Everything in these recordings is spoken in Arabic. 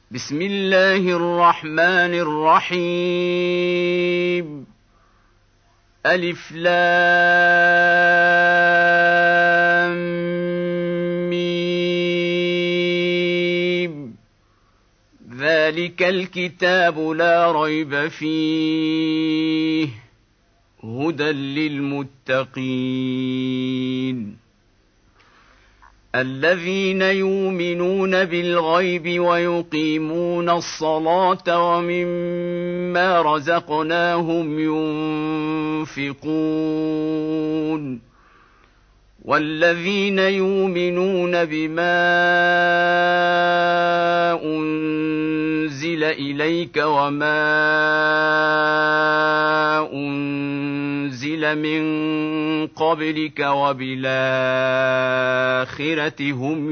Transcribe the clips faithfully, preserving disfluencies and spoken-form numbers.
بسم الله الرحمن الرحيم. ألف لام ميم. ذلك الكتاب لا ريب فيه هدى للمتقين الذين يؤمنون بالغيب ويقيمون الصلاة ومما رزقناهم ينفقون والذين يؤمنون بما أنزل إليك وما أنزل من قبلك وبالآخرة هم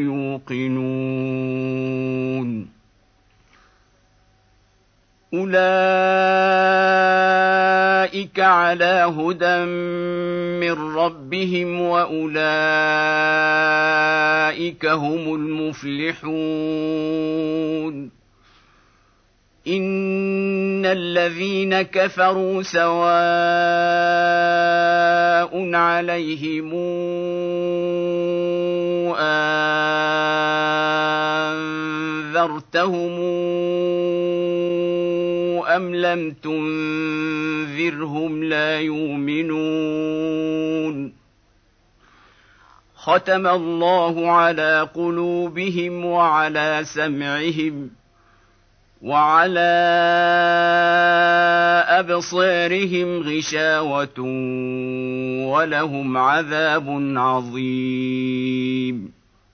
يوقنون أولئك على هدى من ربهم وأولئك هم المفلحون إن الذين كفروا سواء عليهم أنذرتهم أم لم تنذرهم لا يؤمنون ختم الله على قلوبهم وعلى سمعهم وعلى أبصارهم غشاوة ولهم عذاب عظيم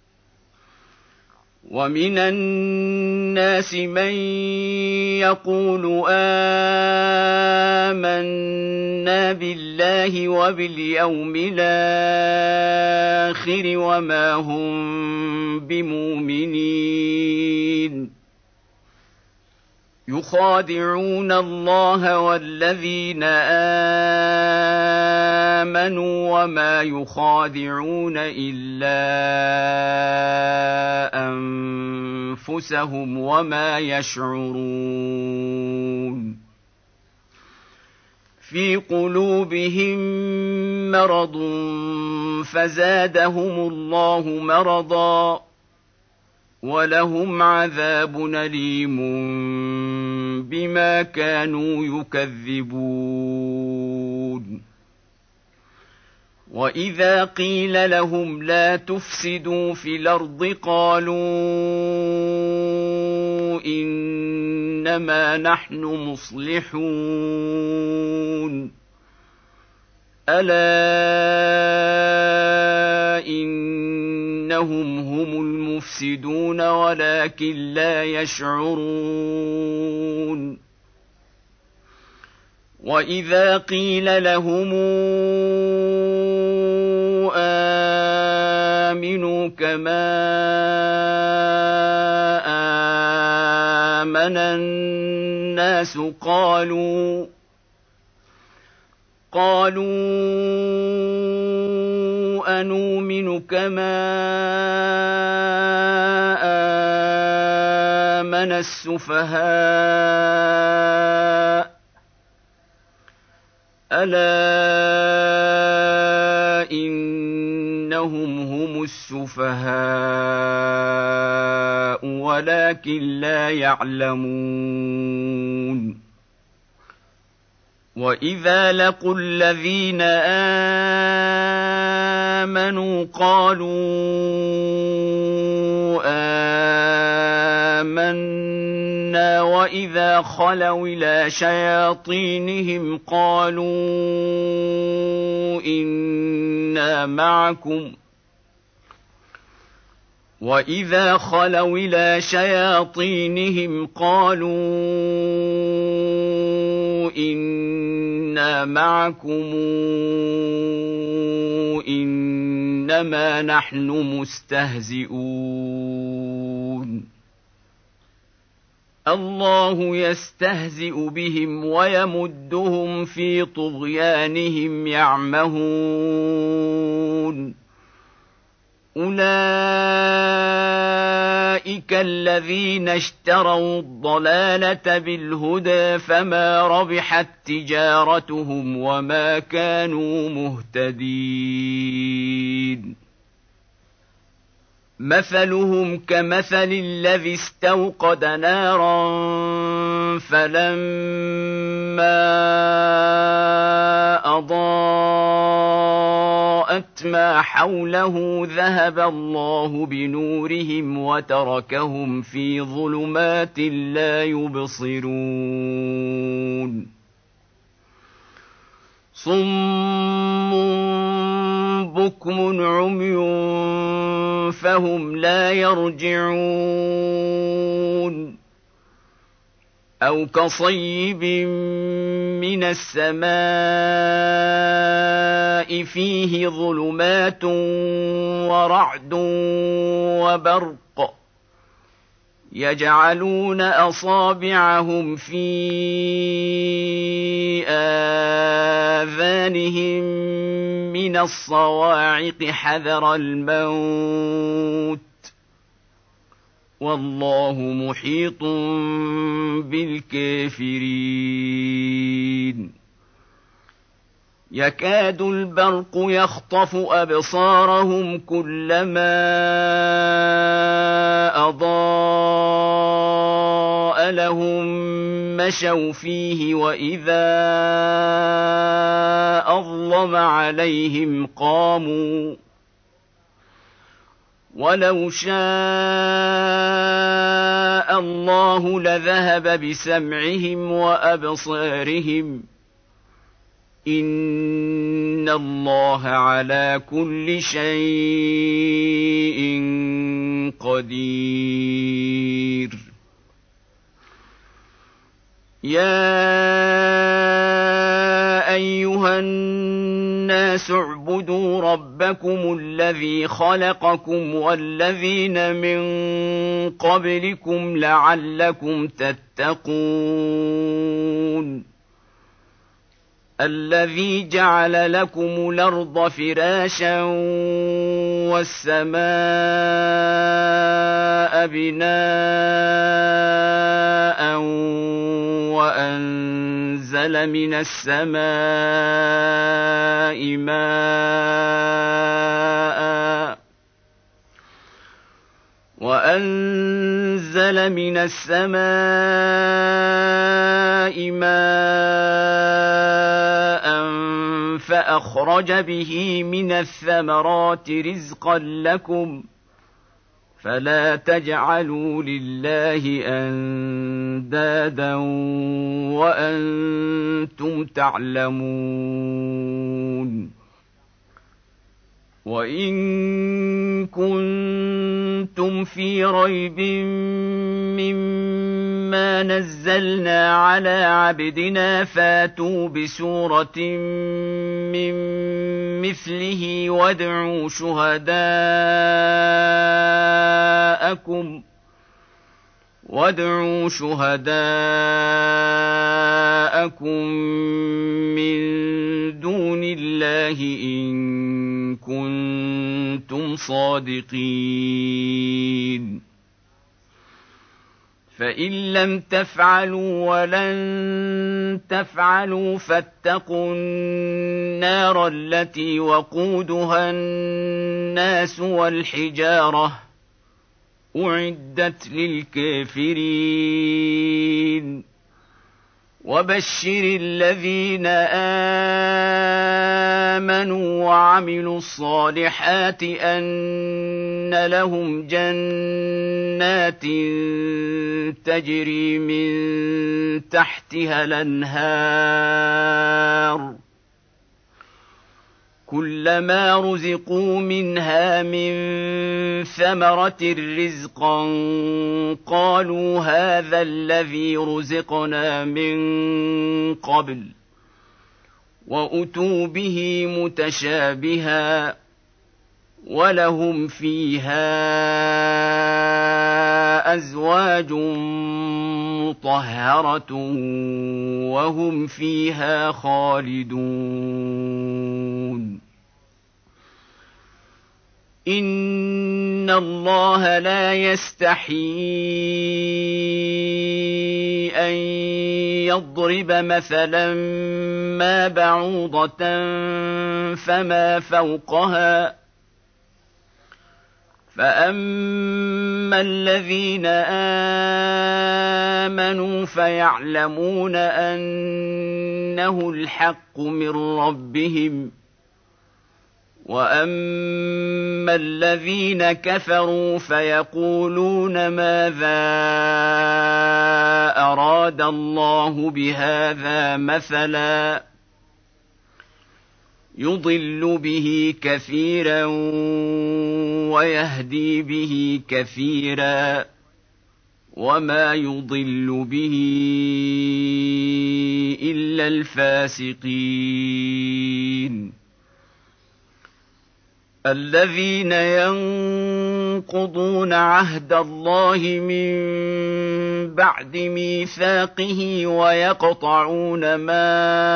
ومن الناس من يقول آمنا بالله وباليوم الآخر وما هم بمؤمنين يخادعون الله والذين آمنوا وما يخادعون إلا أنفسهم وما يشعرون في قلوبهم مرض فزادهم الله مرضا ولهم عذاب أليم بما كانوا يكذبون وإذا قيل لهم لا تفسدوا في الأرض قالوا إنما نحن مصلحون ألا إنهم هم المفسدون ولكن لا يشعرون وإذا قيل لهم آمنوا كما آمن الناس قالوا قالوا أنؤمن كما آمن السفهاء ألا إنهم هم السفهاء ولكن لا يعلمون وإذا لقوا الذين آمنوا قالوا آمنا وإذا خلوا إلى شياطينهم قالوا إنا معكم وإذا خلوا إلى شياطينهم قالوا إنا معكم إنما نحن مستهزئون الله يستهزئ بهم ويمدهم في طغيانهم يعمهون أولئك الذين اشتروا الضلالة بالهدى فما ربحت تجارتهم وما كانوا مهتدين. مثلهم كمثل الذي استوقد نارا فلما أضاءت ما حوله ذهب الله بنورهم وتركهم في ظلمات لا يبصرون. صم بكم عمي فهم لا يرجعون. أو كصيب من السماء فيه ظلمات ورعد وبرق يجعلون أصابعهم في آذانهم من الصواعق حذر الموت والله محيط بالكافرين. يكاد البرق يخطف أبصارهم كلما أضاء لهم مشوا فيه وإذا أظلم عليهم قاموا ولو شاء الله لذهب بسمعهم وأبصارهم إن الله على كل شيء قدير. يا أيها الناس اعبدوا ربكم الذي خلقكم والذين من قبلكم لعلكم تتقون. الذي جعل لكم الأرض فراشا والسماء بناء وأنزل من السماء ماء وأنزل من السماء ماء فأخرج به من الثمرات رزقا لكم فلا تجعلوا لله أندادا وأنتم تعلمون. وإن كنتم في ريب مما نزلنا على عبدنا فاتوا بسورة من مثله وادعوا شهداءكم وادعوا شهداءكم من دون الله إن كنتم صادقين. فإن لم تفعلوا ولن تفعلوا فاتقوا النار التي وقودها الناس والحجارة أعدت للكافرين. وبشر الذين آمنوا وعملوا الصالحات أن لهم جنات تجري من تحتها الأنهار كلما رزقوا منها من ثمرة رزقا قالوا هذا الذي رزقنا من قبل وأتوا به متشابها ولهم فيها أزواج مطهرة وهم فيها خالدون. إن الله لا يستحيي أن يضرب مثلا ما بعوضة فما فوقها فأما الذين آمنوا فيعلمون أنه الحق من ربهم وأما الذين كفروا فيقولون ماذا أراد الله بهذا مثلا يضل به كثيرا ويهدي به كثيرا وما يضل به إلا الفاسقين الذين ينقضون عهد الله من بعد ميثاقه ويقطعون ما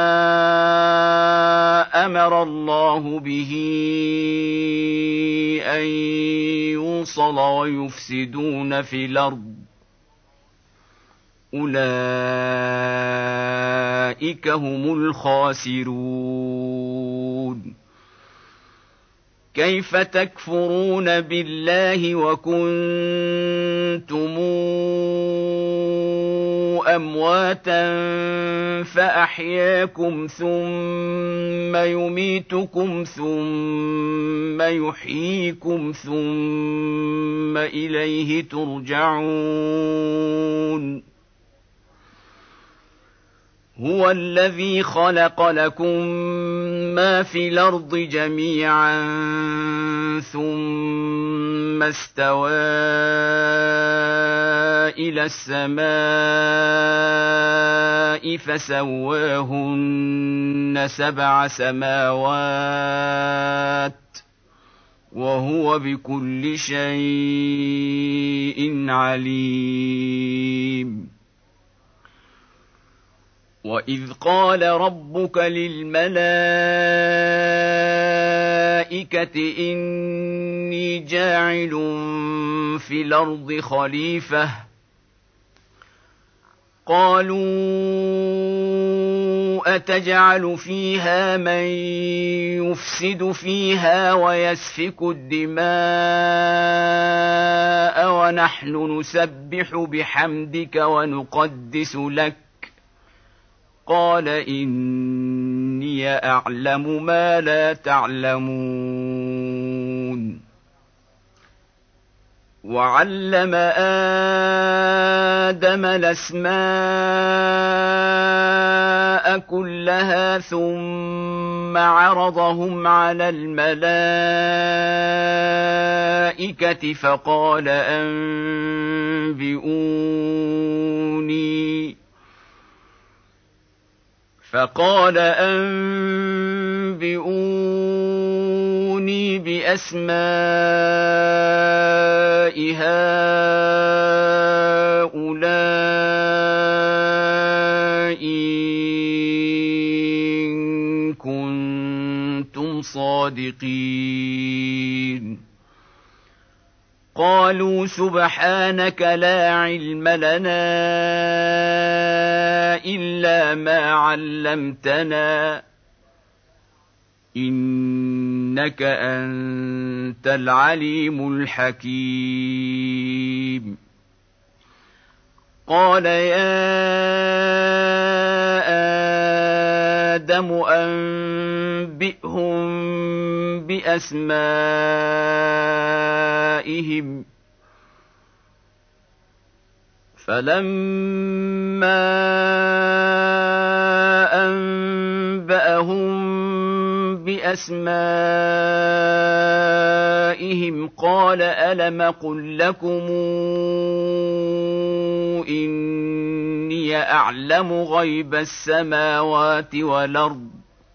أمر الله به أن يوصل ويفسدون في الأرض أولئك هم الخاسرون كيف تكفرون بالله وكنتم أمواتا فأحياكم ثم يميتكم ثم يحييكم ثم إليه ترجعون هو الذي خلق لكم ما في الأرض جميعا ثم استوى إلى السماء فسواهن سبع سماوات وهو بكل شيء عليم وإذ قال ربك للملائكة إني جاعل في الأرض خليفة قالوا أتجعل فيها من يفسد فيها ويسفك الدماء ونحن نسبح بحمدك ونقدس لك قال إني أعلم ما لا تعلمون وعلم آدم الأسماء كلها ثم عرضهم على الملائكة فقال أنبئوني فقال أنبئوني بأسماء هؤلاء إن كنتم صادقين قالوا سبحانك لا علم لنا إلا ما علمتنا إنك أنت العليم الحكيم قال يا آدم أنبئهم بأسمائهم فلما أنبأهم بأسمائهم قال ألم قل لكم إني أعلم غيب السماوات والأرض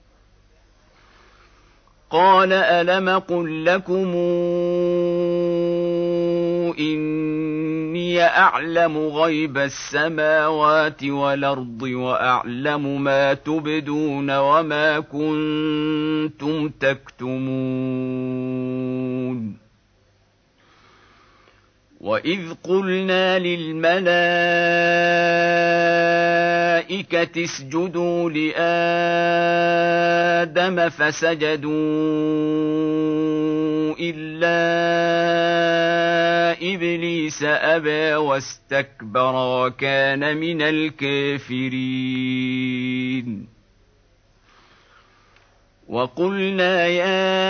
قال ألم قل لكم إني أعلم غيب السماوات والأرض وأعلم ما تبدون وما كنتم تكتمون وإذ قلنا للملائكة اسجدوا لآدم فسجدوا إلا إبليس أبى واستكبر وكان من الكافرين وقلنا يا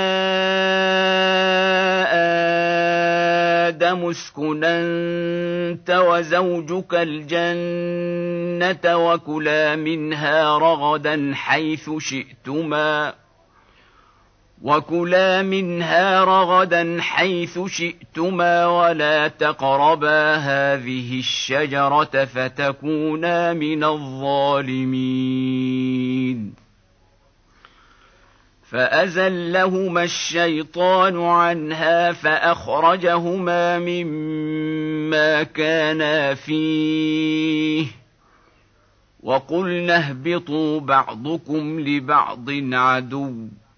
آدم اسكن أنت وزوجك الجنة وكلا منها رغدا حيث شئتما وكلا منها رغدا حيث شئتما ولا تقربا هذه الشجرة فتكونا من الظالمين فأزلهما الشيطان عنها فأخرجهما مما كانا فيه وقلنا اهبطوا بعضكم لبعض عدو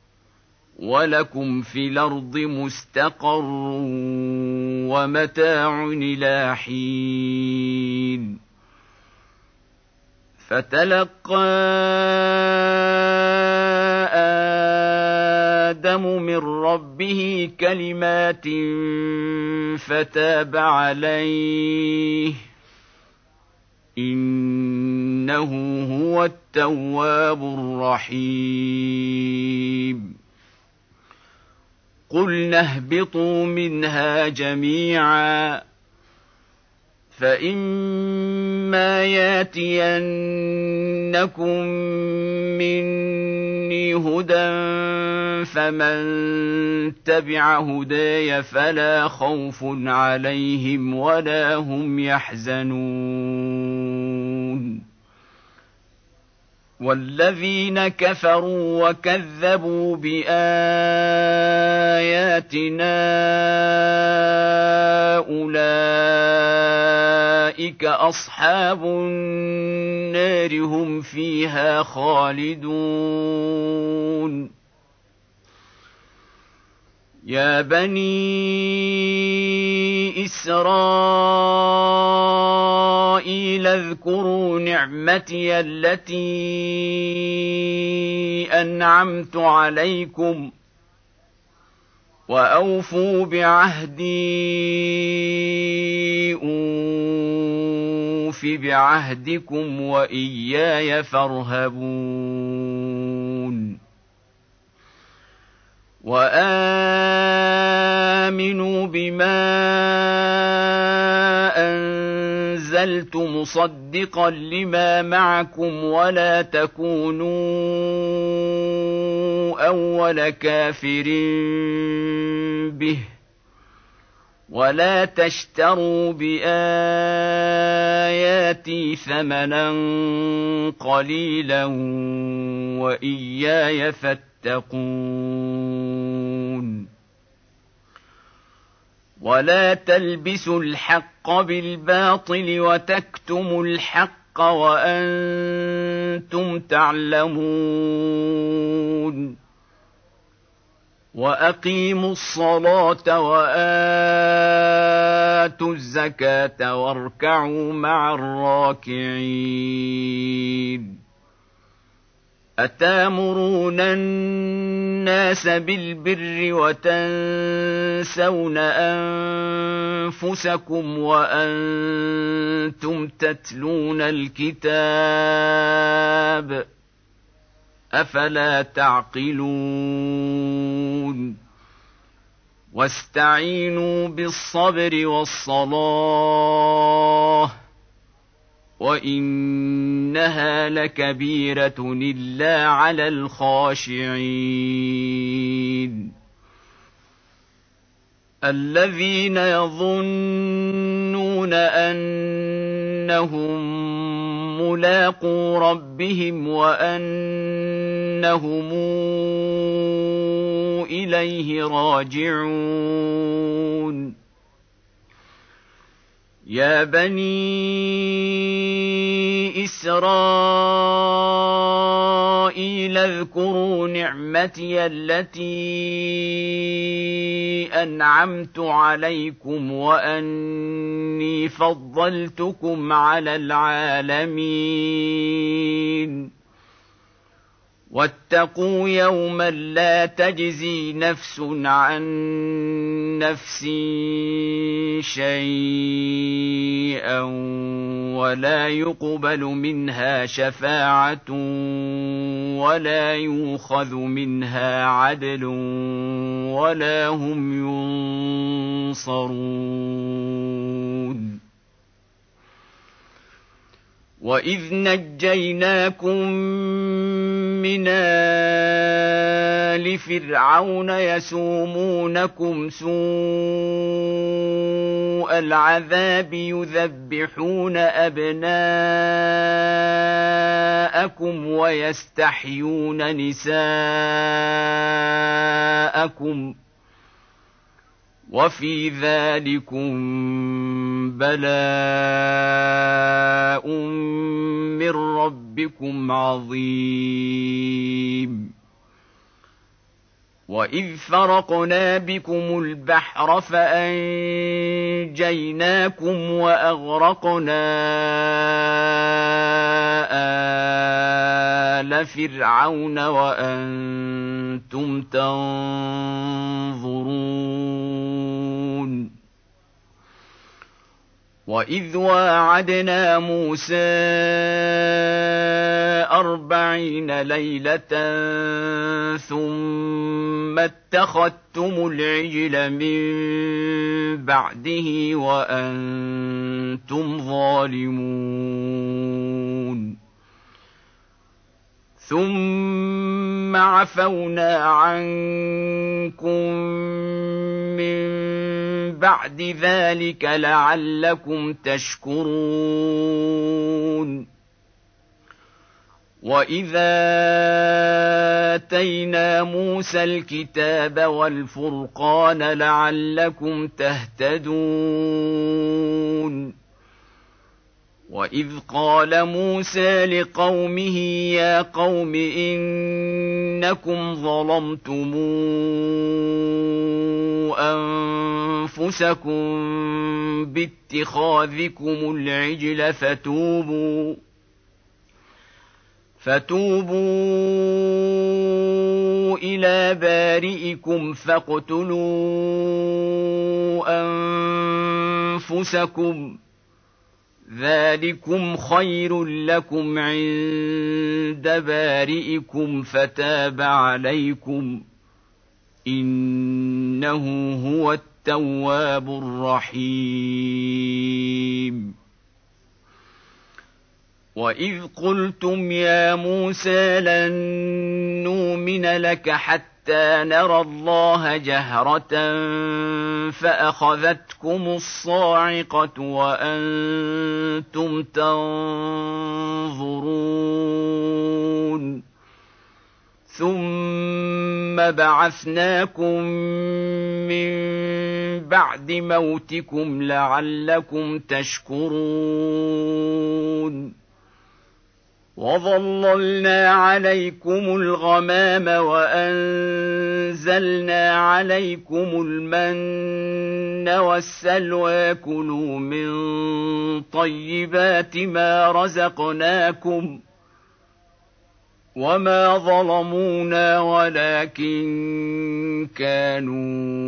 ولكم في الأرض مستقر ومتاع إلى حين فتلقى آدم من ربه كلمات فتاب عليه إنه هو التواب الرحيم قلنا اهبطوا منها جميعا فإما ياتينكم مني هدى فمن تبع هداي فلا خوف عليهم ولا هم يحزنون والذين كفروا وكذبوا بآياتنا أولئك أصحاب النار هم فيها خالدون يا بني إسرائيل اذكروا نعمتي التي أنعمت عليكم وأوفوا بعهدي أوف بعهدكم وإياي فارهبون وآمنوا بما أنزلت مصدقا لما معكم ولا تكونوا أول كافر به ولا تشتروا بآياتي ثمنا قليلا وإياي فاتقون ولا تلبسوا الحق بالباطل وتكتموا الحق وأنتم تعلمون وأقيموا الصلاة وآتوا الزكاة واركعوا مع الراكعين أتامرون الناس بالبر وتنسون أنفسكم وأنتم تتلون الكتاب أفلا تعقلون واستعينوا بالصبر والصلاة وإنها لكبيرة إلا على الخاشعين الذين يظنون أنهم ملاقو ربهم وأنهم إليه راجعون يا بني إسرائيل اذكروا نعمتي التي أنعمت عليكم وأني فضلتكم على العالمين واتقوا يوما لا تجزي نفس عن نفس شيئا ولا يقبل منها شفاعة ولا يؤخذ منها عدل ولا هم ينصرون وإذ نجيناكم من آل فرعون يسومونكم سوء العذاب يذبحون أبناءكم ويستحيون نساءكم وفي ذلكم بلاء من ربكم عظيم وإذ فرقنا بكم البحر فأنجيناكم وأغرقنا آل فرعون وأنتم تنظرون وإذ واعدنا موسى أربعين ليلة ثم اتخذتم العجل من بعده وأنتم ظالمون ثم عفونا عنكم من بعد ذلك لعلكم تشكرون وإذا آتينا موسى الكتاب والفرقان لعلكم تهتدون وإذ قال موسى لقومه يا قوم إنكم ظلمتم أنفسكم باتخاذكم العجل فتوبوا فتوبوا إلى بارئكم فاقتلوا أنفسكم ذلكم خير لكم عند بارئكم فتاب عليكم إنه هو التواب الرحيم وإذ قلتم يا موسى لن نؤمن لك حتى نرى الله جهرة فأخذتكم الصاعقة وأنتم تنظرون ثم بعثناكم من بعد موتكم لعلكم تشكرون وظللنا عليكم الغمام وأنزلنا عليكم المن والسلوى كلوا من طيبات ما رزقناكم وما ظلمونا ولكن كانوا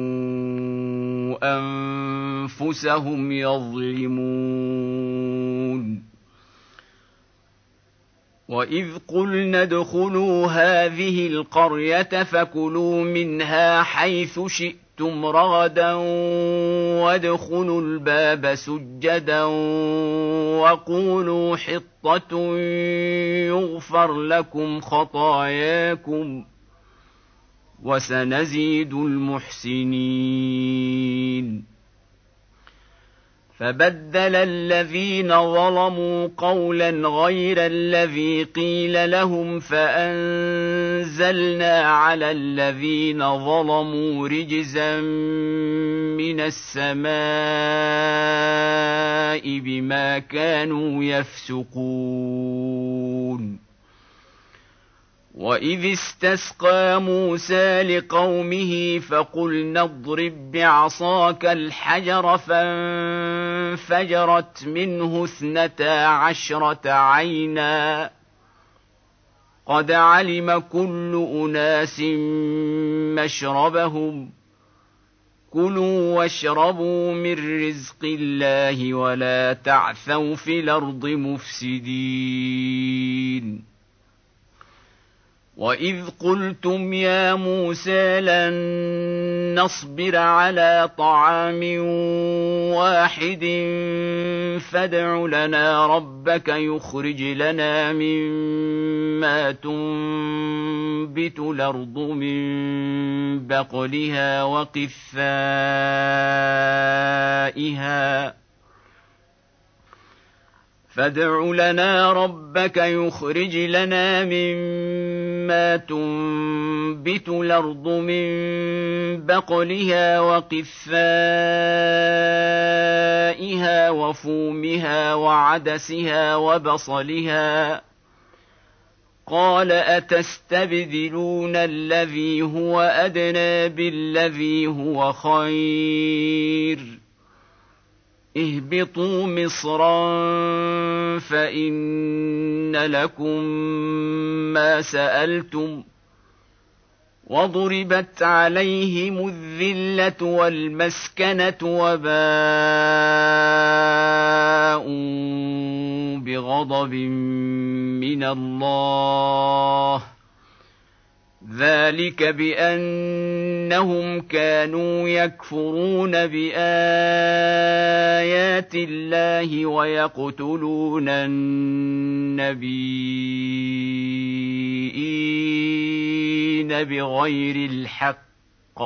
أنفسهم يظلمون وإذ قلنا ادخلوا هذه القرية فكلوا منها حيث شئتم رغدا وادخلوا الباب سجدا وقولوا حطة يغفر لكم خطاياكم وسنزيد المحسنين فبدل الذين ظلموا قولا غير الذي قيل لهم فأنزلنا على الذين ظلموا رجزا من السماء بما كانوا يفسقون وإذ استسقى موسى لقومه فقلنا اضرب بعصاك الحجر فانفجرت منه اثنتا عشرة عينا قد علم كل أناس مشربهم كلوا واشربوا من رزق الله ولا تعثوا في الأرض مفسدين وإذ قلتم يا موسى لن نصبر على طعام واحد فادع لنا ربك يخرج لنا مما تنبت الأرض من بقلها وقثائها فادع لنا ربك يخرج لنا مما تنبت الأرض من بقلها وقثائها وفومها وعدسها وبصلها قال أتستبدلون الذي هو أدنى بالذي هو خير اهبطوا مصرا فإن لكم ما سألتم وضربت عليهم الذلة والمسكنة وباءوا بغضب من الله ذلك بأنهم كانوا يكفرون بآيات الله ويقتلون النبيين بغير الحق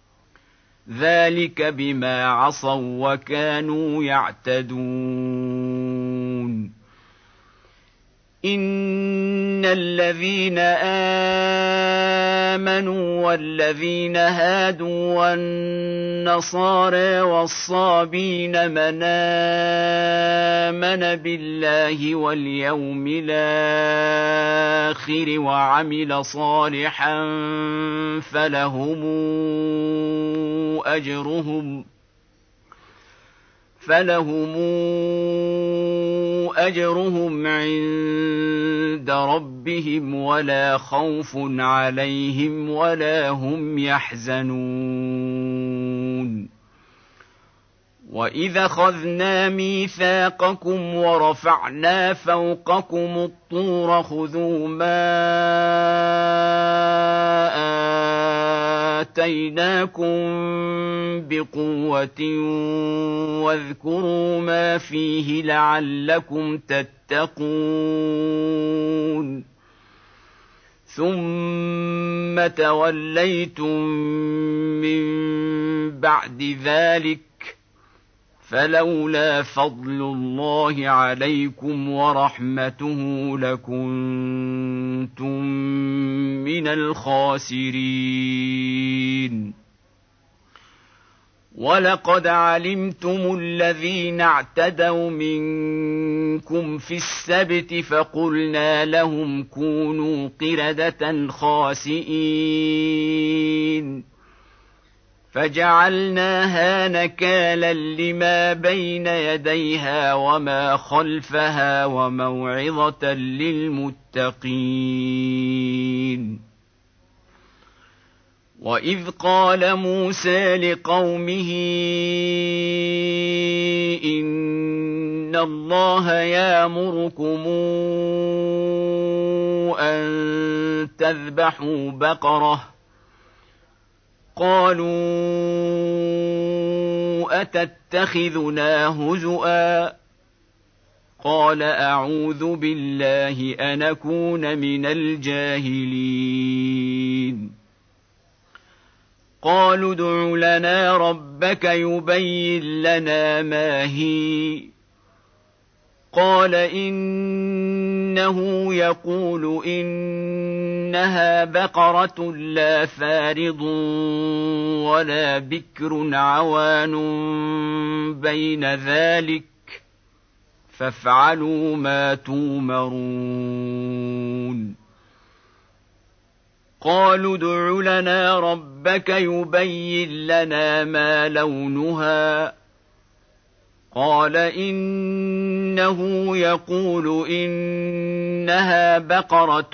ذلك بما عصوا وكانوا يعتدون إن الذين آمنوا والذين هادوا والنصارى والصابين من آمن بالله واليوم الآخر وعمل صالحا فلهم أجرهم فلهم أجرهم عند ربهم ولا خوف عليهم ولا هم يحزنون وإذا أخذنا ميثاقكم ورفعنا فوقكم الطور خذوا ما آتيناكم بقوة واذكروا ما فيه لعلكم تتقون ثم توليتم من بعد ذلك فلولا فضل الله عليكم ورحمته لكنتم من الخاسرين ولقد علمتم الذين اعتدوا منكم في السبت فقلنا لهم كونوا قردة خاسئين فجعلناها نكالا لما بين يديها وما خلفها وموعظة للمتقين وإذ قال موسى لقومه إن الله يأمركم أن تذبحوا بقرة قالوا أتتخذنا هزؤا قال أعوذ بالله أن أكون من الجاهلين قالوا ادع لنا ربك يبين لنا ما هي قال إنه يقول إنها بقرة لا فارض ولا بكر عوان بين ذلك فافعلوا ما تومرون قالوا ادع لنا ربك يبين لنا ما لونها قال إنه يقول إنها بقرة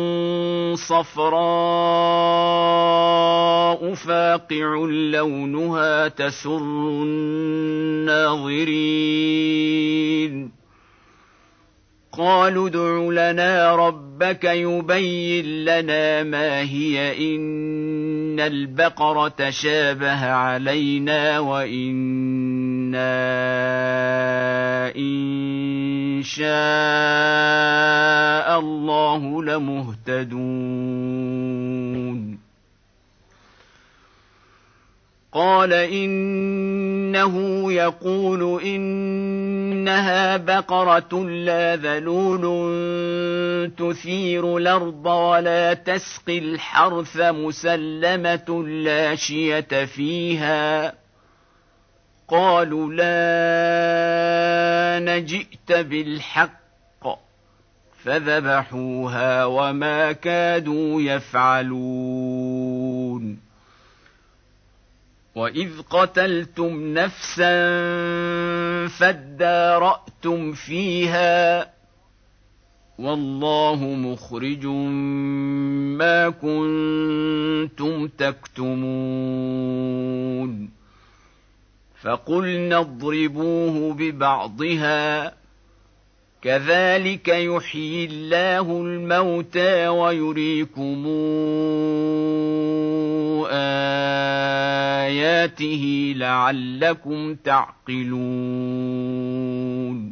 صفراء فاقع لونها تسر الناظرين قالوا ادع لنا ربك يبين لنا ما هي إن البقرة شابه علينا وإنا إن شاء الله لمهتدون قال إنه يقول إنها بقرة لا ذلول تثير الأرض ولا تسقي الحرث مسلمة لا شية فيها قالوا لا نجئت بالحق فذبحوها وما كادوا يفعلون وإذ قتلتم نفسا فادارأتم فيها والله مخرج ما كنتم تكتمون فقلنا اضربوه ببعضها كذلك يحيي الله الموتى ويريكم آياته لعلكم تعقلون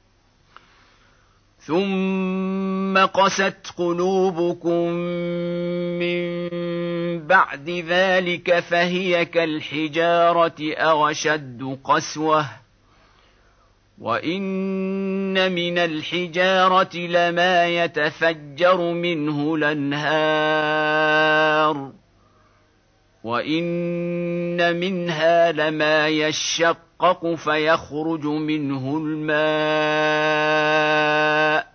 ثم قست قلوبكم من بعد ذلك فهي كالحجارة أو أشد قسوة وإن من الحجارة لما يتفجر منه الأنهار وإن منها لما يشقق فيخرج منه الماء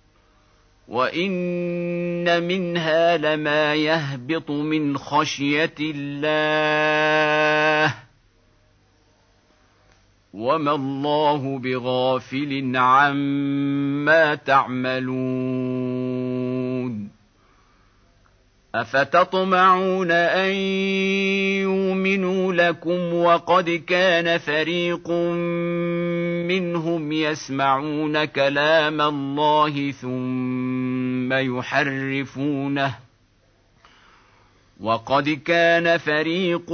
وإن منها لما يهبط من خشية الله وما الله بغافل عما تعملون أفتطمعون أن يؤمنوا لكم وقد كان فريق منهم يسمعون كلام الله ثم يحرفونه وقد كان فريق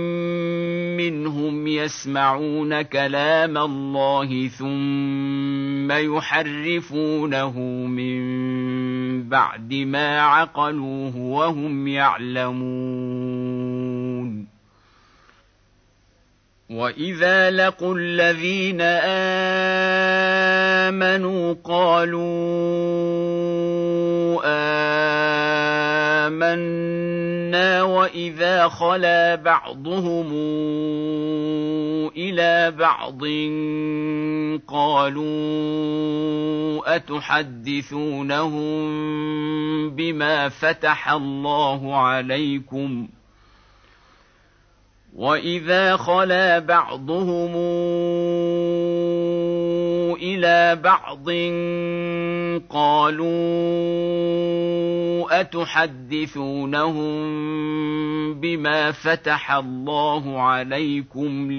منهم يسمعون كلام الله ثم يحرفونه من بعد ما عقلوه وهم يعلمون وإذا لقوا الذين آمنوا قالوا آمنا وإذا خلا بعضهم إلى بعض قالوا أتحدثونهم بما فتح الله عليكم وإذا خلا بعضهم إلى بعض قالوا أتحدثونهم بما فتح الله عليكم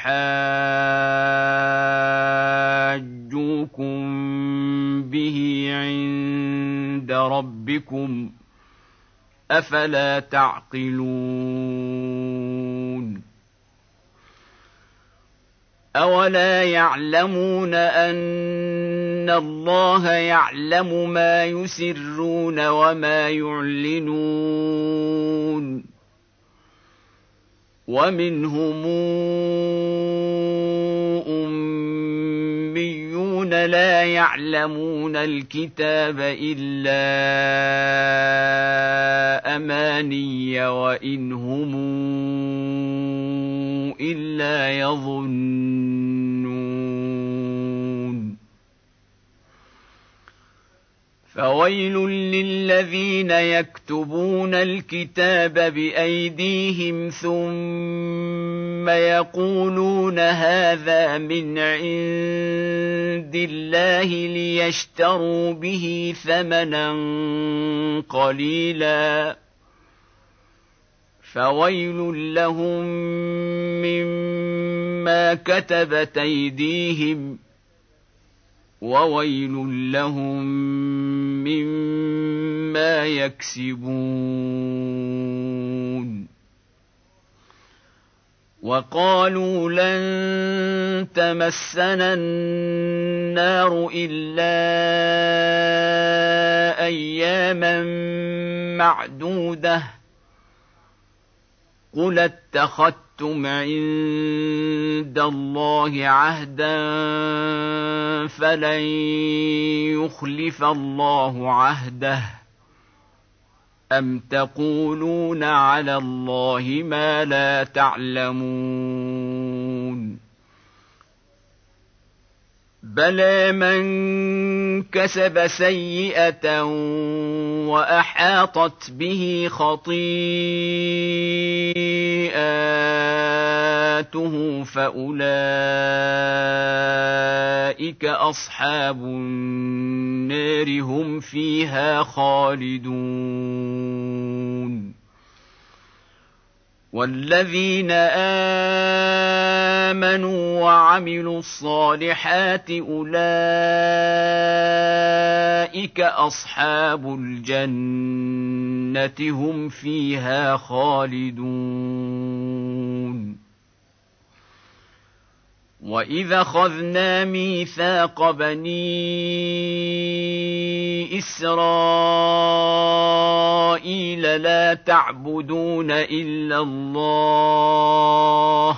ليحاجوكم به عند ربكم أفلا تعقلون أولا يعلمون أن الله يعلم ما يسرون وما يعلنون ومنهم أميون لا يعلمون الكتاب إلا أماني وإن هم إلا يظنون فويل للذين يكتبون الكتاب بأيديهم ثم يقولون هذا من عند الله ليشتروا به ثمنا قليلا فويل لهم مما كتبت أيديهم وويل لهم مما يكسبون. وقالوا لن تمسنا النار إلا أياما معدودة قل اتخذتم عند الله عهدا فلن يخلف الله عهده أم تقولون على الله ما لا تعلمون بلى من كسب سيئة وأحاطت به خطيئاته فأولئك أصحاب النار هم فيها خالدون. والذين آمنوا وعملوا الصالحات أولئك أصحاب الجنة هم فيها خالدون. وإذا أخذنا ميثاق بني إسرائيل لا تعبدون إلا الله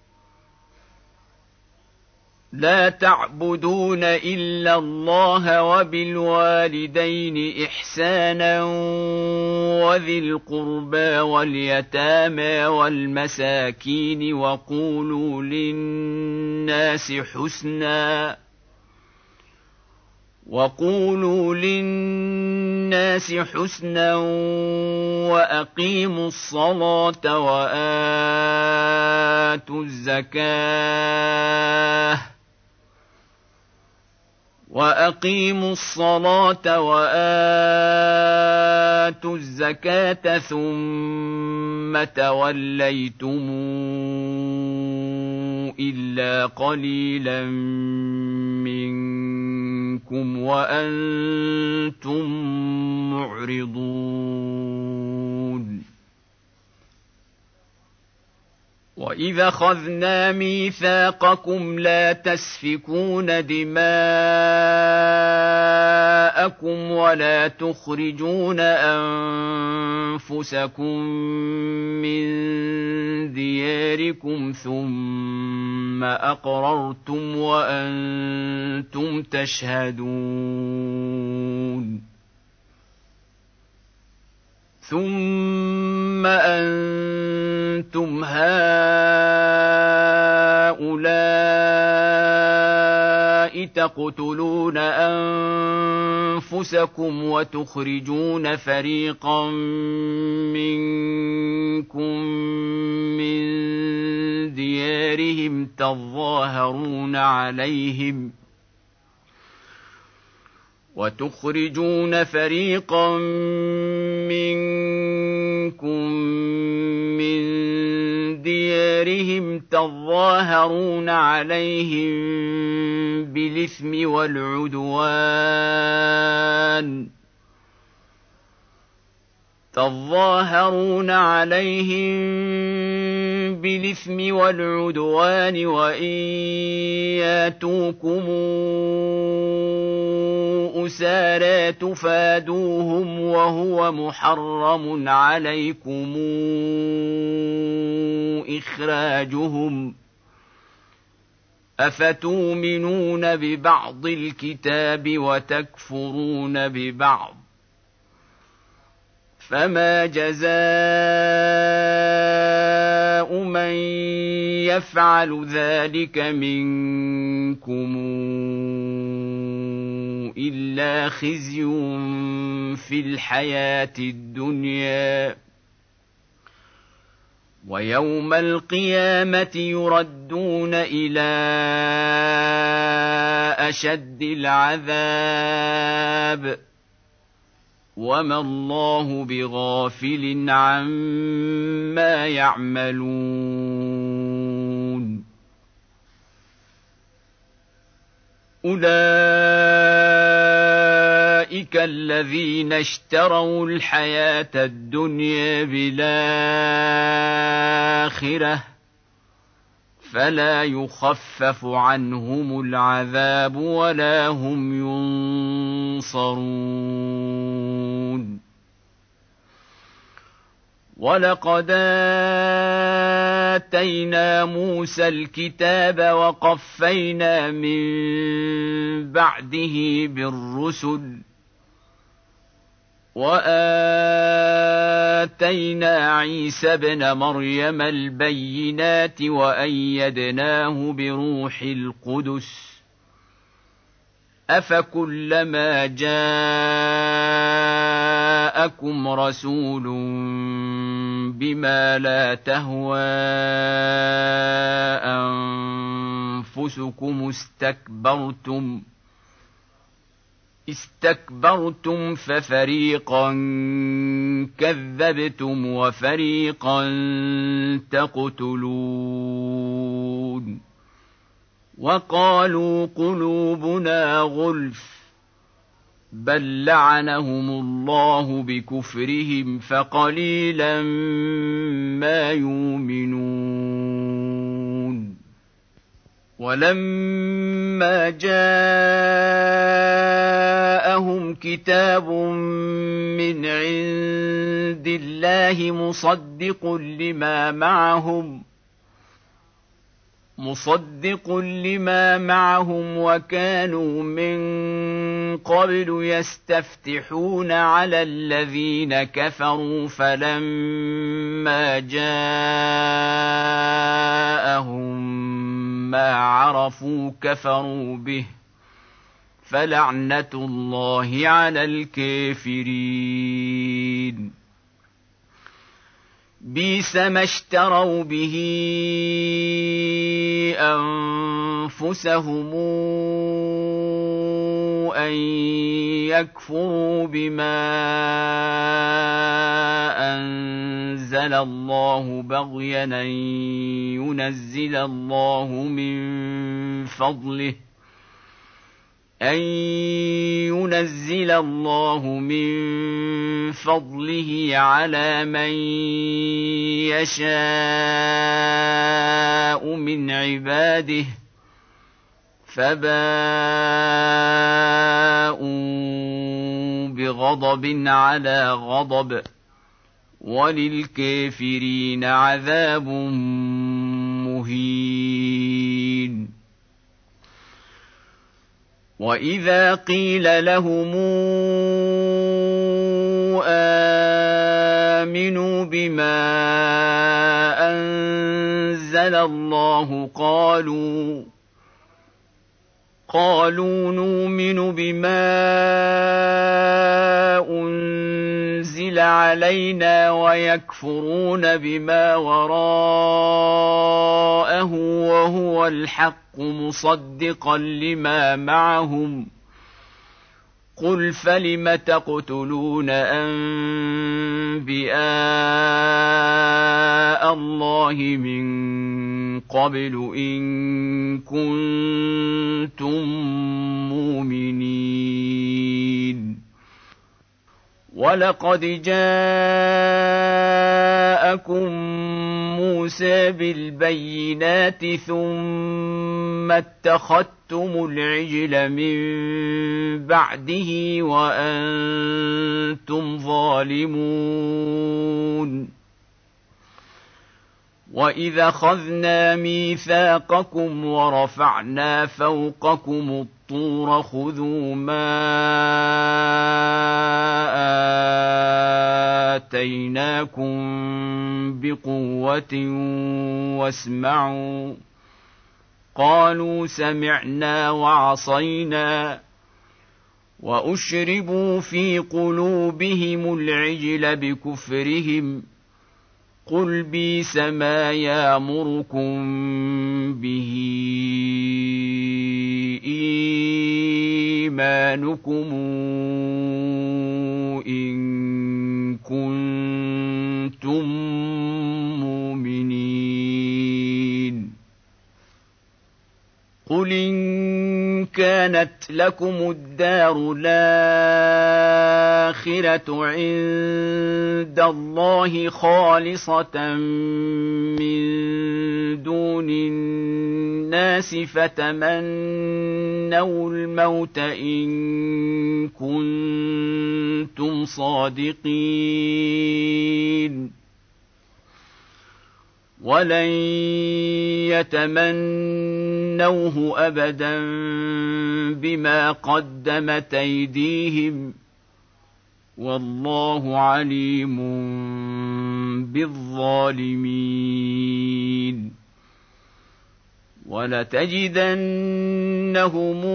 لا تعبدون إلا الله وبالوالدين إحسانا وذي القربى واليتامى والمساكين وقولوا للناس حسنا وقولوا للناس حسنا وأقيموا الصلاة وآتوا الزكاة وأقيموا الصلاة وآتوا الزكاة ثم توليتم إلا قليلا منكم وأنتم معرضون. وإذا أخذنا ميثاقكم لا تسفكون دماءكم ولا تخرجون أنفسكم من دياركم ثم أقررتم وأنتم تشهدون ثم أنتم هؤلاء تقتلون أنفسكم وتخرجون فريقا منكم من ديارهم تظاهرون عليهم وتخرجون فريقا منكم من ديارهم تظاهرون عليهم بالإثم والعدوان تظاهرون عليهم بالإثم والعدوان وإن ياتوكم أسارى تفادوهم وهو محرم عليكم إخراجهم أفتؤمنون ببعض الكتاب وتكفرون ببعض فما جزاء جزاء من يفعل ذلك منكم إلا خزي في الحياة الدنيا ويوم القيامة يردون إلى أشد العذاب وما الله بغافل عما يعملون أولئك الذين اشتروا الحياة الدنيا بالآخرة فلا يخفف عنهم العذاب ولا هم ينصرون ولقد آتينا موسى الكتاب وقفينا من بعده بالرسل وآتينا عيسى ابن مريم البينات وأيدناه بروح القدس أفكلما جاءكم رسول بما لا تهوى أنفسكم استكبرتم استكبرتم ففريقا كذبتم وفريقا تقتلون وقالوا قلوبنا غلف بل لعنهم الله بكفرهم فقليلا ما يؤمنون ولما جاءهم كتاب من عند الله مصدق لما معهم مصدق لما معهم وكانوا من قبل يستفتحون على الذين كفروا فلما جاءهم ما عرفوا كفروا به فلعنة الله على الكافرين بئس ما اشتروا به أنفسهم أن يكفروا بما أنزل الله بغيا أن ينزل الله من فضله أن ينزل الله من فضله على من يشاء من عباده فباءوا بغضب على غضب وللكافرين عذاب مهين وإذا قيل لهم آمنوا بما أنزل الله قالوا قالوا نؤمن بما أنزل علينا ويكفرون بما وراءه وهو الحق مصدقا لما معهم قل فلم تقتلون أنبياء الله من قبل إن كنتم مؤمنين ولقد جاءكم موسى بالبينات ثم اتخذتم العجل من بعده وأنتم ظالمون وإذا أخذنا ميثاقكم ورفعنا فوقكم الطور خذوا ما آتيناكم بقوة واسمعوا قالوا سمعنا وعصينا وأشربوا في قلوبهم العجل بكفرهم قل بئس ما يأمركم به إيمانكم إن كنتم مؤمنين قل إن كانت لكم الدار الآخرة عند الله خالصة من دون الناس فتمنوا الموت إن كنتم صادقين ولن يتمنوه أبدا بما قدمت أيديهم والله عليم بالظالمين ولتجدنهم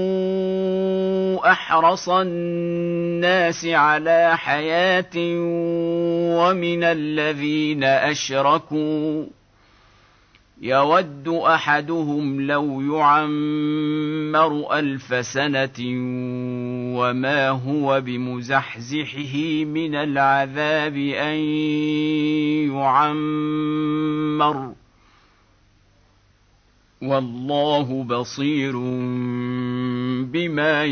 أحرص الناس على حياة ومن الذين أشركوا يود أحدهم لو يعمر ألف سنة وما هو بمزحزحه من العذاب أن يعمر والله بصير بما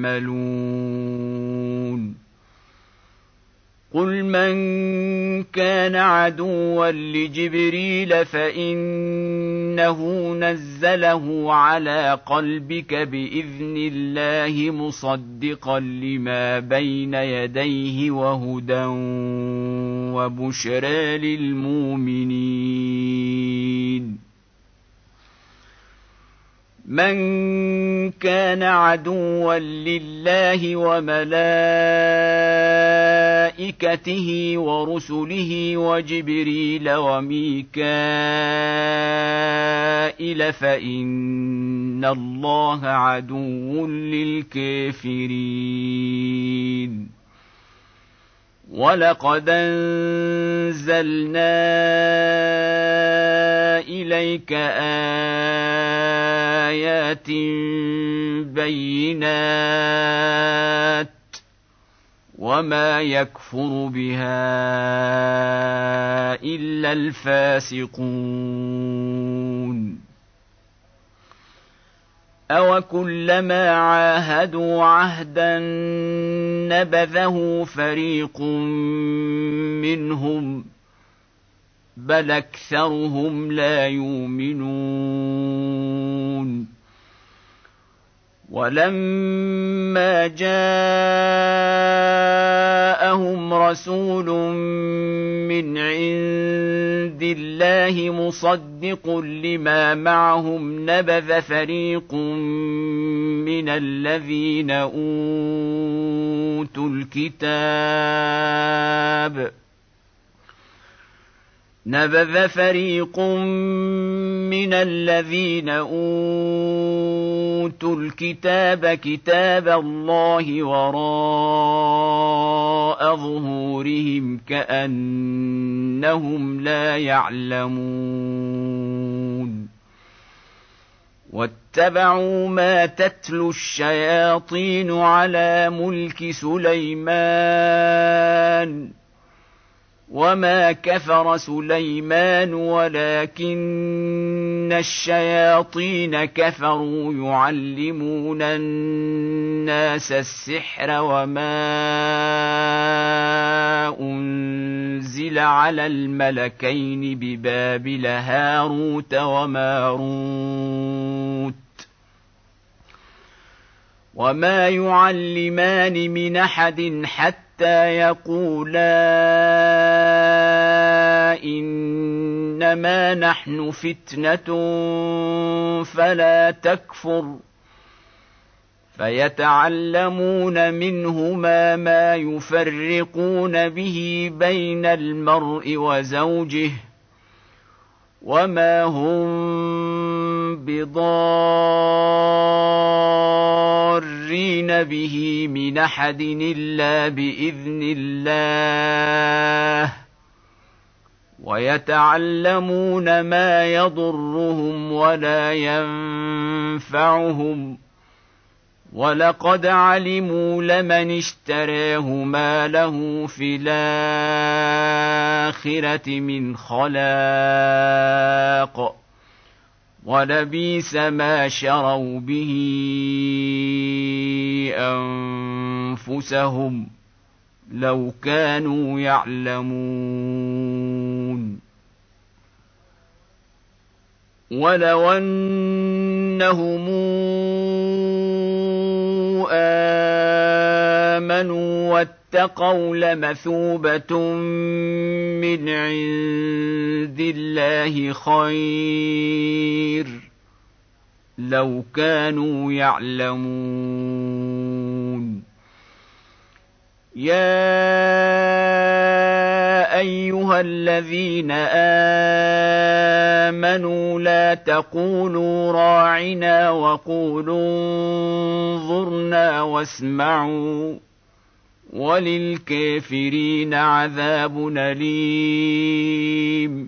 يعملون قل من كان عدوا لجبريل فإنه نزله على قلبك بإذن الله مصدقا لما بين يديه وهدى وبشرى للمؤمنين من كان عدوا لله وملائكته ورسله وجبريل وميكائيل فإن الله عدو للكافرين ولقد أنزلنا إليك آيات بينات وما يكفر بها إلا الفاسقون أوكلما عاهدوا عهدا نبذه فريق منهم بل أكثرهم لا يؤمنون ولما جاءهم رسول من عند الله مصدق لما معهم نبذ فريق من الذين أوتوا الكتاب نبذ فريق من الذين أوتوا الكتاب كتاب الله وراء ظهورهم كأنهم لا يعلمون واتبعوا ما تتلو الشياطين على ملك سليمان وما كفر سليمان ولكن الشياطين كفروا يعلمون الناس السحر وما أنزل على الملكين ببابل هاروت وماروت وما يعلمان من أحد حتى يقولا إنما نحن فتنة فلا تكفر فيتعلمون منهما ما يفرقون به بين المرء وزوجه وما هم بضارين به من أحد إلا بإذن الله ويتعلمون ما يضرهم ولا ينفعهم ولقد علموا لمن اشتراه ما له في الآخرة من خلاق ولبئس ما شروا به أنفسهم لو كانوا يعلمون ولو أنهم آمنوا واتقوا لمثوبة من عند الله خير لو كانوا يعلمون يا أيها الذين آمنوا لا تقولوا راعنا وقولوا انظرنا واسمعوا وللكافرين عذاب أليم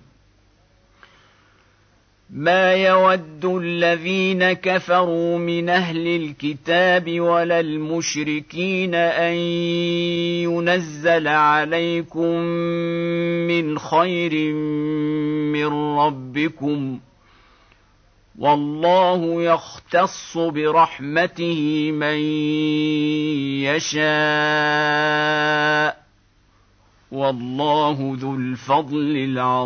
ما يود الذين كفروا من أهل الكتاب ولا المشركين أن ينزل عليكم من خير من ربكم والله يختص برحمته من يشاء والله ذو الفضل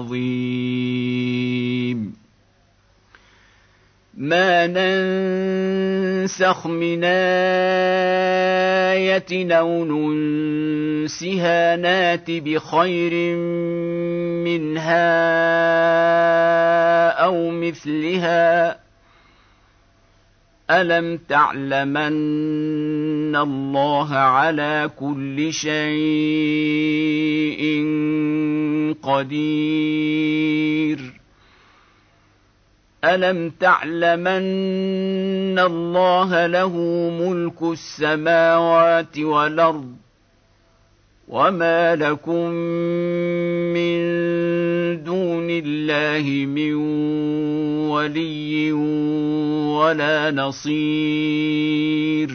العظيم ما ننسخ من آية أو ننسها نات بخير منها أو مثلها ألم تعلمن الله على كل شيء قدير ألم تعلمن الله له ملك السماوات والأرض وما لكم من دون الله من ولي ولا نصير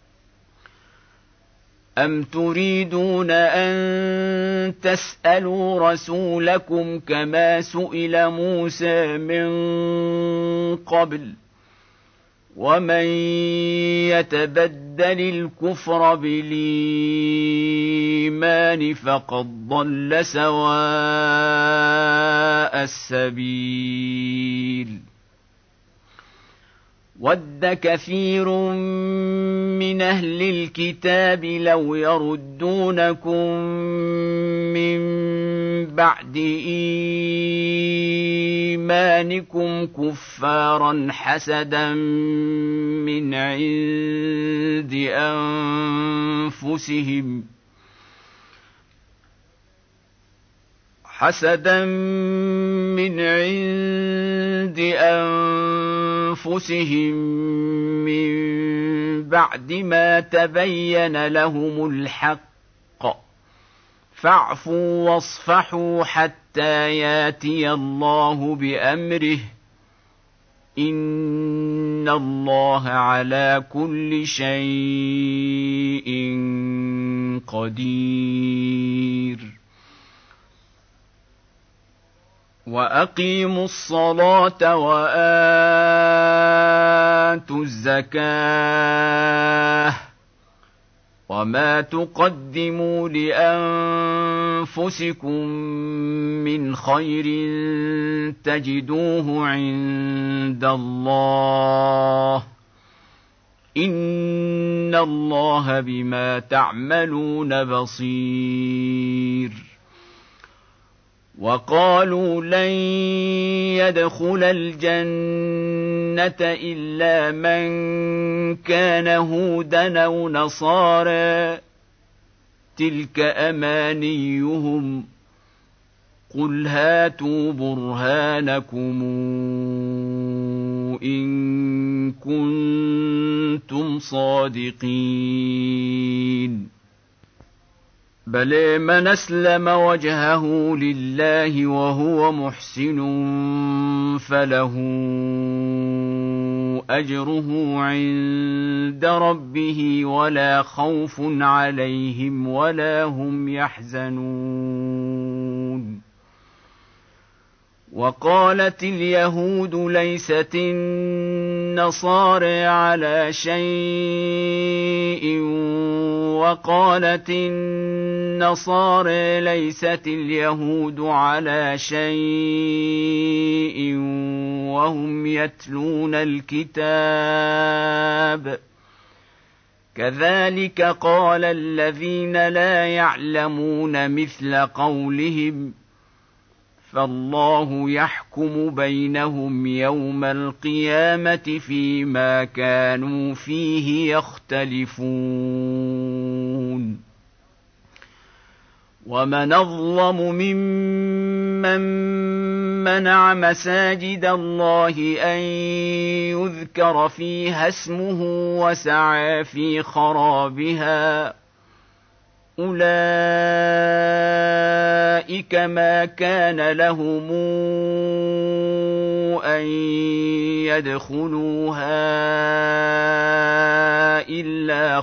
أم تريدون أن تسألوا رسولكم كما سئل موسى من قبل ومن يتبدل الكفر بالإيمان فقد ضل سواء السبيل ود كثير من أهل الكتاب لو يردونكم من بعد إيمانكم كفارا حسدا من عند أنفسهم حسدا من عند أنفسهم من بعد ما تبين لهم الحق فاعفوا واصفحوا حتى ياتي الله بأمره إن الله على كل شيء قدير وأقيموا الصلاة وآتوا الزكاة وما تقدموا لأنفسكم من خير تجدوه عند الله إن الله بما تعملون بصير وقالوا لن يدخل الجنة إلا من كان هودا أو نصارى تلك أمانيهم قل هاتوا برهانكم إن كنتم صادقين بل من أسلم وجهه لله وهو محسن فله أجره عند ربه ولا خوف عليهم ولا هم يحزنون وقالت اليهود ليست النصارى على شيء وقالت النصارى ليست اليهود على شيء وهم يتلون الكتاب كذلك قال الذين لا يعلمون مثل قولهم فالله يحكم بينهم يوم القيامة فيما كانوا فيه يختلفون ومن أظلم ممن منع مساجد الله أن يذكر فيها اسمه وسعى في خرابها أولئك ما كان لهم أن يدخلوها إلا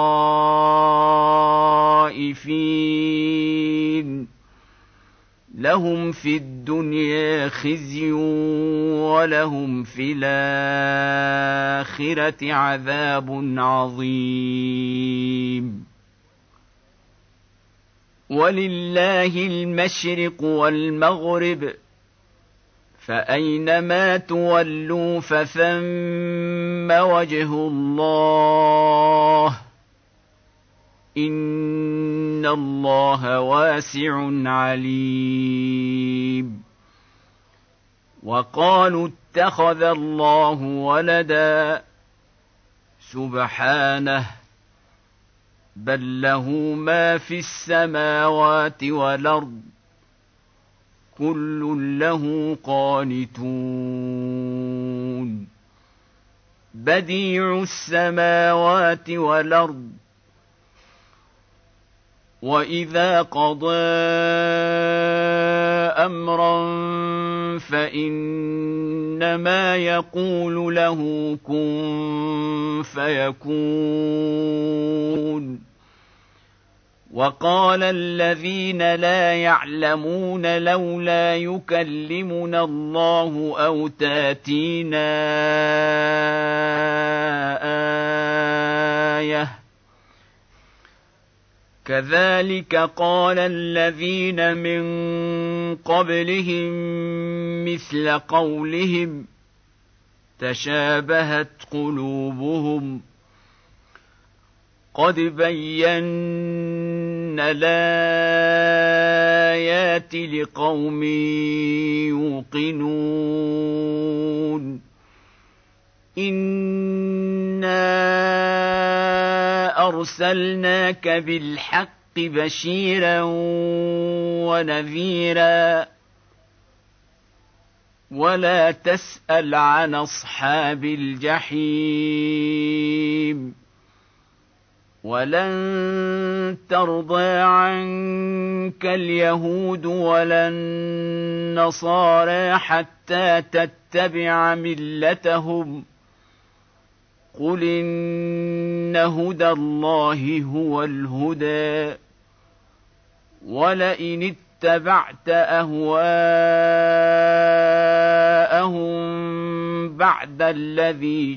خائفين لهم في الدنيا خزي ولهم في الآخرة عذاب عظيم ولله المشرق والمغرب فأينما تولوا فثم وجه الله إن الله واسع عليم وقالوا اتخذ الله ولدا سبحانه بل له ما في السماوات والأرض كل له قانتون بديع السماوات والأرض وإذا قضى أمرا فإنما يقول له كن فيكون وقال الذين لا يعلمون لولا يكلمنا الله أو تاتينا آية كذلك قال الذين من قبلهم مثل قولهم تشابهت قلوبهم قد بينا الآيات لقوم يوقنون إنا أرسلناك بالحق بشيرا ونذيرا ولا تسأل عن أصحاب الجحيم ولن ترضى عنك اليهود ولا النصارى حتى تتبع ملتهم قل إن هدى الله هو الهدى ولئن اتبعت أهواءهم بعد الذي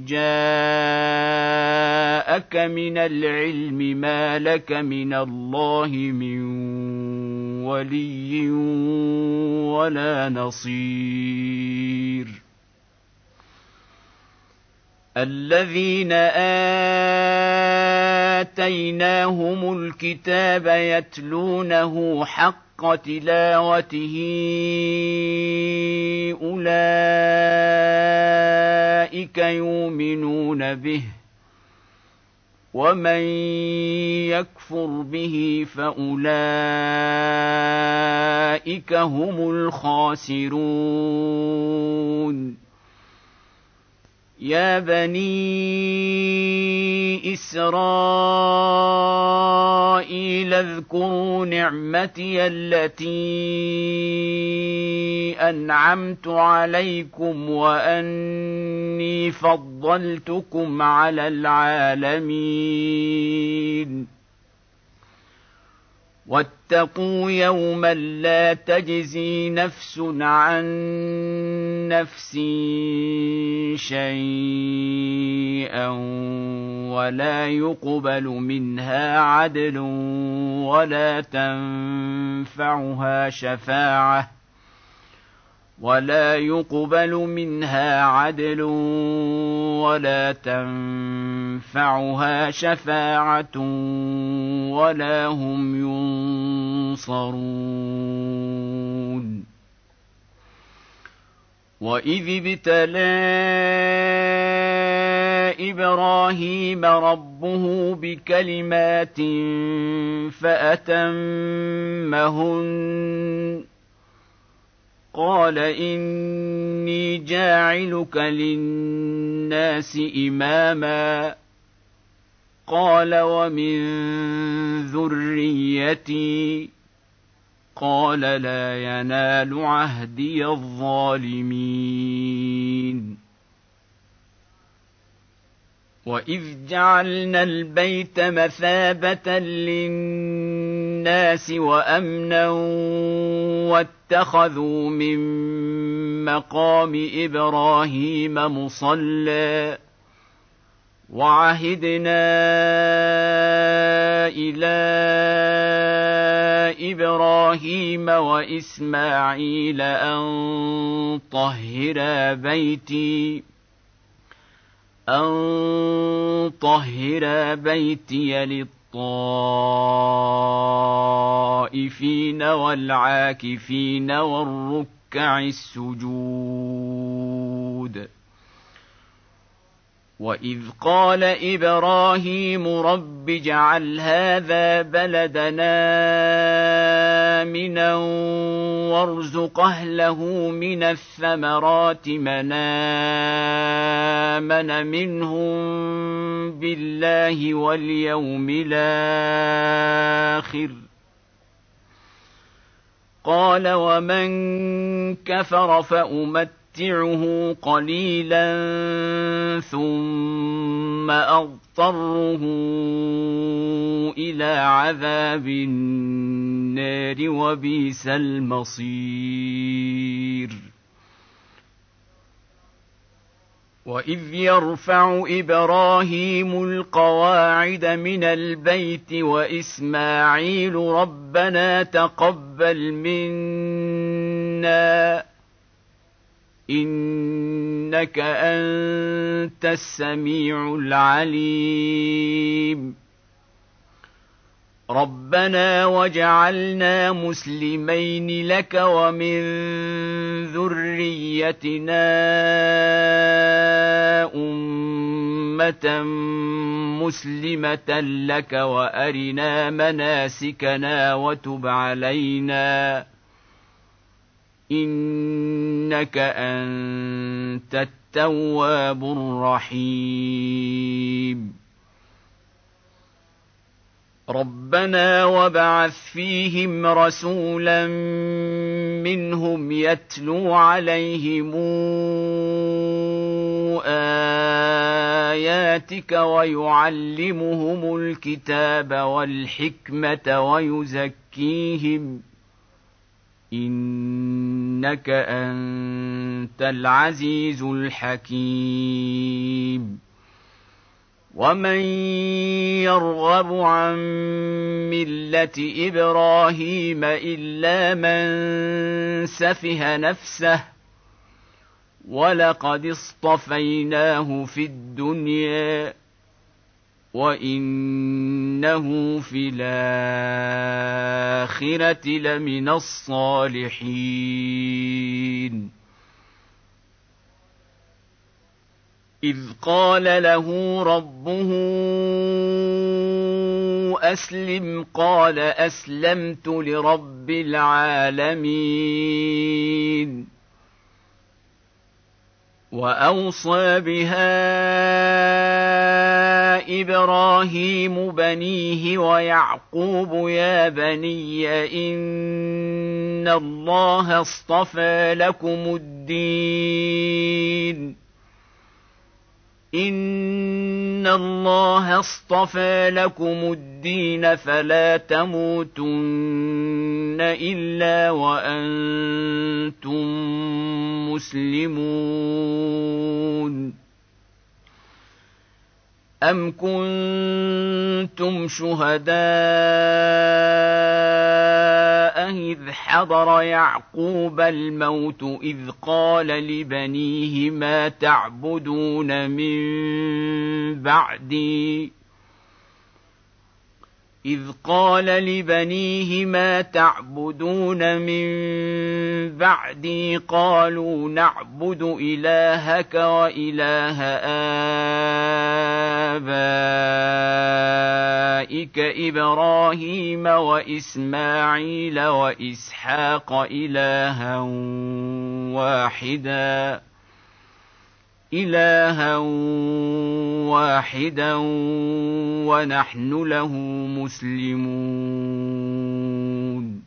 جاءك من العلم ما لك من الله من ولي ولا نصير الذين آتيناهم الكتاب يتلونه حق تلاوته أولئك فاولئك يؤمنون به ومن يكفر به فاولئك هم الخاسرون. يا بني إسرائيل اذكروا نعمتي التي أنعمت عليكم وأني فضلتكم على العالمين. واتقوا يوما لا تجزي نفس عن نفس شيئا ولا يقبل منها عدل ولا تنفعها شفاعة ولا يقبل منها عدل ولا تنفعها شفاعة ولا هم ينصرون. وإذ ابتلى إبراهيم ربه بكلمات فأتمهن قال إني جاعلك للناس إماما قال ومن ذريتي قال لا ينال عهدي الظالمين. وإذ جعلنا البيت مثابة للناس وأمنا واتخذوا من مقام إبراهيم مصلى وعهدنا إلى إبراهيم وإسماعيل أن طهرا بيتي أن طهرا بيتي للطائفين والعاكفين والركع السجود. وإذ قال إبراهيم رب اجعل هذا بلدنا آمنا وارزق أهله من الثمرات من آمن منهم بالله واليوم الآخر قال ومن كفر فأمتعه متعه قليلا ثم أضطره إلى عذاب النار وبئس المصير. وإذ يرفع إبراهيم القواعد من البيت وإسماعيل ربنا تقبل منا إنك أنت السميع العليم. ربنا وجعلنا مسلمين لك ومن ذريتنا أمة مسلمة لك وأرنا مناسكنا وتب علينا إنك أنت التواب الرحيم. ربنا وابعث فيهم رسولا منهم يتلو عليهم آياتك ويعلمهم الكتاب والحكمة ويزكيهم إنك أنت العزيز الحكيم. ومن يرغب عن ملة إبراهيم إلا من سفه نفسه ولقد اصطفيناه في الدنيا وإنه في الآخرة لمن الصالحين. إذ قال له ربه أسلم قال أسلمت لرب العالمين. وأوصى بها إبراهيم بنيه ويعقوب يا بني إن الله اصطفى لكم الدين إن الله اصطفى لكم الدين فلا تموتن إلا وأنتم مسلمون. أم كنتم شهداء إذ حضر يعقوب الموت إذ قال لبنيه ما تعبدون من بعدي إذ قال لبنيه ما تعبدون من بعدي قالوا نعبد إلهك وإله آبائك إبراهيم وإسماعيل وإسحاق إلها واحدا إلها واحدا ونحن له مسلمون.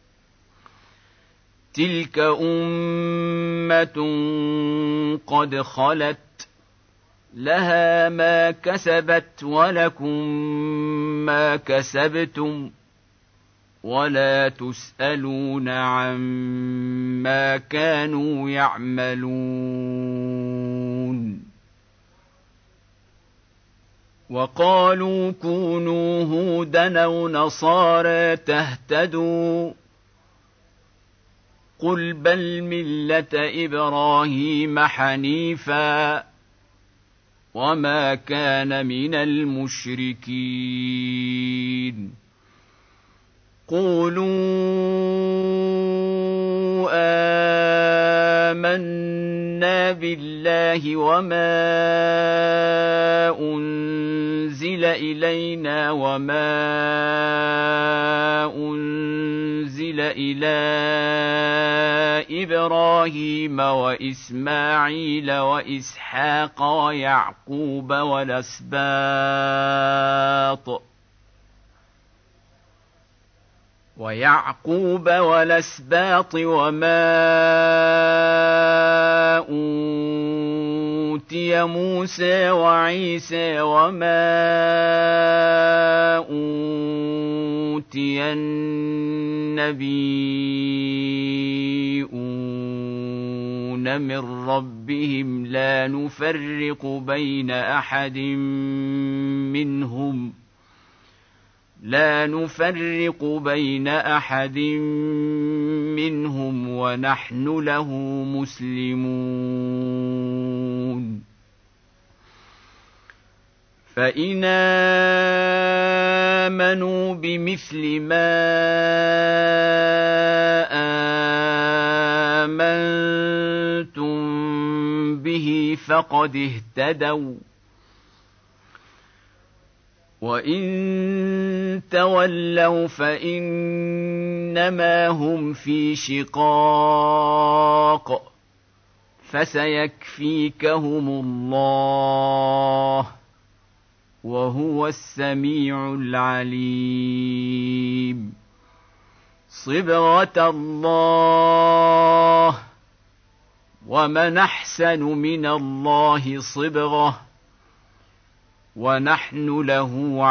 تلك أمة قد خلت لها ما كسبت ولكم ما كسبتم ولا تسألون عما كانوا يعملون. وقالوا كونوا هودا أو نصارى تهتدوا قل بل ملة إبراهيم حنيفا وما كان من المشركين. قولوا آمنا بالله وما أنزل إلينا وما أنزل إلى إبراهيم وإسماعيل وإسحاق ويعقوب والأسباط ويعقوب والأسباط وما أوتي موسى وعيسى وما أوتي النبيون من ربهم لا نفرق بين أحد منهم لا نفرق بين أحد منهم ونحن له مسلمون. فإن آمنوا بمثل ما آمنتم به فقد اهتدوا وإن تولوا فإنما هم في شقاق فسيكفيكهم الله وهو السميع العليم. صبغة الله ومن أحسن من الله صبغة ونحن له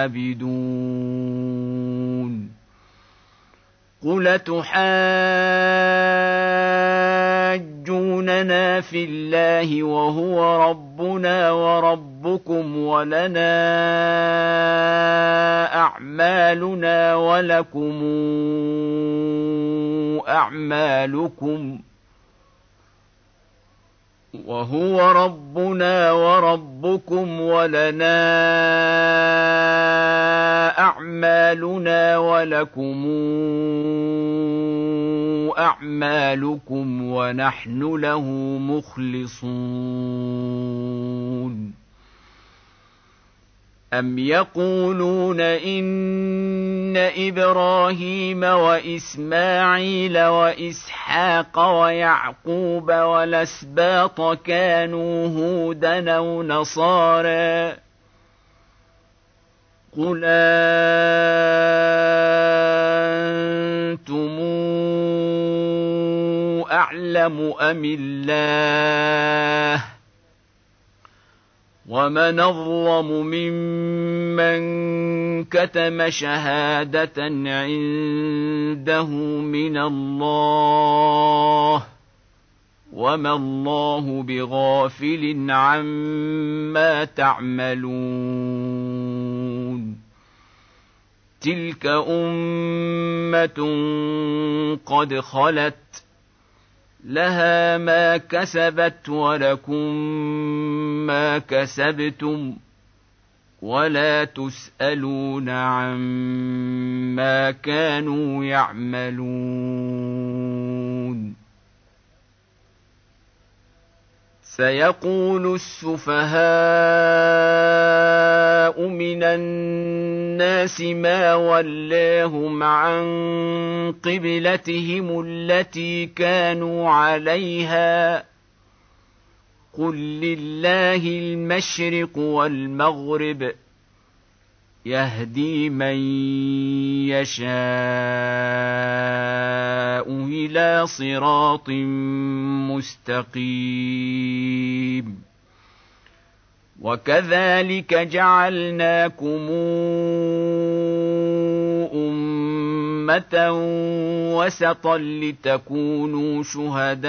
عابدون. قل تحاجوننا في الله وهو ربنا وربكم ولنا أعمالنا ولكم أعمالكم وهو ربنا وربكم ولنا أعمالنا ولكم أعمالكم ونحن له مخلصون أم يقولون إن إبراهيم وإسماعيل وإسحاق ويعقوب والأسباط كانوا هودا أو نصارى قل أنتم أعلم أم الله ومن أظلم ممن كتم شهادة عنده من الله وما الله بغافل عما تعملون تلك أمة قد خلت لها ما كسبت ولكم ما كسبتم ولا تسألون عما كانوا يعملون سيقول السفهاء من الناس ما ولاهم عن قبلتهم التي كانوا عليها قل لله المشرق والمغرب يهدي من يشاء إلى صراط مستقيم وكذلك جعلناكم أمة وسطا لتكونوا شهداء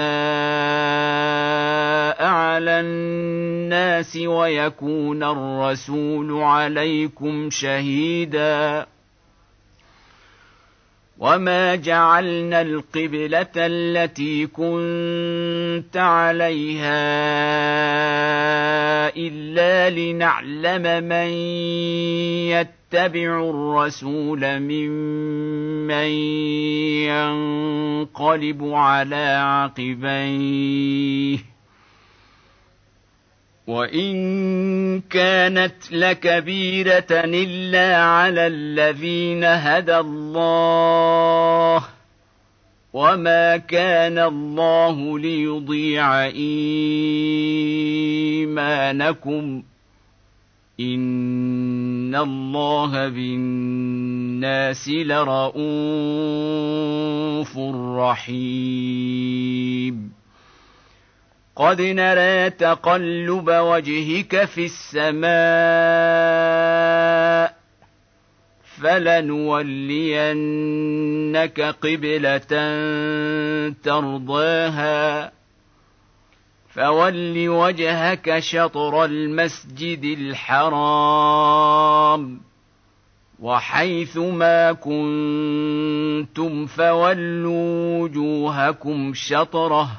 على الناس ويكون الرسول عليكم شهيدا وما جعلنا القبلة التي كنت عليها إلا لنعلم من يتبع الرسول ممن ينقلب على عقبيه وإن كانت لكبيرة إلا على الذين هدى الله وما كان الله ليضيع إيمانكم إن الله بالناس لرءوف رحيم قد نرى تقلب وجهك في السماء فلنولينك قبلة ترضاها فول وجهك شطر المسجد الحرام وحيث ما كنتم فولوا وجوهكم شطره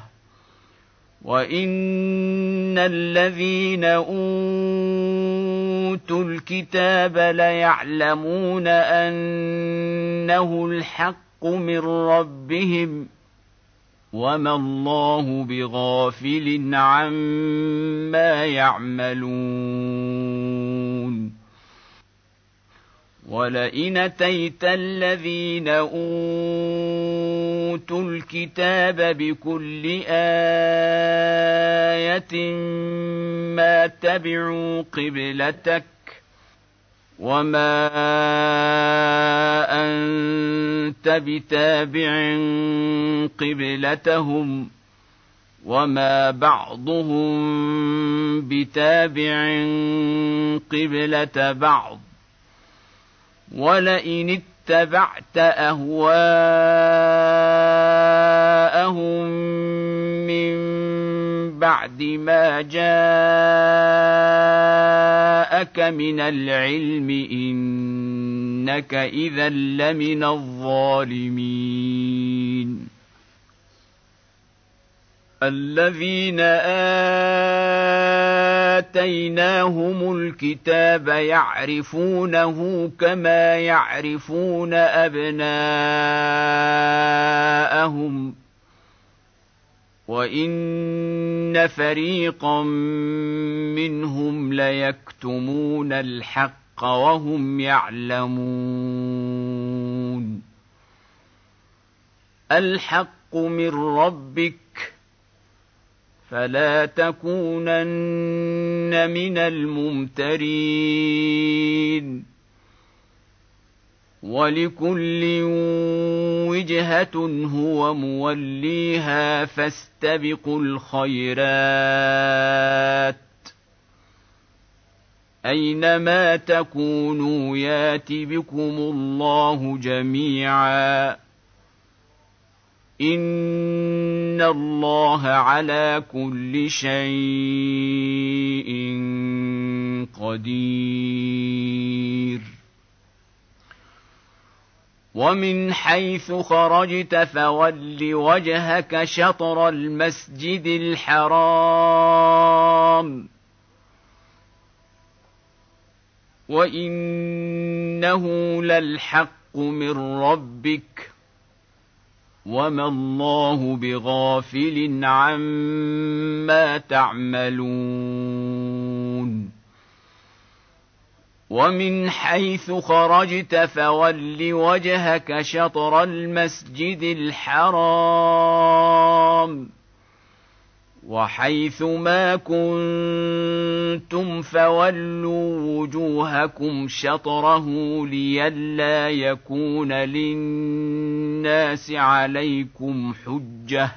وإن الذين أوتوا الكتاب ليعلمون أنه الحق من ربهم وما الله بغافل عما يعملون ولئن أتيت الذين أوتوا الكتاب بكل آية ما تبعوا قبلتك وما أنت بتابع قبلتهم وما بعضهم بتابع قبلة بعض ولئن اتبعت أهواءهم من بعد ما جاءك من العلم إنك إذا لمن الظالمين الذين آتيناهم الكتاب يعرفونه كما يعرفون أبناءهم وإن فريقا منهم ليكتمون الحق وهم يعلمون. الحق من ربك فلا تكونن من الممترين. ولكل وجهة هو موليها فاستبقوا الخيرات أينما تكونوا يات بكم الله جميعا إن الله على كل شيء قدير. ومن حيث خرجت فول وجهك شطر المسجد الحرام وإنه للحق من ربك وما الله بغافل عما تعملون. ومن حيث خرجت فول وجهك شطر المسجد الحرام وحيث ما كنتم فولوا وجوهكم شطره لئلا يكون للناس عليكم حجة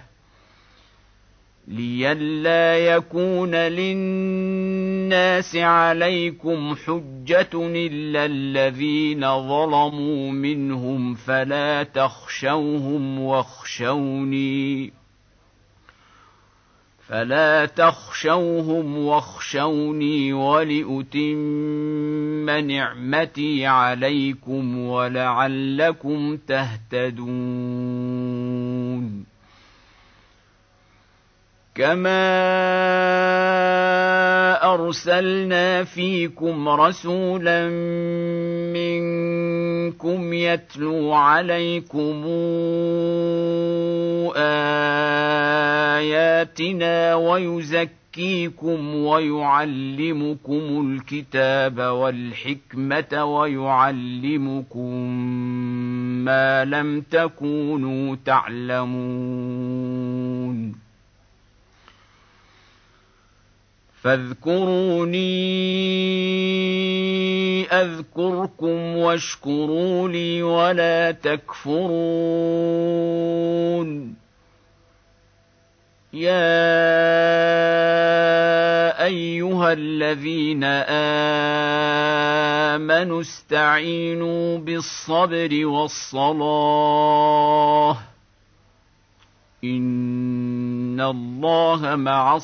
لئلا يكون للناس عليكم حجة إلا الذين ظلموا منهم فلا تخشوهم واخشوني فلا تخشوهم واخشوني ولأتم نعمتي عليكم ولعلكم تهتدون. كما أرسلنا فيكم رسولا منكم يتلو عليكم آياتنا ويزكيكم ويعلمكم الكتاب والحكمة ويعلمكم ما لم تكونوا تعلمون. فاذكروني أذكركم واشكروا لي ولا تكفرون. يا أيها الذين آمنوا استعينوا بالصبر والصلاة إن الله مع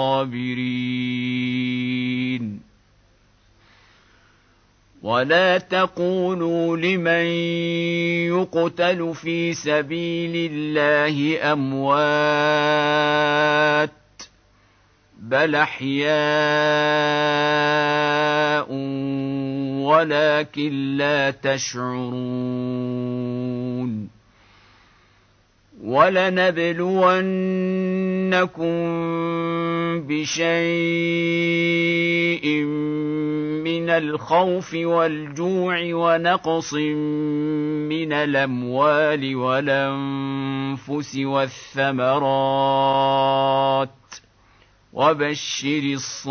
الصابرين. ولا تقولوا لمن يقتل في سبيل الله أموات بل أحياء ولكن لا تشعرون. ولنبلونكم بشيء من الخوف والجوع ونقص من الأموال والأنفس والثمرات وبشر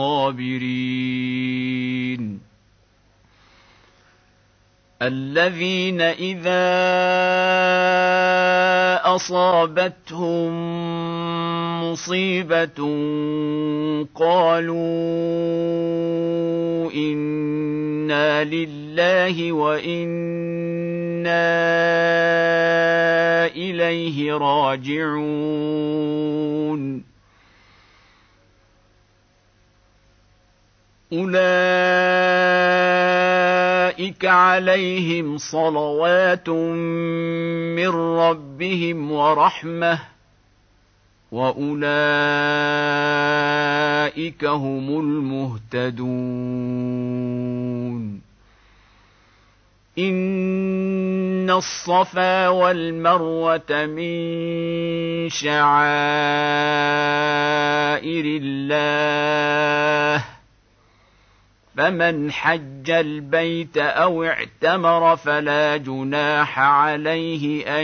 الصابرين الذين إذا أصابتهم مصيبة قالوا إنا لله وإنا إليه راجعون. أولئك عليهم صلوات من ربهم ورحمة وأولئك هم المهتدون. إن الصفا والمروة من شعائر الله، فمن حج البيت أو اعتمر فلا جناح عليه أن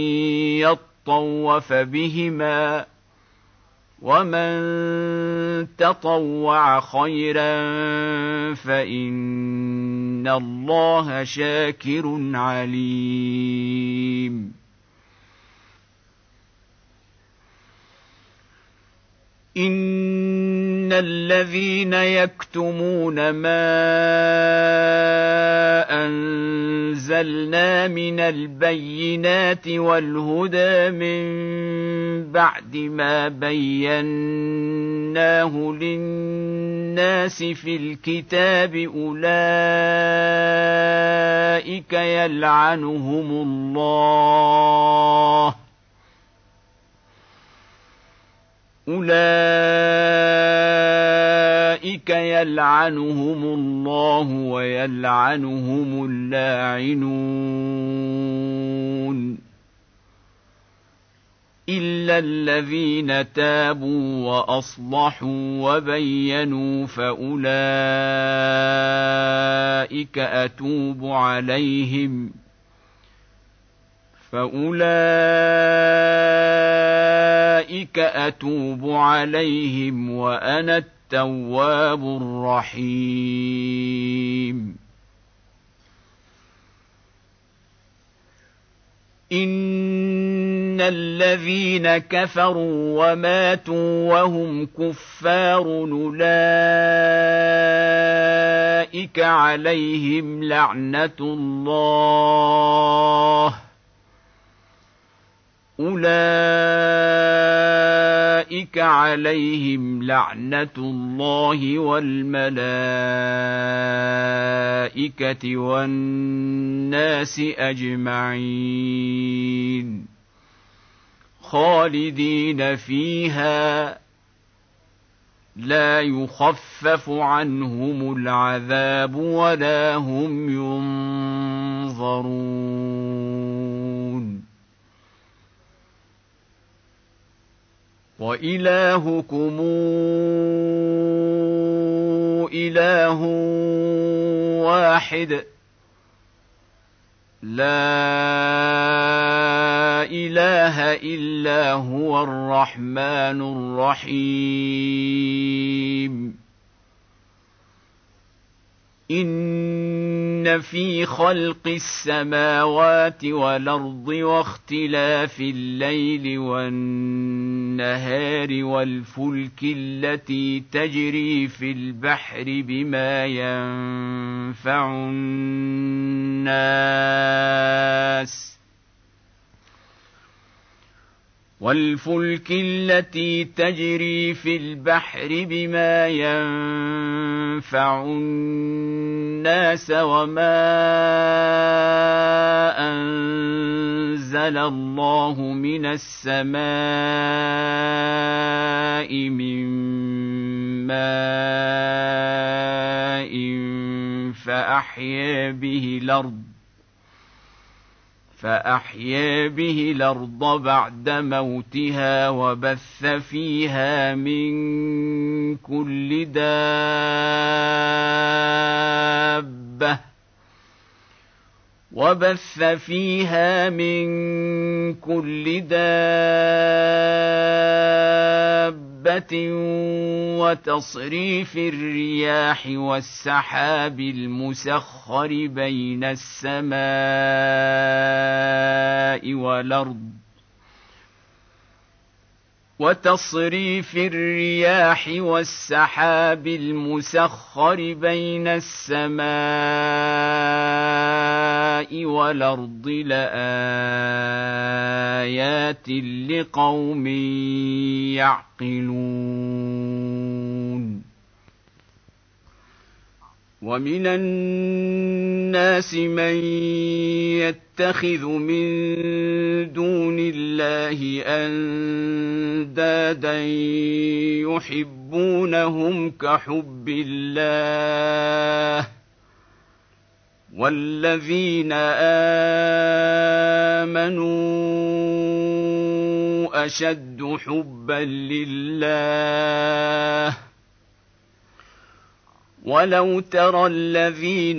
يطوف بهما، ومن تطوع خيرا فإن الله شاكر عليم. إن الذين يكتمون ما أنزلنا من البينات والهدى من بعد ما بيناه للناس في الكتاب أولئك يلعنهم الله أولئك يلعنهم الله ويلعنهم اللاعنون إلا الذين تابوا وأصلحوا وبينوا فأولئك أتوب عليهم فأولئك أتوب عليهم وأنا التواب الرحيم. إن الذين كفروا وماتوا وهم كفار أولئك عليهم لعنة الله أولئك عليهم لعنة الله والملائكة والناس أجمعين خالدين فيها لا يخفف عنهم العذاب ولا هم ينظرون. وإلهكم إله واحد لا إله إلا هو الرحمن الرحيم. إن في خلق السماوات والأرض واختلاف الليل والنهار والفلك التي تجري في البحر بما ينفع الناس والفلك التي تجري في البحر بما ينفع الناس وما أنزل الله من السماء من ماء فأحيا به الأرض فأحيا به الأرض بعد موتها وبث فيها من كل دابة وبث فيها من كل دابة وتصريف الرياح والسحاب المسخر بين السماء والأرض وتصريف الرياح والسحاب المسخر بين السماء والأرض لآيات لقوم يعقلون. ومن الناس من يتخذ من دون الله أندادا يحبونهم كحب الله والذين آمنوا أشد حبا لله ولو ترى الذين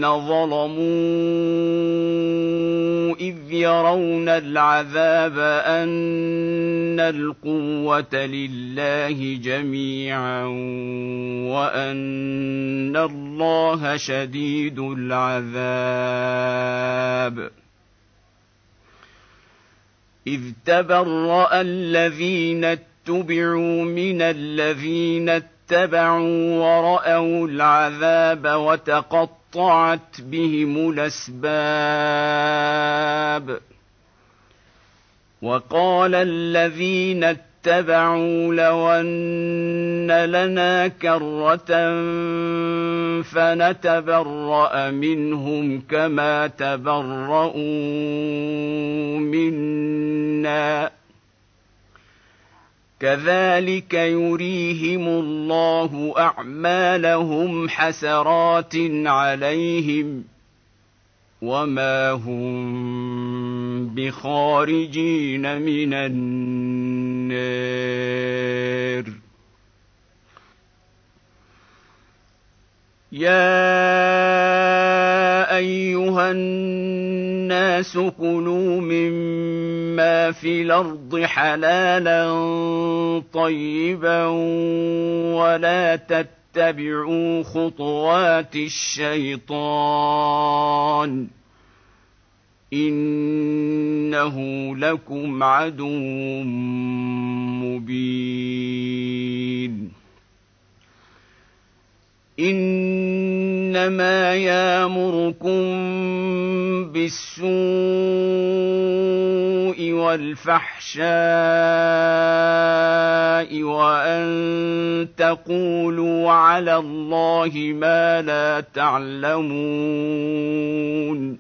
ظلموا إذ يرون العذاب أن القوة لله جميعا وأن الله شديد العذاب إذ تبرأ الذين اتبعوا من الذين اتبعوا ورأوا العذاب وتقطعت بهم الأسباب وقال الذين اتبعوا لو أن لنا كرة فنتبرأ منهم كما تبرؤوا منا كذلك يريهم الله أعمالهم حسرات عليهم وما هم بخارجين من النار يا أيها الناس كلوا مما في الأرض حلالا طيبا ولا تتبعوا خطوات الشيطان إنه لكم عدو مبين إنما يأمركم بالسوء والفحشاء وأن تقولوا على الله ما لا تعلمون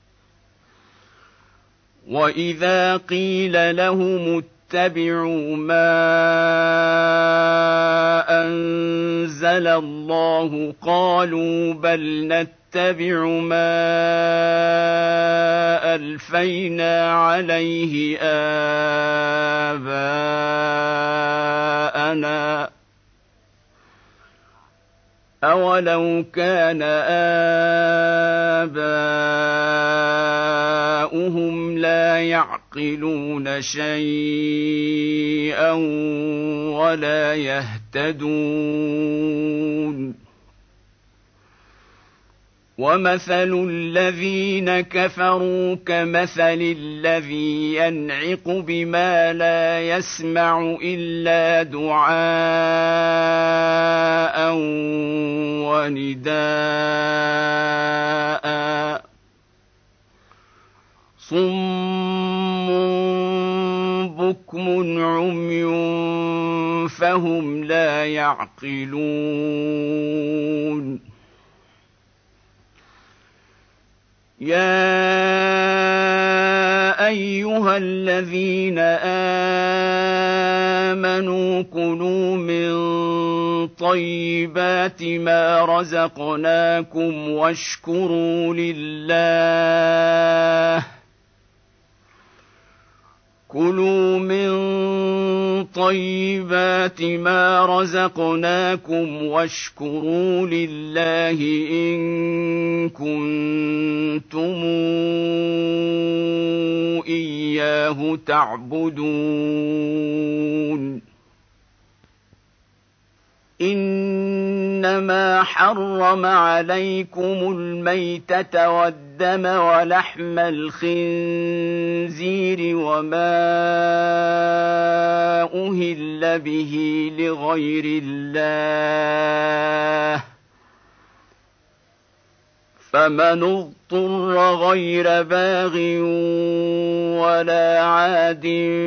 وإذا قيل لهم اتبعوا ما أنزل الله قالوا بل نتبع ما ألفينا عليه آباءنا أولو كان آباؤهم لا يعقلون شيئا ولا يهتدون ومثل الذين كفروا كمثل الذي ينعق بما لا يسمع إلا دعاء ونداء صم بكم عمي فهم لا يعقلون يا أيها الذين آمنوا كلوا من طيبات ما رزقناكم واشكروا لله كلوا من طيبات ما رزقناكم واشكروا لله إن كنتم إياه تعبدون إنما حرم عليكم الميتة والدم ولحم الخنزير وما أهل به لغير الله فمن اضطر غير باغ ولا عاد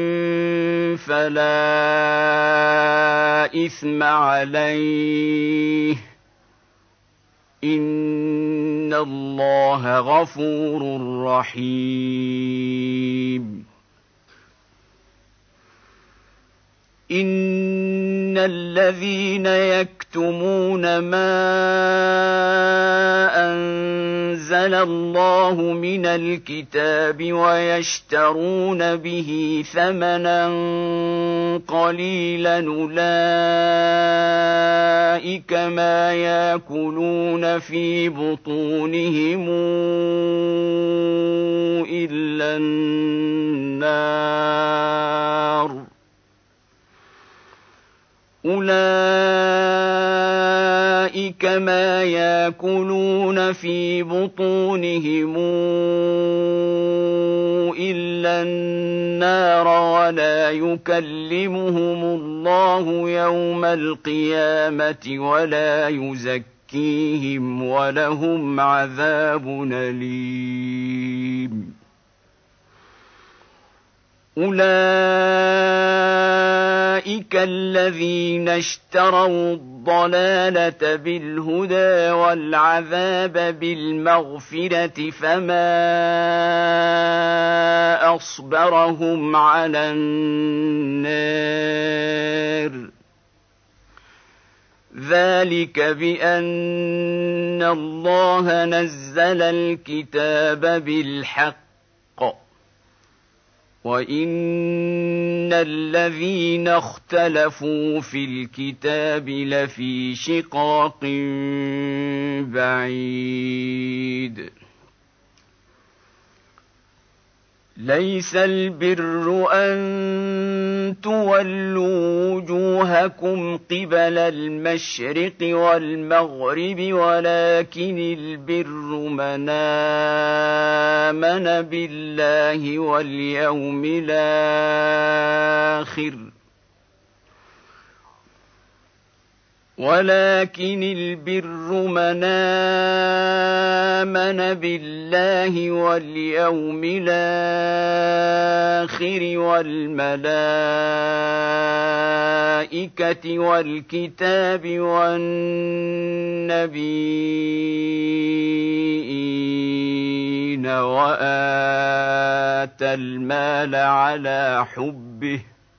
فلا إثم عليه إن الله غفور رحيم. إن الذين يكتمون ما أنزل الله من الكتاب ويشترون به ثمنا قليلا أولئك ما يأكلون في بطونهم إلا النار أولئك ما يأكلون في بطونهم إلا النار ولا يكلمهم الله يوم القيامة ولا يزكيهم ولهم عذاب أليم. أولئك الذين اشتروا الضلالة بالهدى والعذاب بالمغفرة فما أصبرهم على النار ذلك بأن الله نزل الكتاب بالحق وإن الذين اختلفوا في الكتاب لفي شقاق بعيد. ليس البر أن تولوا وجوهكم قبل المشرق والمغرب ولكن البر من آمن بالله واليوم الآخر ولكن البر من آمن بالله واليوم الآخر والملائكة والكتاب والنبيين وآتى المال على حبه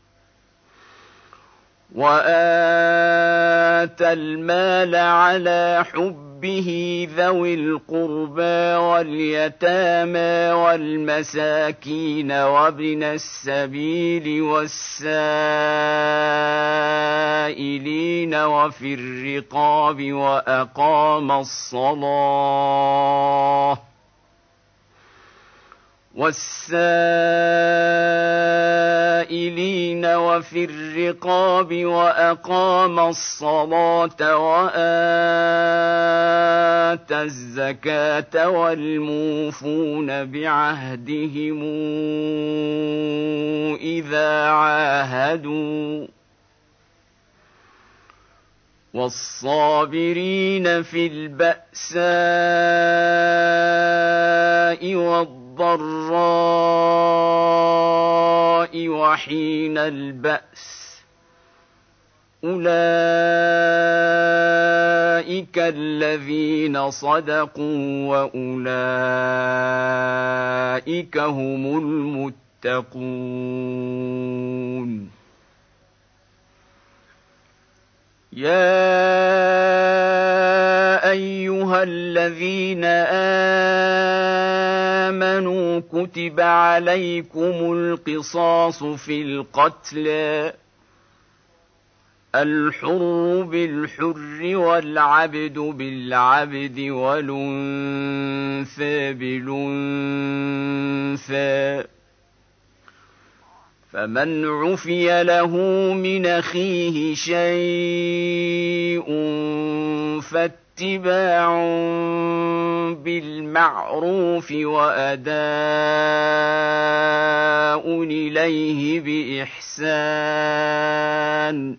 وآتى المال على حبه ذوي القربى واليتامى والمساكين وابن السبيل والسائلين وفي الرقاب وأقام الصلاة والسائلين وفي الرقاب وأقام الصلاة وآتى الزكاة والموفون بعهدهم إذا عاهدوا والصابرين في البأساء والضراء وحين البأس أولئك الذين صدقوا وأولئك هم المتقون. يا أيها الذين آمنوا كتب عليكم القصاص في القتلى الحر بالحر والعبد بالعبد والأنثى بالأنثى فمن عفي له من أخيه شيء فاتباع بالمعروف وأداء إليه بإحسان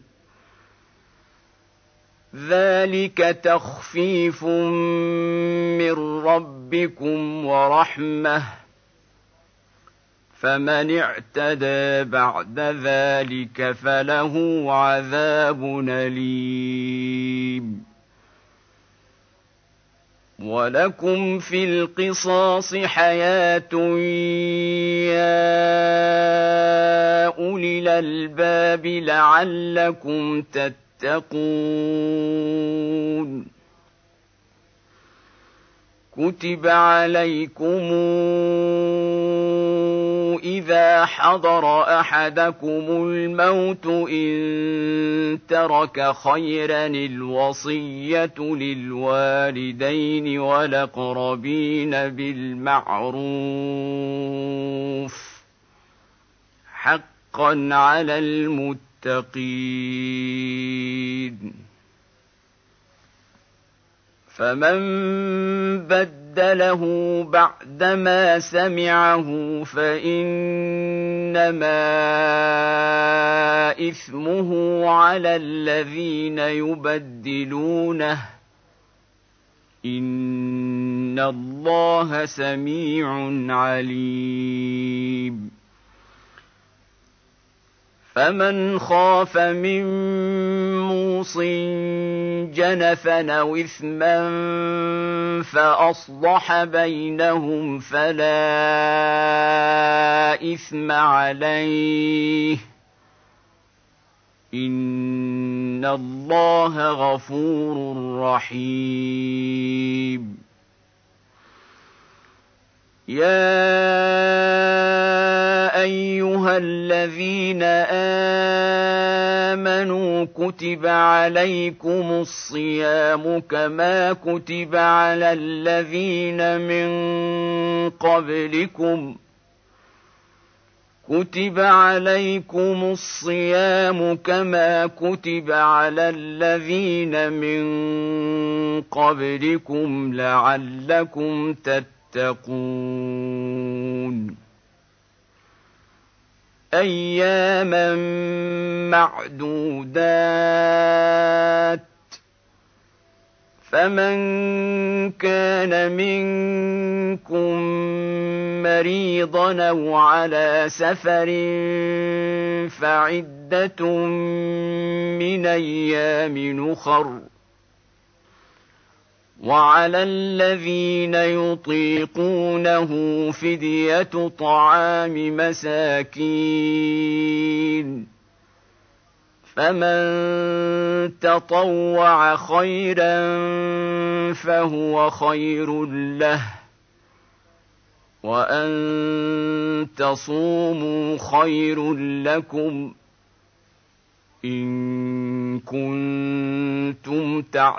ذلك تخفيف من ربكم ورحمة فمن اعتدى بعد ذلك فله عذاب أليم. ولكم في القصاص حياة يا أولي الألباب لعلكم تتقون. كتب عليكم إذا حضر أحدكم الموت إن ترك خيرا الوصية للوالدين والأقربين بالمعروف حقا على المتقين. فمن بدله بعدما سمعه فإنما إثمه على الذين يبدلونه إن الله سميع عليم. فمن خاف من موص جنفا أو إثما فأصلح بينهم فلا إثم عليه إن الله غفور رحيم. يا أيها الذين آمنوا كتب عليكم الصيام كما كتب على الذين من قبلكم كتب عليكم الصيام كما كتب على الذين من قبلكم لعلكم تتقون. أياما معدودات فمن كان منكم مريضا أو على سفر فعدة من أيام أخر وعلى الذين يطيقونه فدية طعام مساكين فمن تطوع خيرا فهو خير له وأن تصوموا خير لكم إن كنتم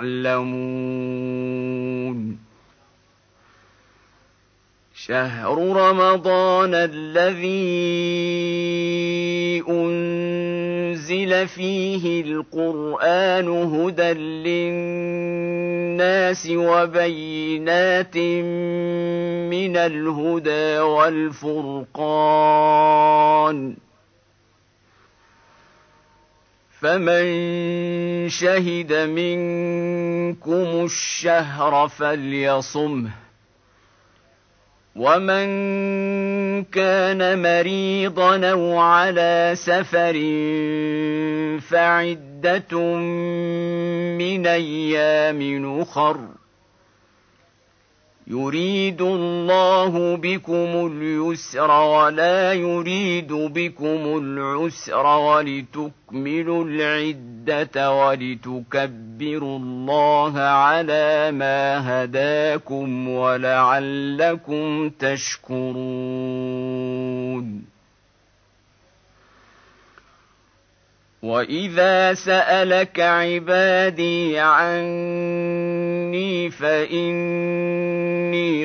تعلمون. شهر رمضان الذي أنزل فيه القرآن هدى للناس وبينات من الهدى والفرقان فمن شهد منكم الشهر فليصمه ومن كان مريضا أو على سفر فعدة من أيام أخر يريد الله بكم اليسر ولا يريد بكم العسر ولتكملوا العدة ولتكبروا الله على ما هداكم ولعلكم تشكرون. وإذا سألك عبادي عني فإني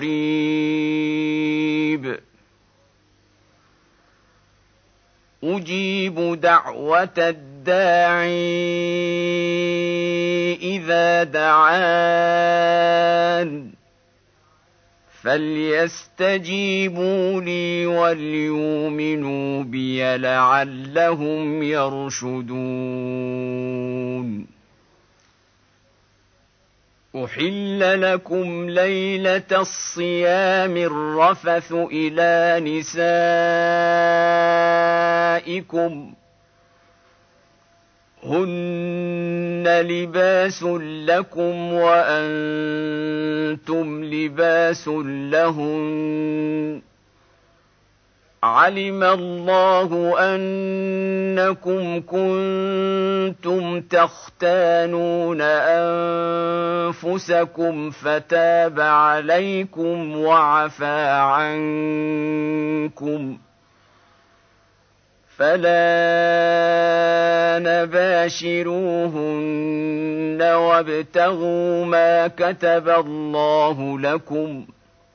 قريب أجيب دعوة الداعي إذا دعان فليستجيبوا لي وليؤمنوا بي لعلهم يرشدون. أحل لكم ليلة الصيام الرفث إلى نسائكم هن لباس لكم وأنتم لباس لهن علم الله أنكم كنتم تختانون أنفسكم فتاب عليكم وعفى عنكم فلا نباشروهن وابتغوا ما كتب الله لكم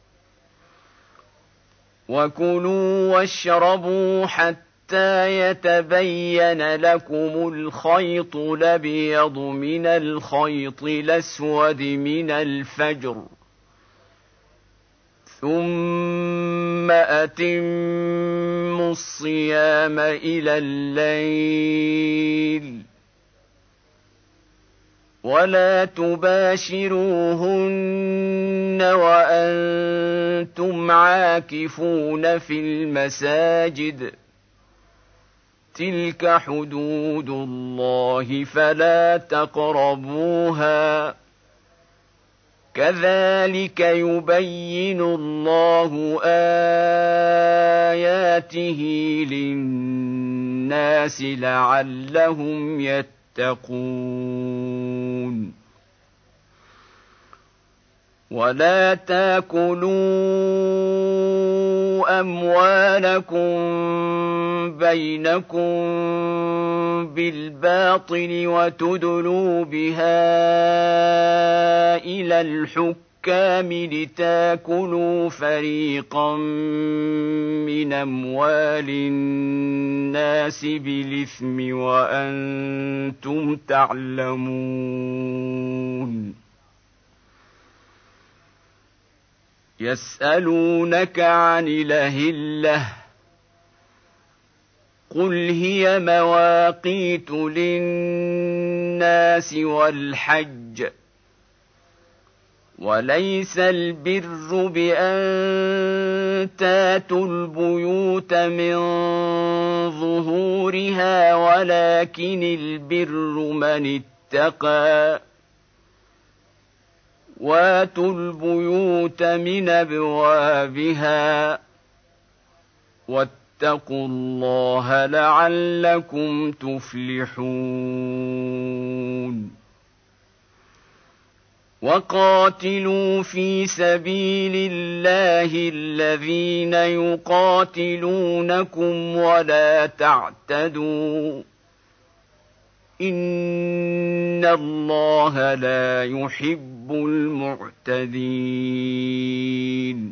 وكلوا واشربوا حتى يتبين لكم الخيط الأبيض من الخيط الأسود من الفجر ثم أتموا الصيام إلى الليل ولا تباشروهن وأنتم عاكفون في المساجد تلك حدود الله فلا تقربوها كذلك يبين الله آياته للناس لعلهم يتقون ولا تاكلوا أموالكم بينكم بالباطل وتدلوا بها إلى الحكام لتاكلوا فريقا من أموال الناس بالإثم وأنتم تعلمون يسألونك عن الأهلة قل هي مواقيت للناس والحج وليس البر بأن تاتوا البيوت من ظهورها ولكن البر من اتقى واتوا البيوت من أبوابها واتقوا الله لعلكم تفلحون وقاتلوا في سبيل الله الذين يقاتلونكم ولا تعتدوا إن الله لا يحب المعتدين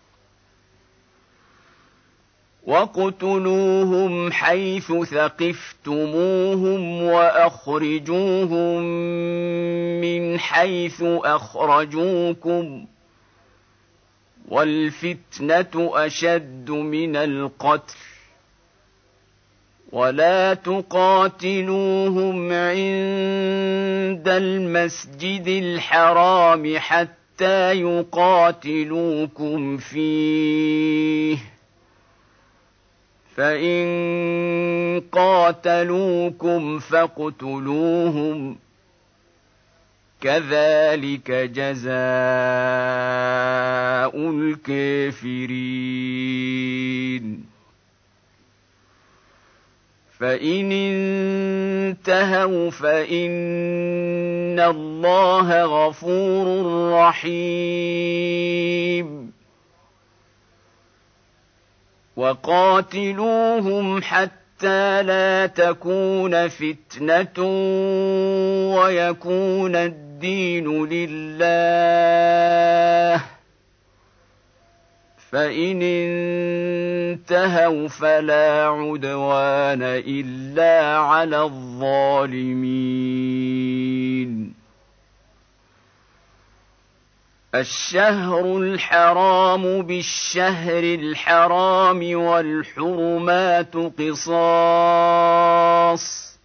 واقتلوهم حيث ثقفتموهم وأخرجوهم من حيث أخرجوكم والفتنة أشد من القتل ولا تقاتلوهم عند المسجد الحرام حتى يقاتلوكم فيه فإن قاتلوكم فاقتلوهم كذلك جزاء الكافرين فإن انتهوا فإن الله غفور رحيم وقاتلوهم حتى لا تكون فتنة ويكون الدين لله فإن انتهوا فلا عدوان إلا على الظالمين الشهر الحرام بالشهر الحرام والحرمات قصاص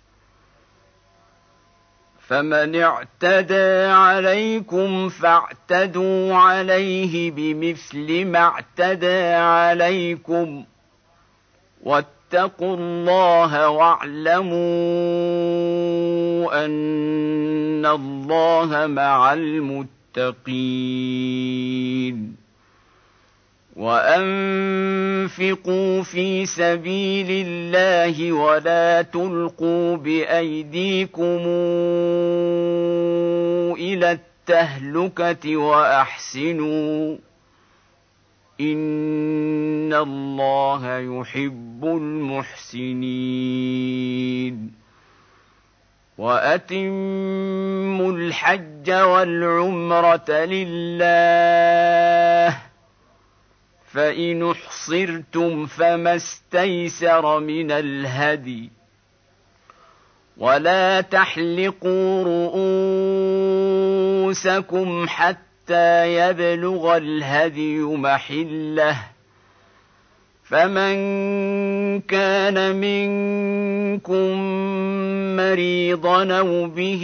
فمن اعتدى عليكم فاعتدوا عليه بمثل ما اعتدى عليكم واتقوا الله واعلموا أن الله مع المتقين وأنفقوا في سبيل الله ولا تلقوا بأيديكم إلى التهلكة وأحسنوا إن الله يحب المحسنين وأتموا الحج والعمرة لله فإن احصرتم فما استيسر من الهدي ولا تحلقوا رؤوسكم حتى يبلغ الهدي محله فمن كان منكم مريضا أو به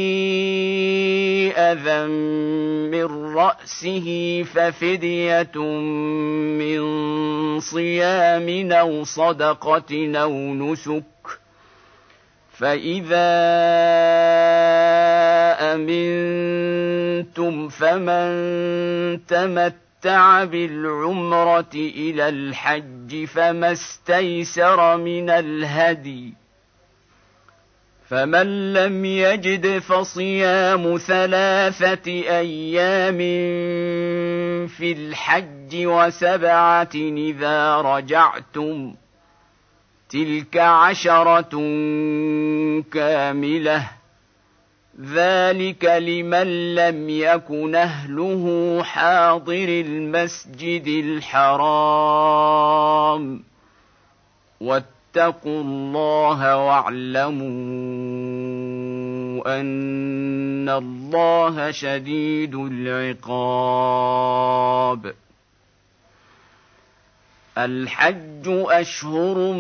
أذى من رأسه ففدية من صيام أو صدقة أو نسك فإذا أمنتم فمن تمتع بالعمرة إلى الحج فما استيسر من الهدي فمن لم يجد فصيام ثلاثة أيام في الحج وسبعة إذا رجعتم تلك عشرة كاملة ذلك لمن لم يكن أهله حاضر المسجد الحرام واتقوا الله واعلموا أن الله شديد العقاب الحج أشهر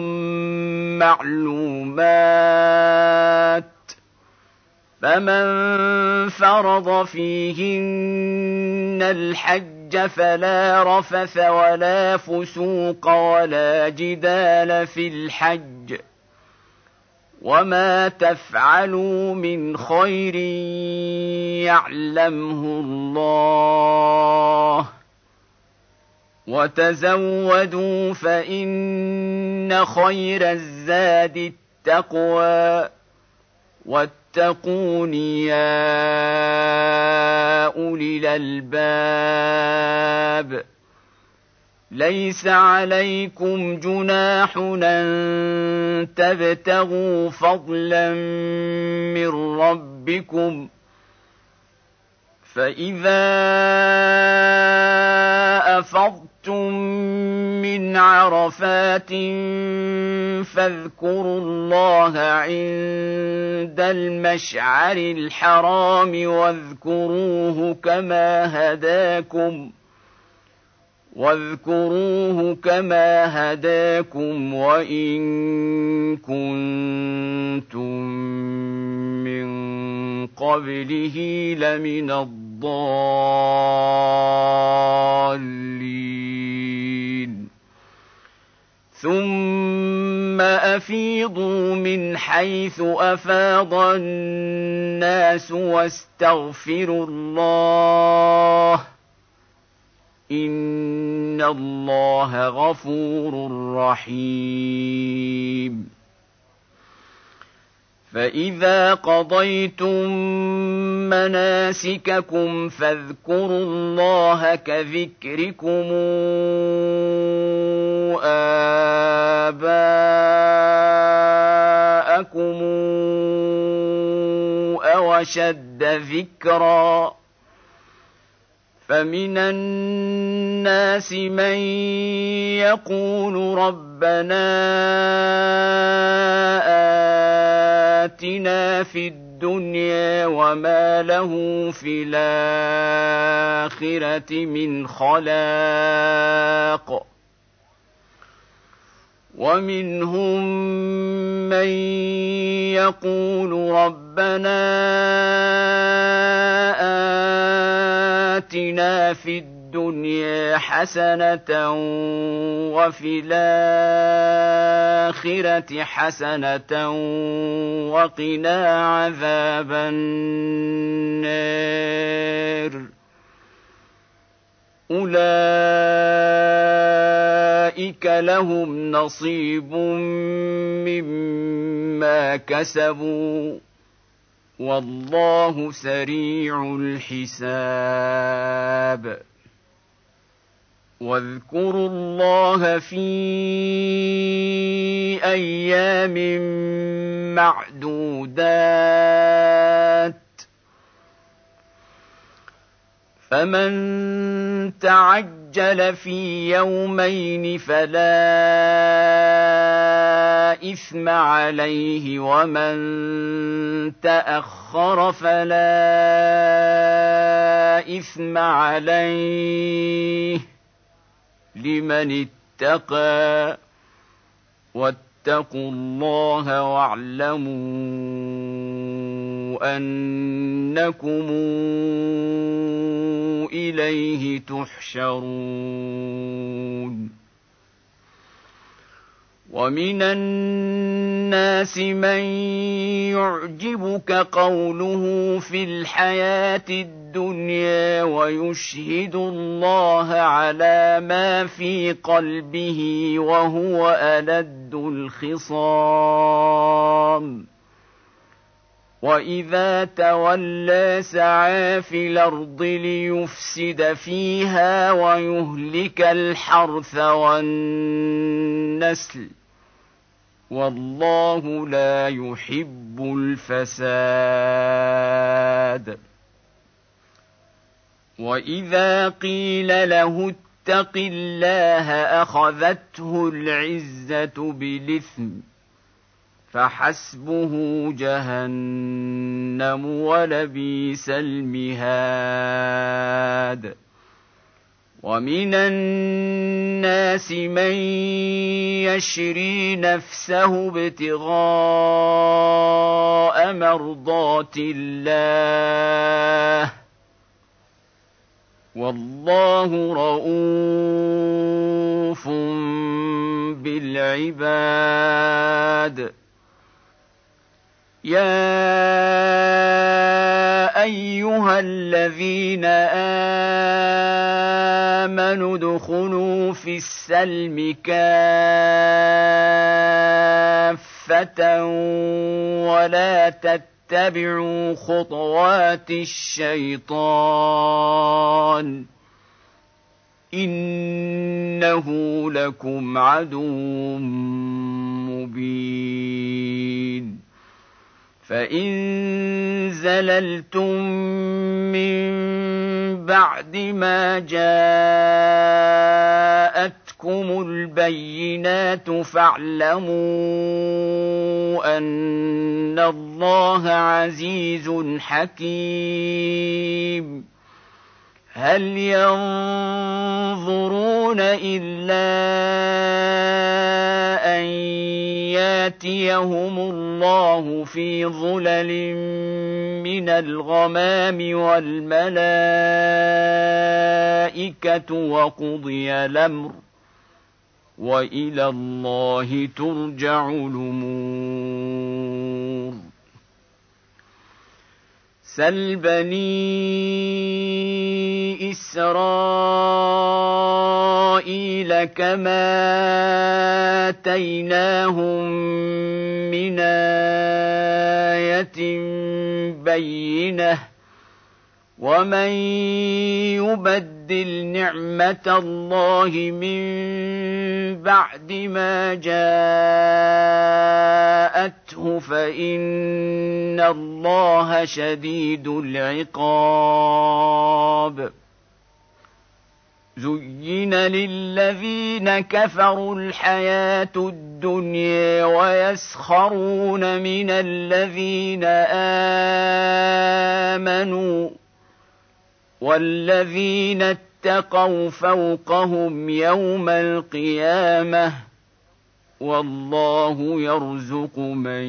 معلومات فمن فرض فيهن الحج فلا رفث ولا فسوق ولا جدال في الحج وما تفعلوا من خير يعلمه الله وتزودوا فإن خير الزاد التقوى واتقون يا أولي الألباب ليس عليكم جناح أن تبتغوا فضلا من ربكم فإذا أفضتم من عرفات فاذكروا الله عند المشعر الحرام واذكروه كما هداكم واذكروه كما هداكم وإن كنتم من قبله لمن الضالين ثم أفيضوا من حيث أفاض الناس واستغفروا الله إن الله غفور رحيم فإذا قضيتم مناسككم فاذكروا الله كذكركم آباءكم أو أشد ذكرا فمن الناس من يقول ربنا آتنا في الدنيا وما له في الآخرة من خلاق ومنهم من يقول ربنا آتنا في الدنيا حسنة وفي الآخرة الآخرة حسنة وقنا عذاب النار أولئك لهم نصيب مما كسبوا والله سريع الحساب واذكروا الله في أيام معدودات فمن تعجل في يومين فلا إثم عليه ومن تأخر فلا إثم عليه لمن اتقى واتقوا الله واعلموا أنكم إليه تحشرون ومن الناس من يعجبك قوله في الحياة الدنيا ويشهد الله على ما في قلبه وهو ألد الخصام وإذا تولى سعى في الأرض ليفسد فيها ويهلك الحرث والنسل والله لا يحب الفساد وإذا قيل له اتق الله أخذته العزة بالإثم فحسبه جهنم ولبئس المهاد ومن الناس من يشري نفسه ابتغاء مرضات الله والله رءوف بالعباد يا أيها الذين آمنوا ادخلوا في السلم كافة ولا تتبعوا خطوات الشيطان إنه لكم عدو مبين فإن زللتم من بعد ما جاءتكم البينات فاعلموا أن الله عزيز حكيم هل ينظرون إلا أن ياتيهم الله في ظلل من الغمام والملائكة وقضي الأمر وإلى الله ترجع الأمور سل بني إسرائيل كم آتيناهم من آية بينة ومن يبدل نعمة الله من بعد ما جاءته فإن الله شديد العقاب زين للذين كفروا الحياة الدنيا ويسخرون من الذين آمنوا والذين اتقوا فوقهم يوم القيامة والله يرزق من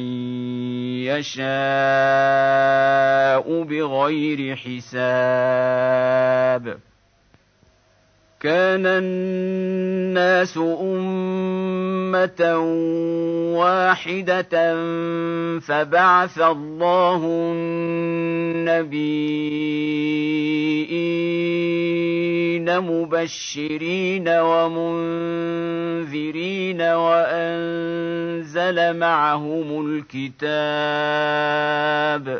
يشاء بغير حساب كان الناس أمة واحدة فبعث الله النبيين مبشرين ومنذرين وأنزل معهم الكتاب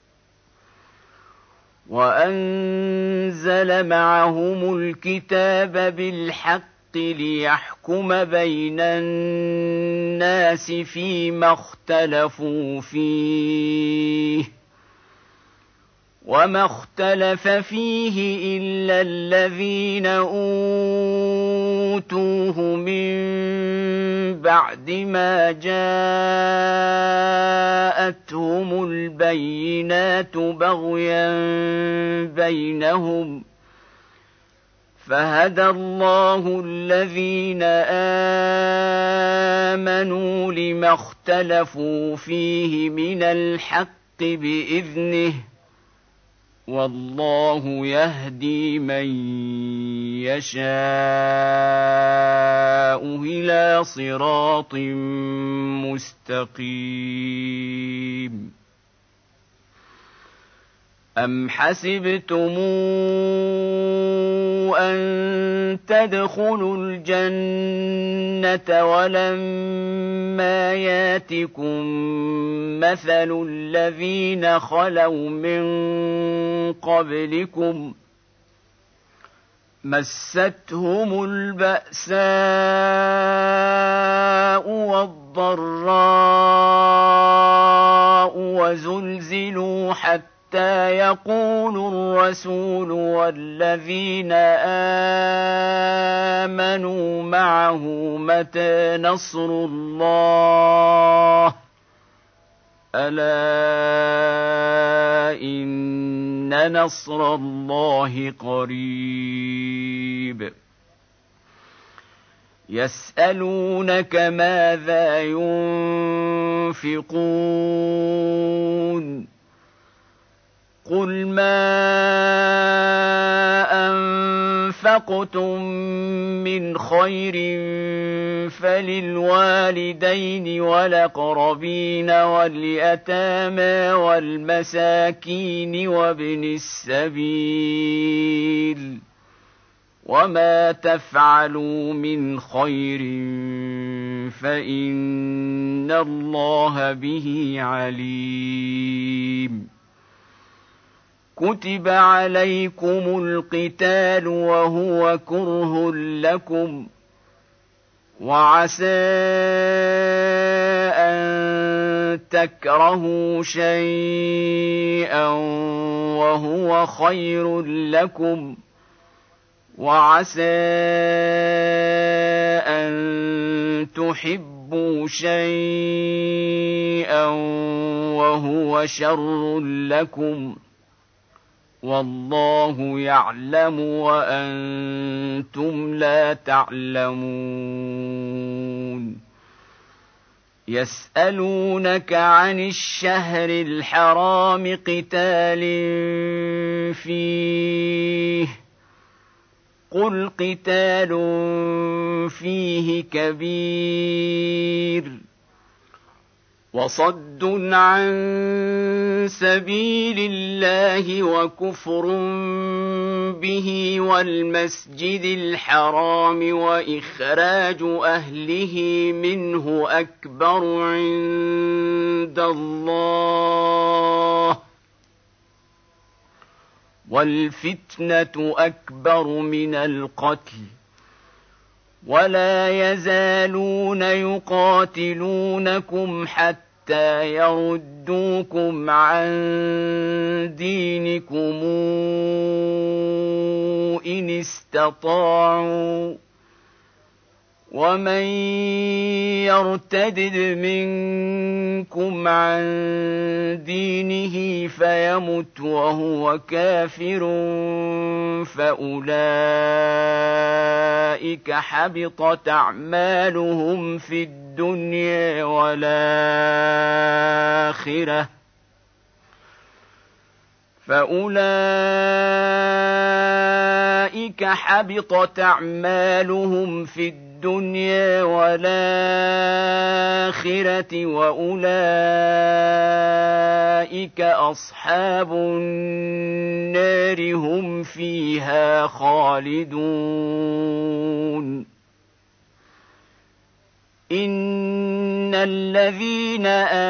وأنزل معهم الكتاب بالحق ليحكم بين الناس فيما اختلفوا فيه وما اختلف فيه إلا الذين أوتوه من بعد ما جاءتهم البينات بغيا بينهم فهدى الله الذين آمنوا لما اختلفوا فيه من الحق بإذنه والله يهدي من يشاء إلى صراط مستقيم أم حسبتم أن تدخلوا الجنة ولما ياتكم مثل الذين خلوا من قبلكم مستهم البأساء والضراء وزلزلوا حتى حتى يقول الرسول والذين آمنوا معه متى نصر الله ألا إن نصر الله قريب يسألونك ماذا ينفقون قل ما أنفقتم من خير فللوالدين والأقربين واليتامى والمساكين وابن السبيل وما تفعلوا من خير فإن الله به عليم كتب عليكم القتال وهو كره لكم وعسى أن تكرهوا شيئا وهو خير لكم وعسى أن تحبوا شيئا وهو شر لكم والله يعلم وأنتم لا تعلمون يسألونك عن الشهر الحرام قتال فيه قل قتال فيه كبير وصد عن سبيل الله وكفر به والمسجد الحرام وإخراج أهله منه أكبر عند الله والفتنة أكبر من القتل ولا يزالون يقاتلونكم حتى يردوكم عن دينكم إن استطاعوا ومن يرتدد منكم عن دينه فيمت وهو كافر فأولئك حبطت أعمالهم في الدنيا والآخرة فأولئك حبطت أعمالهم في الدنيا والآخرة وأولئك أصحاب النار هم فيها خالدون. إن الذين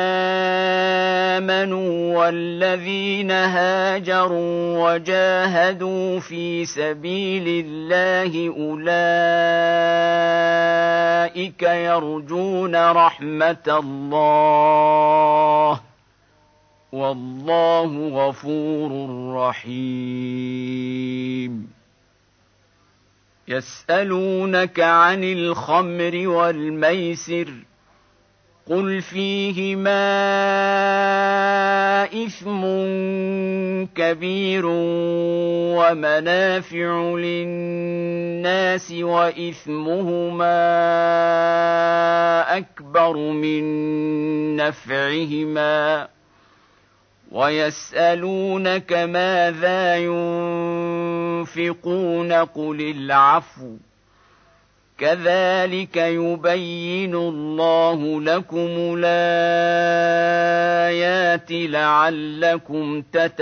آمنوا والذين هاجروا وجاهدوا في سبيل الله أولئك يرجون رحمة الله والله غفور رحيم. يسألونك عن الخمر والميسر قل فيهما إثم كبير ومنافع للناس وإثمهما أكبر من نفعهما ويسألونك ماذا ينفقون قل العفو كذلك يبين الله لكم الآيات لعلكم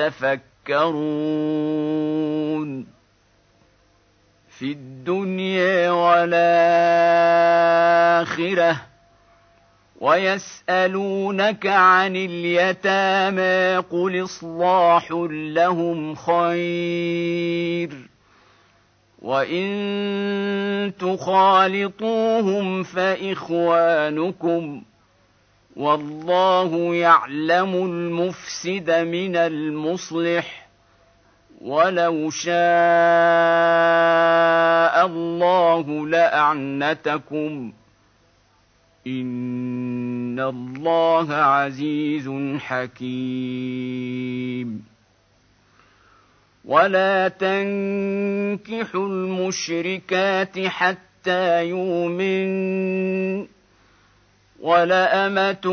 تتفكرون. في الدنيا والآخرة. ويسألونك عن اليتامى قل إصلاح لهم خير وإن تخالطوهم فإخوانكم والله يعلم المفسد من المصلح ولو شاء الله لأعنتكم إن الله عزيز حكيم. ولا تنكحوا المشركات حتى يؤمنن ولأمة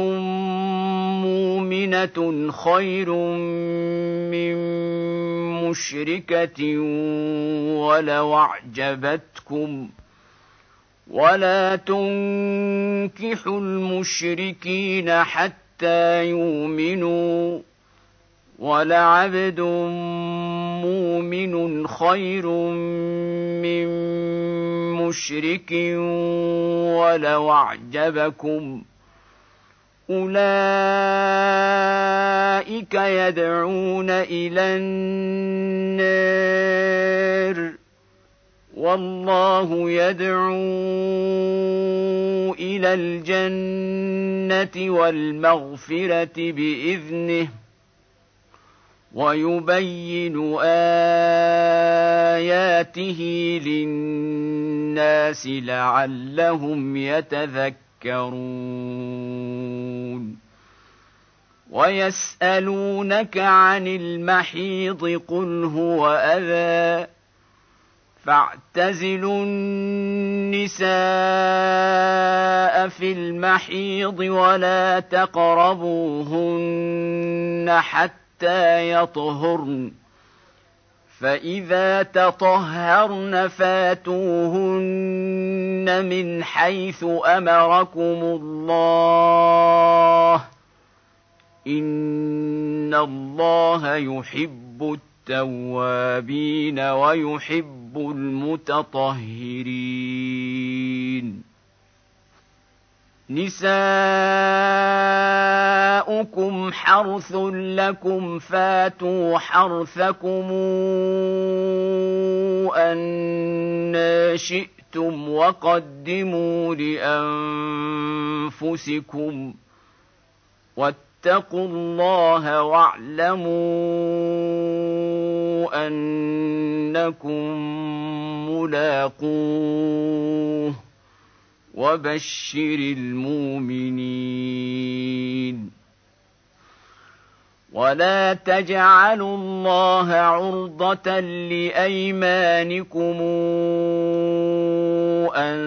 مؤمنة خير من مشركة ولو أعجبتكم ولا تنكحوا المشركين حتى يؤمنوا ولعبد مؤمن خير من مشرك ولو أعجبكم أولئك يدعون إلى النار والله يدعو إلى الجنة والمغفرة بإذنه ويبين آياته للناس لعلهم يتذكرون. ويسألونك عن المحيض قل هو أذى فاعتزلوا النساء في المحيض ولا تقربوهن حتى يطهرن فإذا تطهرن فاتوهن من حيث أمركم الله إن الله يحب التوابين ويحب المتطهرين. نساؤكم حرث لكم فاتوا حرثكم أن شئتم وقدموا لأنفسكم واتقوا الله واعلموا أنكم ملاقوه وبشر المؤمنين. ولا تجعلوا الله عرضة لأيمانكم أن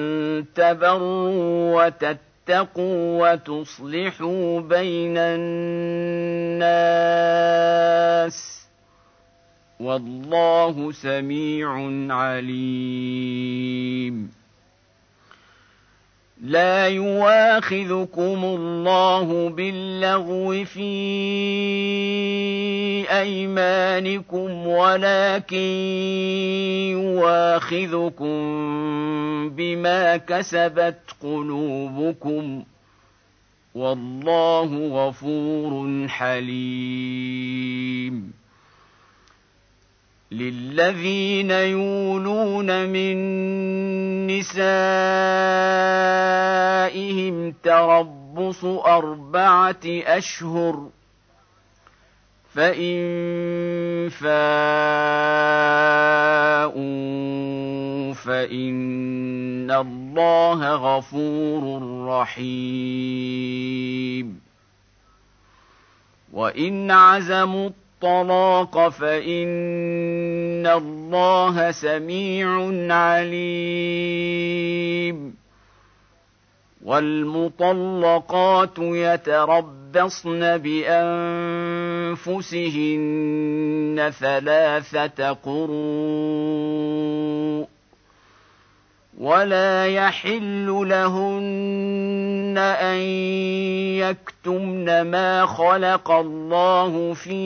تبروا وتتقوا وتصلحوا بين الناس والله سميع عليم. لا يواخذكم الله باللغو في أيمانكم ولكن يواخذكم بما كسبت قلوبكم والله غفور حليم. للذين يولون من نسائهم تربص أربعة أشهر فإن فاءوا فإن الله غفور رحيم. وإن عزموا الطلاق فإن الله سميع عليم. والمطلقات يتربصن بأنفسهن ثلاثة قروء ولا يحل لهن أن يكتمن ما خلق الله في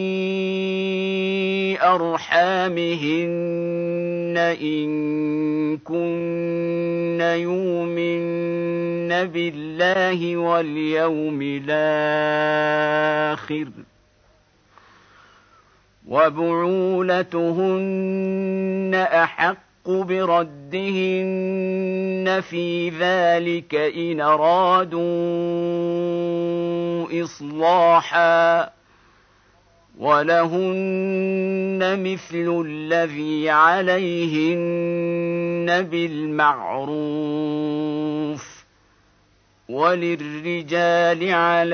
أرحامهن إن كن يؤمن بالله واليوم الآخر وبعولتهن أحق بردهن في ذلك إن أرادوا إصلاحا ولهن مثل الذي عليهن بالمعروف وللرجال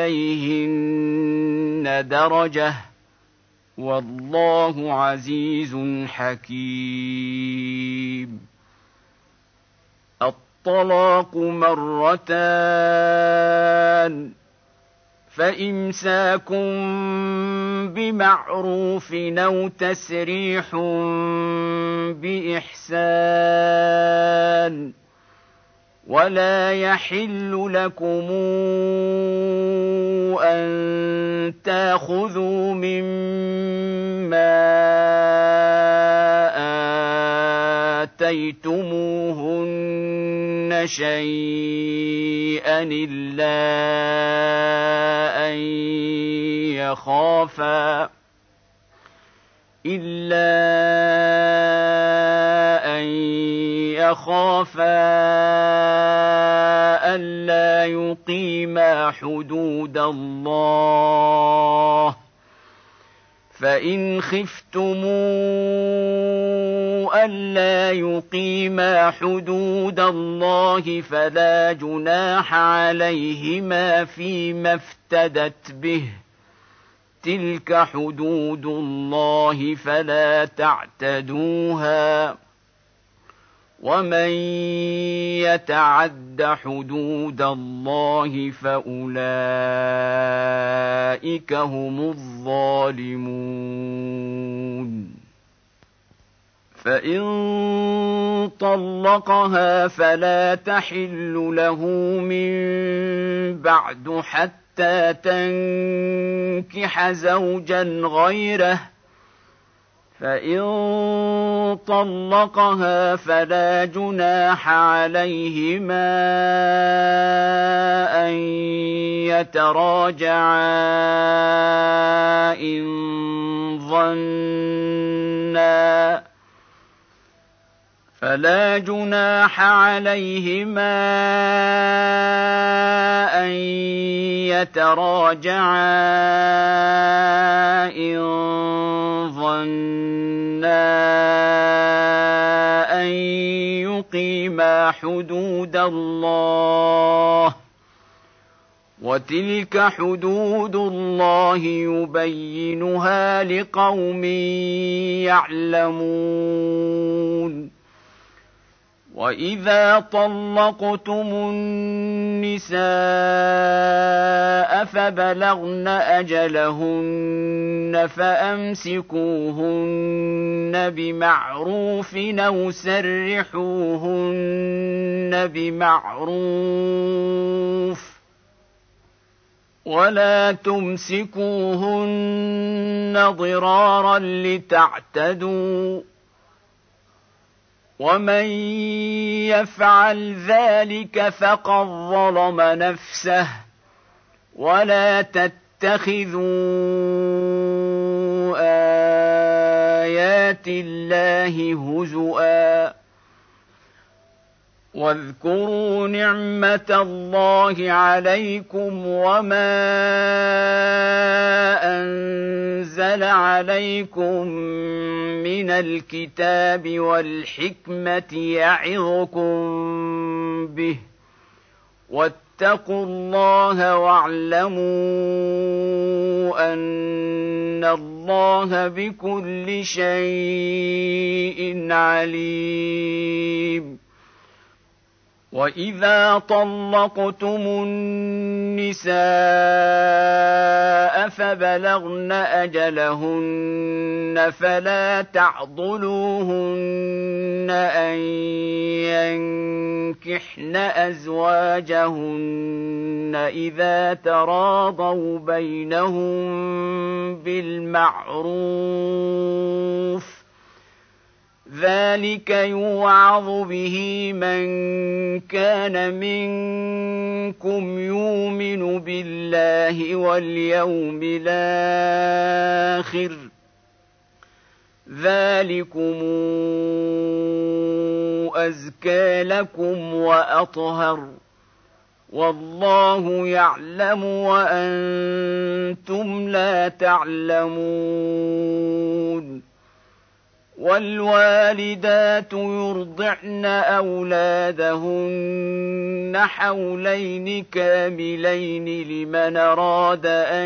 عليهن درجة والله عزيز حكيم. الطلاق مرتان فإمساك بمعروف أو تسريح بإحسان ولا يحل لكم أن تأخذوا مما آتيتموهن شيئا إلا أن يخافا إلا أن يخافا ألا يقيما حدود الله فإن خفتموا ألا يقيما حدود الله فلا جناح عليهما فيما افتدت به تلك حدود الله فلا تعتدوها ومن يتعد حدود الله فأولئك هم الظالمون. فإن طلقها فلا تحل له من بعد حتى تنكح زوجا غيره فإن طلقها فلا جناح عليهما أن يتراجعا إن ظنا فلا جناح عليهما أن يتراجعا إن ظنا أن يقيما حدود الله وتلك حدود الله يبينها لقوم يعلمون. وإذا طلقتم النساء فبلغن أجلهن فأمسكوهن بمعروف أو سرحوهن بمعروف ولا تمسكوهن ضرارا لتعتدوا ومن يفعل ذلك فقد ظلم نفسه ولا تتخذوا آيات الله هزؤا واذكروا نعمة الله عليكم وما أنزل عليكم من الكتاب والحكمة يعظكم به واتقوا الله واعلموا أن الله بكل شيء عليم. وإذا طلقتم النساء فبلغن أجلهن فلا تعضلوهن أن ينكحن أزواجهن إذا تراضوا بينهم بالمعروف ذلك يوعظ به من كان منكم يؤمن بالله واليوم الآخر ذلكم أزكى لكم وأطهر والله يعلم وأنتم لا تعلمون. والوالدات يرضعن أولادهن حولين كاملين لمن أراد أن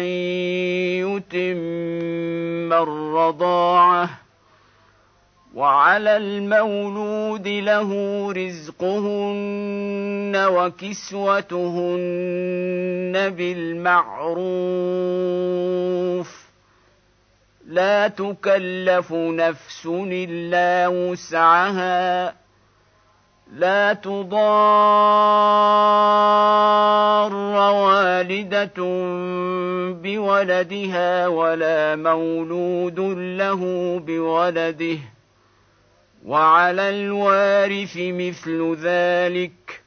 يتم الرضاعة وعلى المولود له رزقهن وكسوتهن بالمعروف لا تكلف نفس إلا وسعها لا تضار والدة بولدها ولا مولود له بولده وعلى الوارث مثل ذلك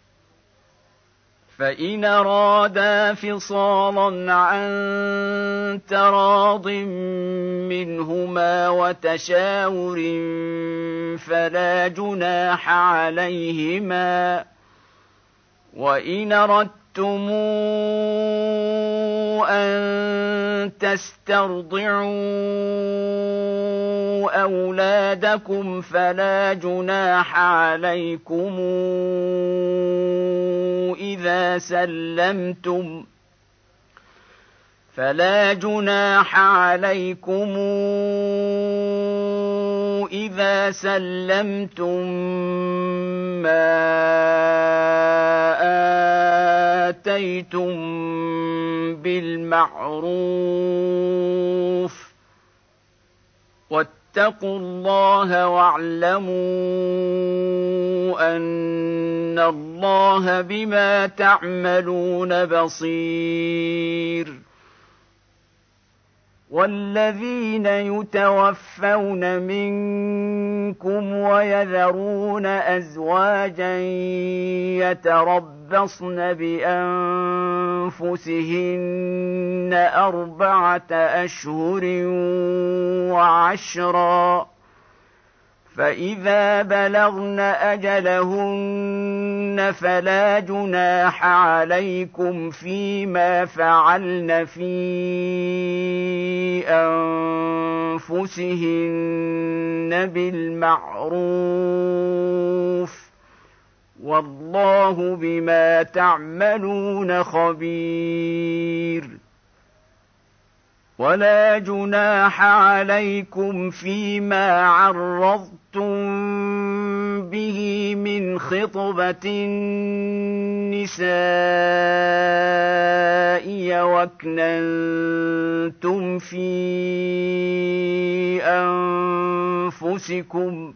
فإن أرادا فصالا عن تراض منهما وتشاور فلا جناح عليهما وإن أردتم أن تسترضعوا أولادكم فلا جناح عليكم إذا سلمتم فلا جناح عليكم إذا سلمتم ما آتيتم بالمعروف واتقوا الله واعلموا أن الله بما تعملون بصير. والذين يتوفون منكم ويذرون أزواجا يتربصن بأنفسهن أربعة أشهر وعشرا فإذا بلغن أجلهن فلا جناح عليكم فيما فعلن في أنفسهن بالمعروف والله بما تعملون خبير. ولا جناح عليكم فيما عرضتم به من خطبة النساء أكننتم في أنفسكم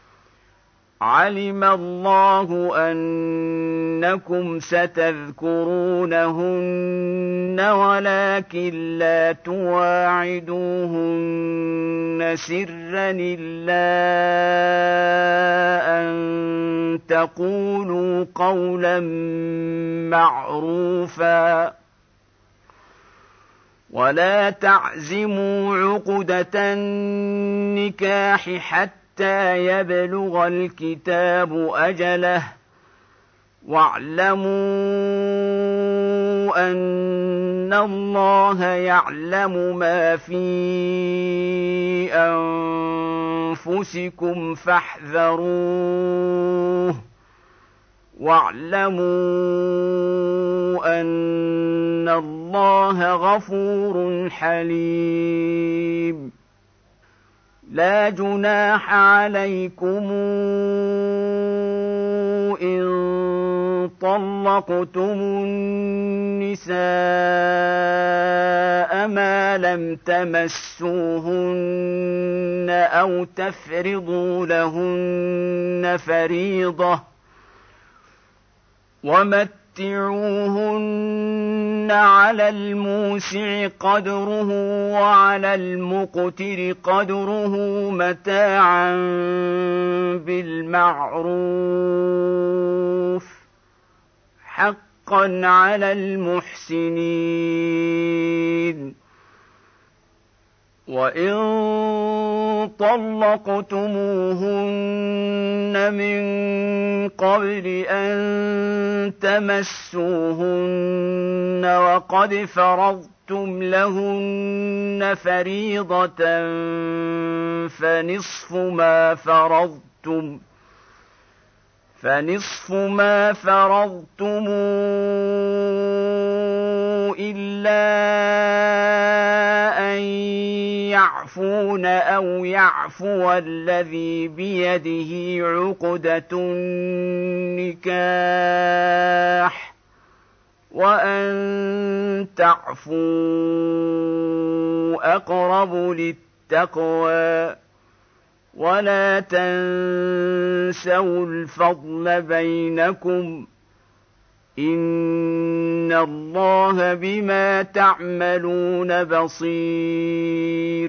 علم الله أنكم ستذكرونهن ولكن لا تواعدوهن سرا إلا أن تقولوا قولا معروفا ولا تعزموا عقدة النكاح حتى حتى يبلغ الكتاب أجله واعلموا أن الله يعلم ما في أنفسكم فاحذروه واعلموا أن الله غفور حليم لا جناح عليكم إن طلقتم النساء ما لم تمسوهن أو تفرضوا لهن فريضة ومتعوهن على الموسع قدره وعلى المقتر قدره متاعا بالمعروف حقا على المحسنين وإن طلقتموهن من قبل أن تمسوهن وقد فرضتم لهن فريضة فنصف ما فرضتم فنصف ما فرضتم إلا أن يعفون أو يعفو الذي بيده عقدة النكاح وأن تعفوا أقرب للتقوى ولا تنسوا الفضل بينكم إن الله بما تعملون بصير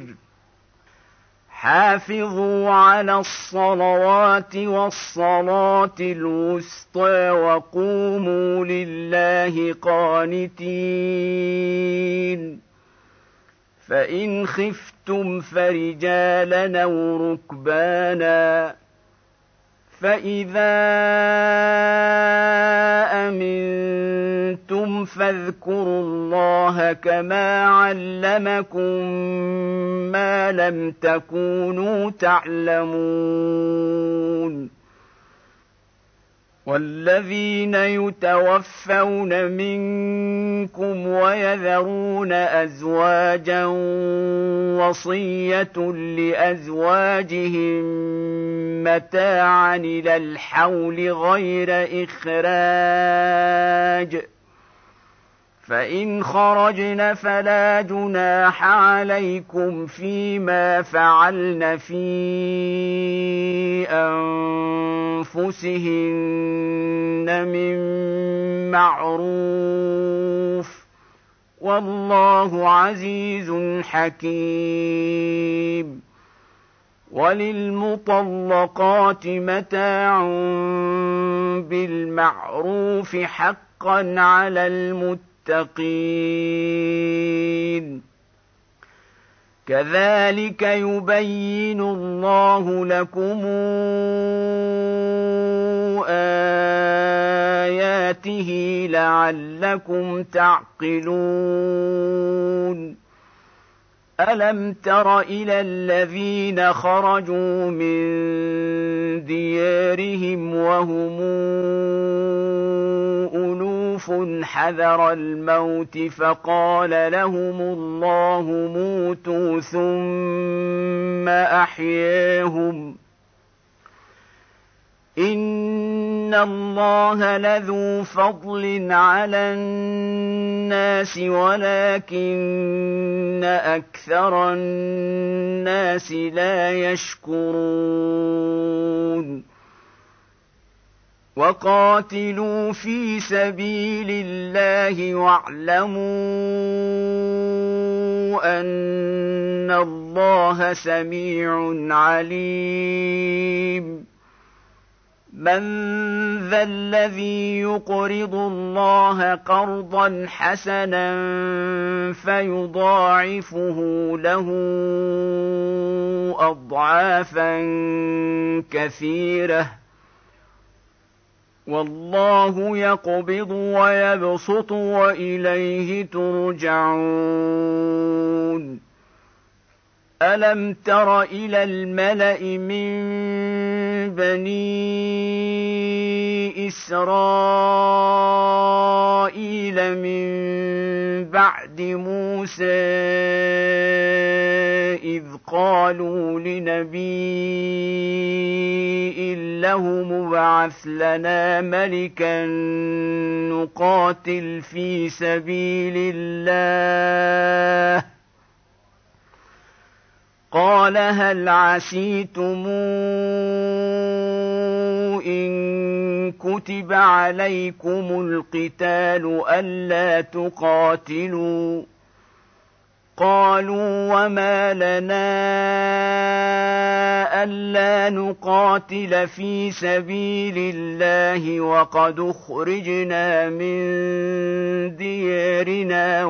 حافظوا على الصلوات والصلاة الوسطى وقوموا لله قانتين فإن خفتم فرجالا أو ركبانا فإذا أمنتم فاذكروا الله كما علمكم ما لم تكونوا تعلمون والذين يتوفون منكم ويذرون أزواجا وصية لأزواجهم متاعا إلى الحول غير إخراج فإن خرجن فلا جناح عليكم فيما فعلن في أنفسهن من معروف والله عزيز حكيم وللمطلقات متاع بالمعروف حقا على المتقين كذلك يبين الله لكم آياته لعلكم تعقلون ألم تر إلى الذين خرجوا من ديارهم وهم ألوف حذر الموت فقال لهم الله موتوا ثم أحياهم إن الله لذو فضل على الناس ولكن أكثر الناس لا يشكرون وقاتلوا في سبيل الله واعلموا أن الله سميع عليم من ذا الذي يقرض الله قرضا حسنا فيضاعفه له أضعافا كثيرة والله يقبض ويبسط وإليه ترجعون ألم تر إلى الملأ من بني إسرائيل من بعد موسى إذ قالوا لنبي له مبعث لنا ملكا نقاتل في سبيل الله قال هل عسيتم إن كتب عليكم القتال ألا تقاتلوا قالوا وما لنا ألا نقاتل في سبيل الله وقد أخرجنا من ديارنا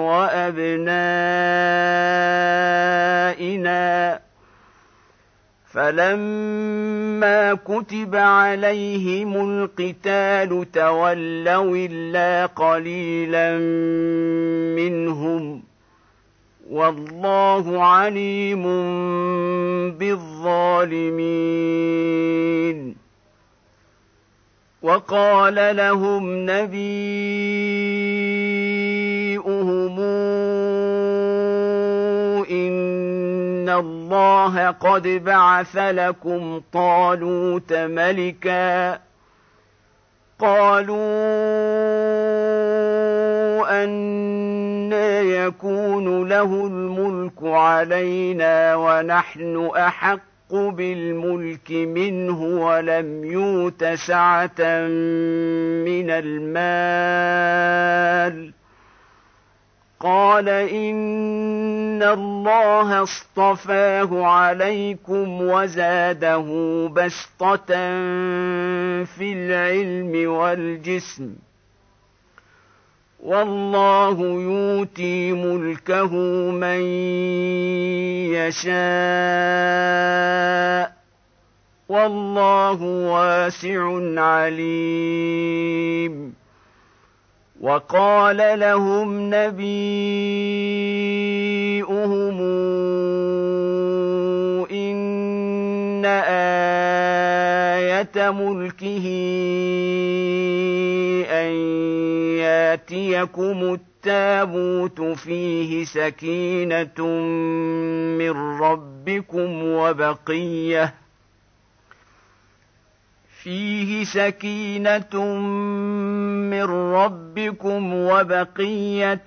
وأبنائنا فلما كتب عليهم القتال تولوا إلا قليلا منهم والله عليم بالظالمين وقال لهم نبيؤهم إن الله قد بعث لكم طالوت ملكا قالوا أنى يكون له الملك علينا ونحن أحق بالملك منه ولم يؤت سعة من المال قال إن الله اصطفاه عليكم وزاده بسطة في العلم والجسم والله يؤتي ملكه من يشاء والله واسع عليم وقال لهم نبيؤهم إن آية ملكه أن ياتيكم التابوت فيه سكينة من ربكم وبقية فيه سكينة من ربكم وبقية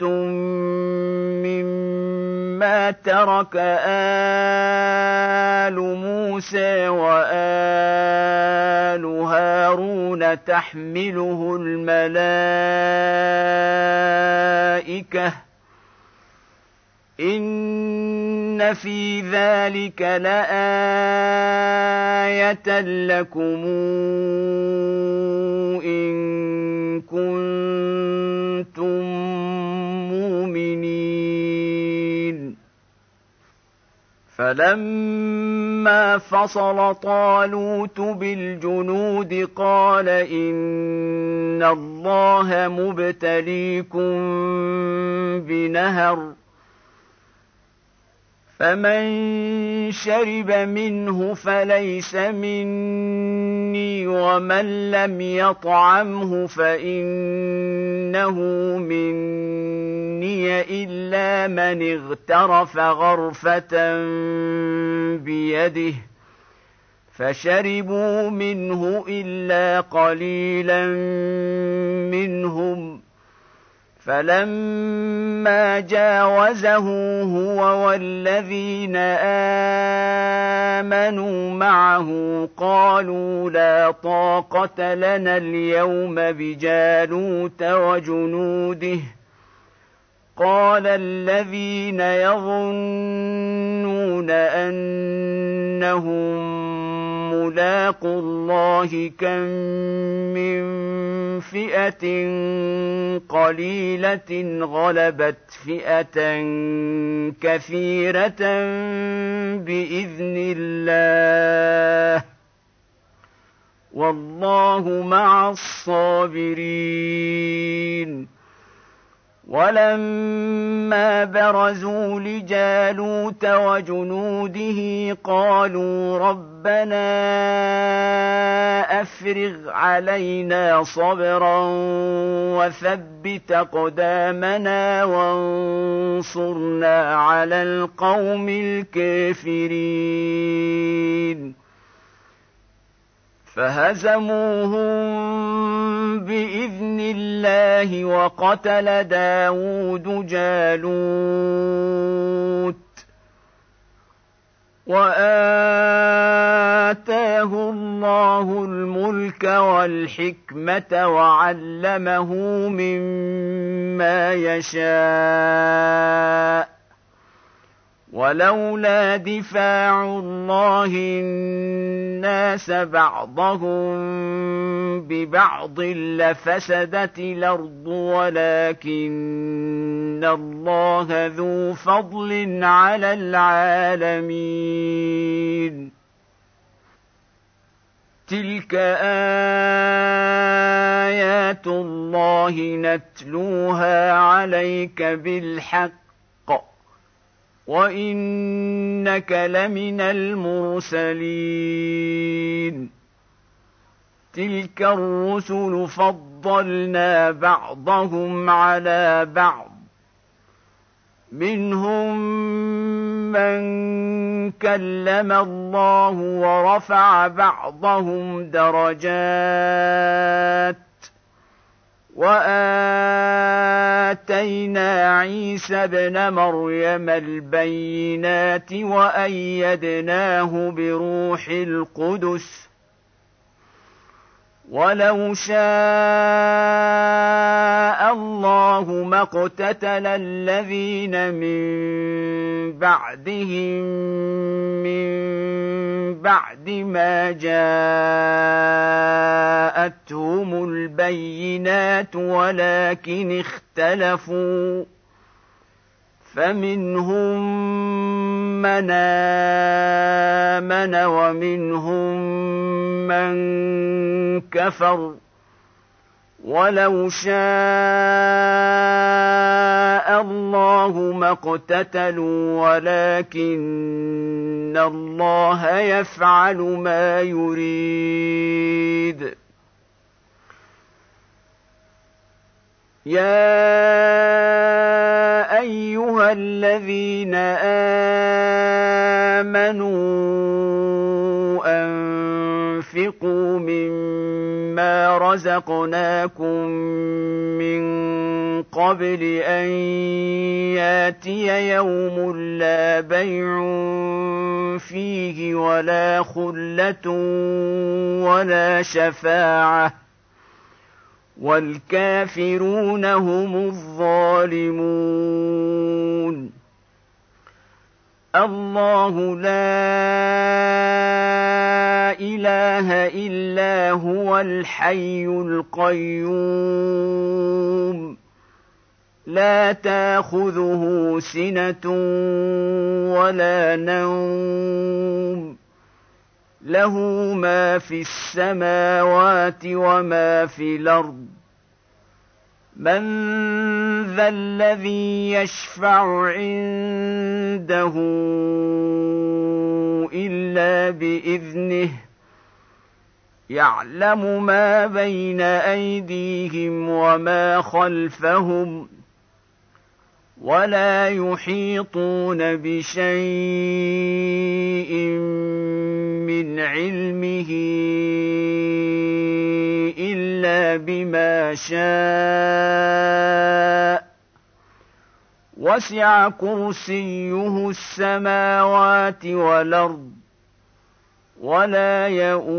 مما ترك آل موسى وآل هارون تحمله الملائكة إن في ذلك لآية لكم إن كنتم مؤمنين فلما فصل طالوت بالجنود قال إن الله مبتليكم بنهر فمن شرب منه فليس مني ومن لم يطعمه فإنه مني إلا من اغترف غرفة بيده فشربوا منه إلا قليلا منهم، فلما جاوزه هو والذين آمنوا معه قالوا لا طاقة لنا اليوم بجالوت وجنوده. قال الذين يظنون أنهم ملاقو الله كم من فئة قليلة غلبت فئة كثيرة بإذن الله والله مع الصابرين. ولما برزوا لجالوت وجنوده قالوا ربنا أفرغ علينا صبرا وثبت أقدامنا وانصرنا على القوم الكافرين. فهزموهم بإذن الله وقتل داود جالوت وآتاه الله الملك والحكمة وعلمه مما يشاء. ولولا دفاع الله الناس بعضهم ببعض لفسدت الأرض ولكن الله ذو فضل على العالمين. تلك آيات الله نتلوها عليك بالحق وإنك لمن المرسلين. تلك الرسل فضلنا بعضهم على بعض منهم من كلم الله ورفع بعضهم درجات وآتينا عيسى ابن مريم البينات وأيدناه بروح القدس ولو شاء الله ما اقتتل الذين من بعدهم من بعد ما جاءتهم البينات ولكن اختلفوا فمنهم من آمن ومنهم من كفر ولو شاء الله ما اقتتلوا ولكن الله يفعل ما يريد. يا أيها الذين آمنوا أنفقوا مما رزقناكم من قبل أن ياتي يوم لا بيع فيه ولا خلة ولا شفاعة والكافرون هم الظالمون. الله لا إله إلا هو الحي القيوم لا تأخذه سنة ولا نوم له ما في السماوات وما في الأرض. من ذا الذي يشفع عنده إلا بإذنه يعلم ما بين أيديهم وما خلفهم ولا يحيطون بشيء من من علمه إلا بما شاء وسع كرسيه السماوات والأرض ولا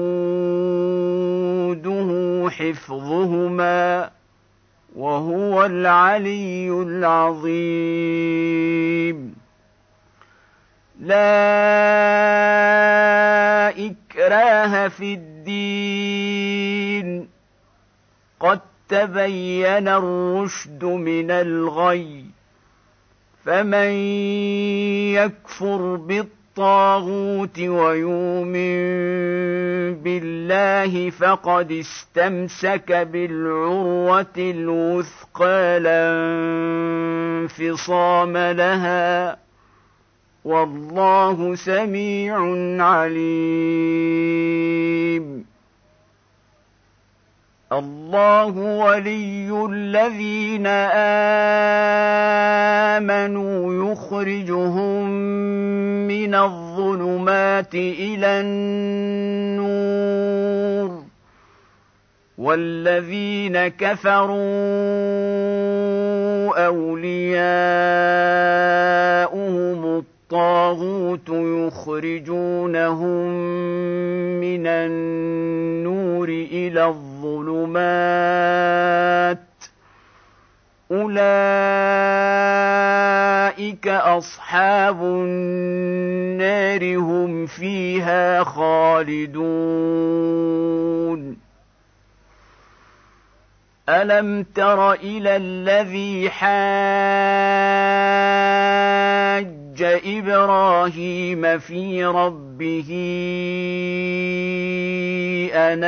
يئوده حفظهما وهو العلي العظيم. لا إكراه في الدين قد تبين الرشد من الغي فمن يكفر بالطاغوت ويؤمن بالله فقد استمسك بالعروة الوثقى لا انفصام لها والله سميع عليم. الله ولي الذين آمنوا يخرجهم من الظلمات إلى النور والذين كفروا أولياؤهم الطاغوت يخرجونهم من النور إلى الظلمات أولئك أصحاب النار هم فيها خالدون. ألم تر إلى الذي حاج إبراهيم في ربه أن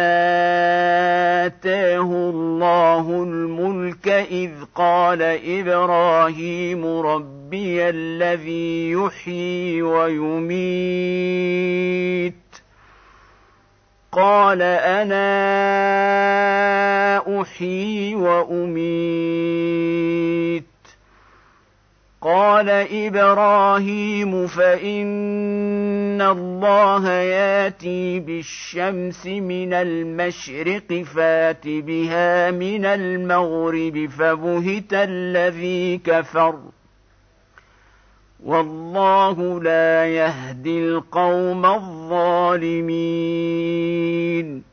آتاه الله الملك إذ قال إبراهيم ربي الذي يحيي ويميت قال أنا أحيي وأميت قال إبراهيم فإن الله ياتي بالشمس من المشرق فات بها من المغرب فبهت الذي كفر والله لا يهدي القوم الظالمين.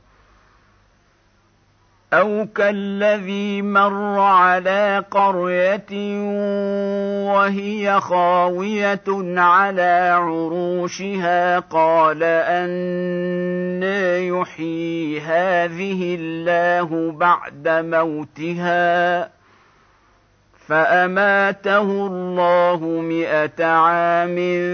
أو كالذي مر على قرية وهي خاوية على عروشها قال أنى يحيي هذه الله بعد موتها فأماته الله مئة عام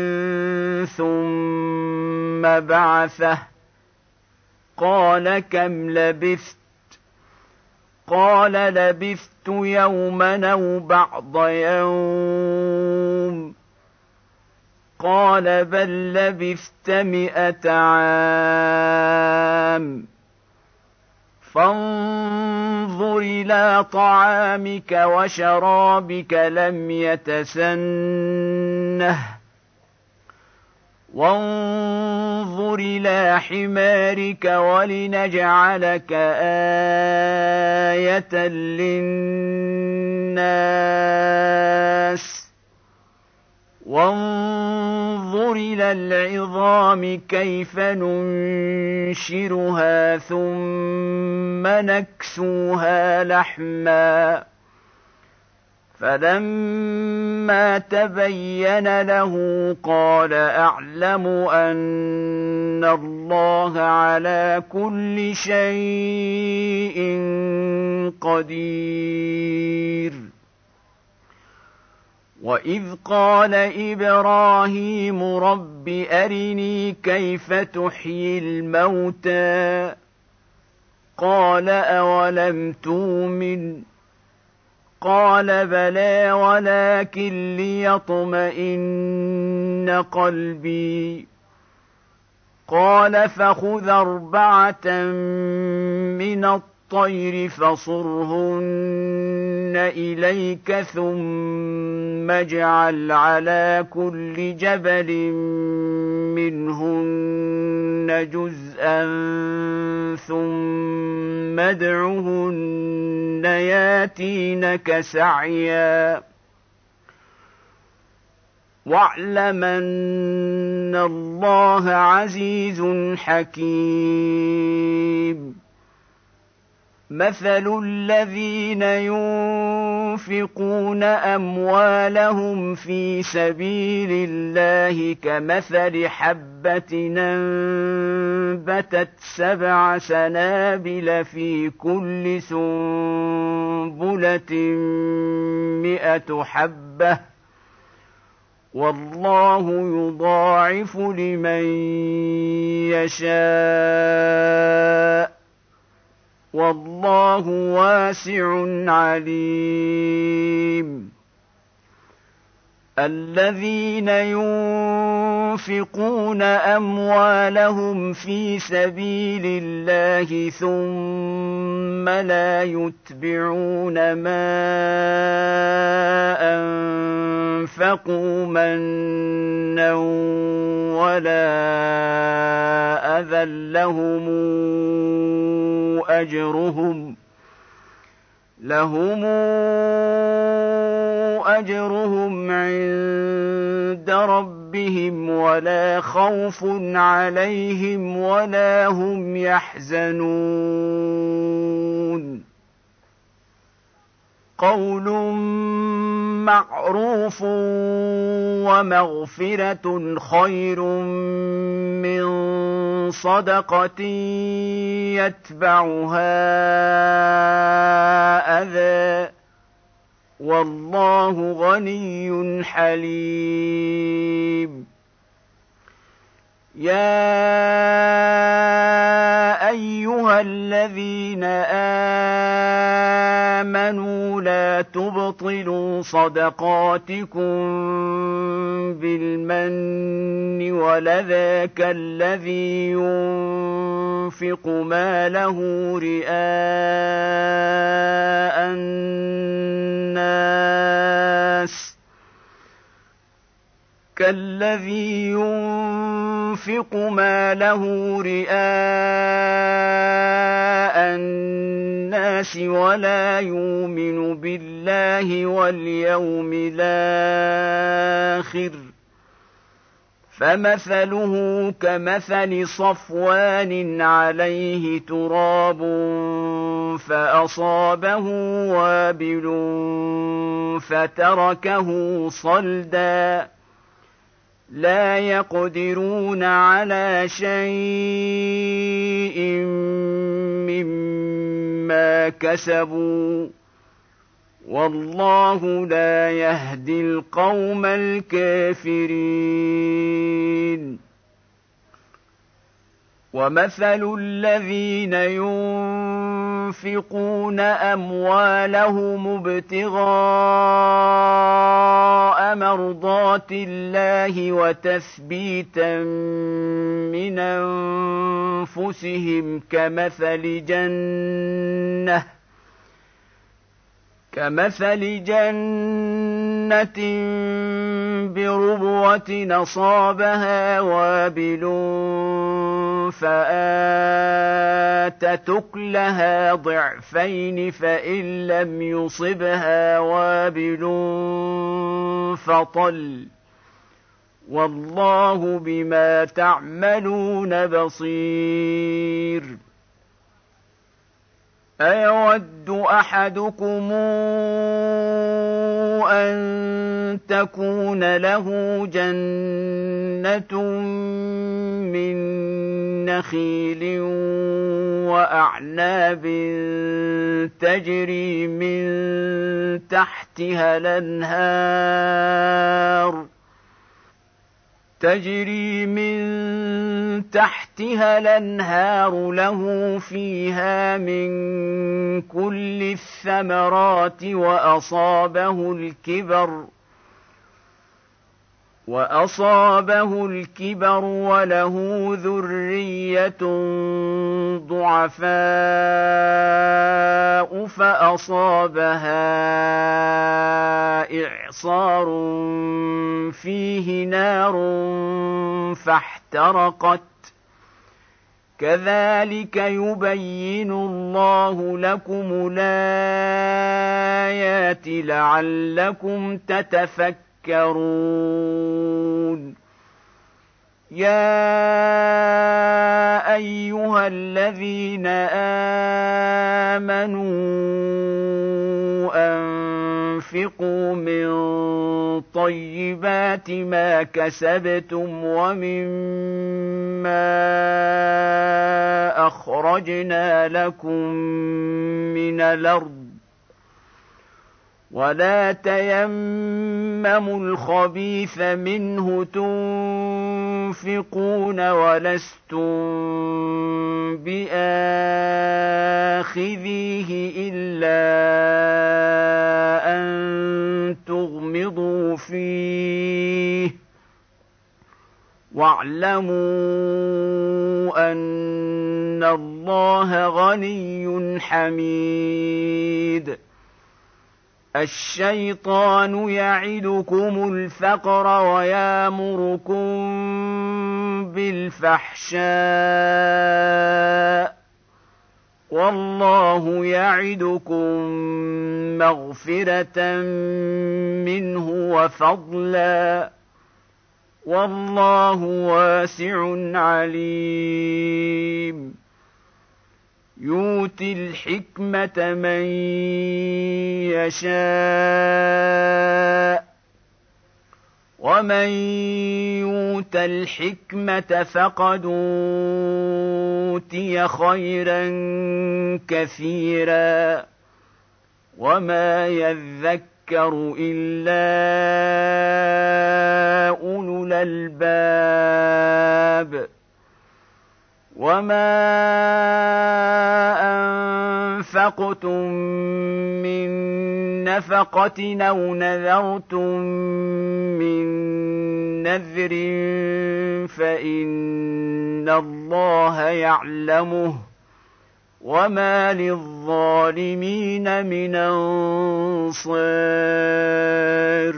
ثم بعثه قال كم لبثت قال لبثت يوما أو بعض يوم قال بل لبثت مئة عام فانظر إلى طعامك وشرابك لم يتسنه وانظر إلى حمارك ولنجعلك آية للناس وانظر إلى العظام كيف ننشرها ثم نكسوها لحما فلما تبين له قال أعلم أن الله على كل شيء قدير. وإذ قال إبراهيم رب أرني كيف تحيي الموتى قال أولم تؤمن قال بلى ولكن ليطمئن قلبي قال فخذ أربعة من الطير فصرهن إليك ثم اجعل على كل جبل منهن خمسين جزءا ثم ادعهن ياتينك سعيا واعلم أن الله عزيز حكيم مثل الذين ينفقون أموالهم في سبيل الله كمثل حبة أنبتت سبع سنابل في كل سنبلة مئة حبة والله يضاعف لمن يشاء والله واسع عليم الذين ينفقون أموالهم في سبيل الله ثم لا يتبعون ما أنفقوا منا ولا أذى لهم أجرهم لهم أجرهم عند ربهم ولا خوف عليهم ولا هم يحزنون قول معروف ومغفرة خير من صدقة يتبعها أذى والله غني حليم يا أيها الذين آمنوا لا تبطلوا صدقاتكم بالمن ولذا كالذي ينفق ماله رئاء الناس كالذي ينفق ماله رئاء الناس ولا يؤمن بالله واليوم الآخر فمثله كمثل صفوان عليه تراب فأصابه وابل فتركه صلدا لا يقدرون على شيء مما كسبوا والله لا يهدي القوم الكافرين ومثل الذين ينفقون أموالهم ابتغاء مرضات الله وتثبيتا من أنفسهم كمثل جنة كمثل جنة بربوة أصابها وابل فآتت أكلها ضعفين فإن لم يصبها وابل فطل والله بما تعملون بصير أيود أحدكم أن تكون له جنة من نخيل وأعناب تجري من تحتها الأنهار تجري من تحتها الأنهار له فيها من كل الثمرات وأصابه الكبر وأصابه الكبر وله ذرية ضعفاء فأصابها إعصار فيه نار فاحترقت كذلك يبين الله لكم الآيات لعلكم تتفكرون. يا أيها الذين آمنوا أنفقوا من طيبات ما كسبتم ومما أخرجنا لكم من الأرض ولا تيمموا الخبيث منه تنفقون ولستم بآخذيه إلا أن تغمضوا فيه واعلموا أن الله غني حميد. الشيطان يعدكم الفقر ويامركم بالفحشاء والله يعدكم مغفرة منه وفضلا والله واسع عليم. يؤتي الحكمة من يشاء ومن يؤت الحكمة فقد أوتي خيرا كثيرا وما يذكر إلا أولو الألباب. وما أنفقتم من نفقة أو نذرتم من نذر فإن الله يعلمه وما للظالمين من أنصار.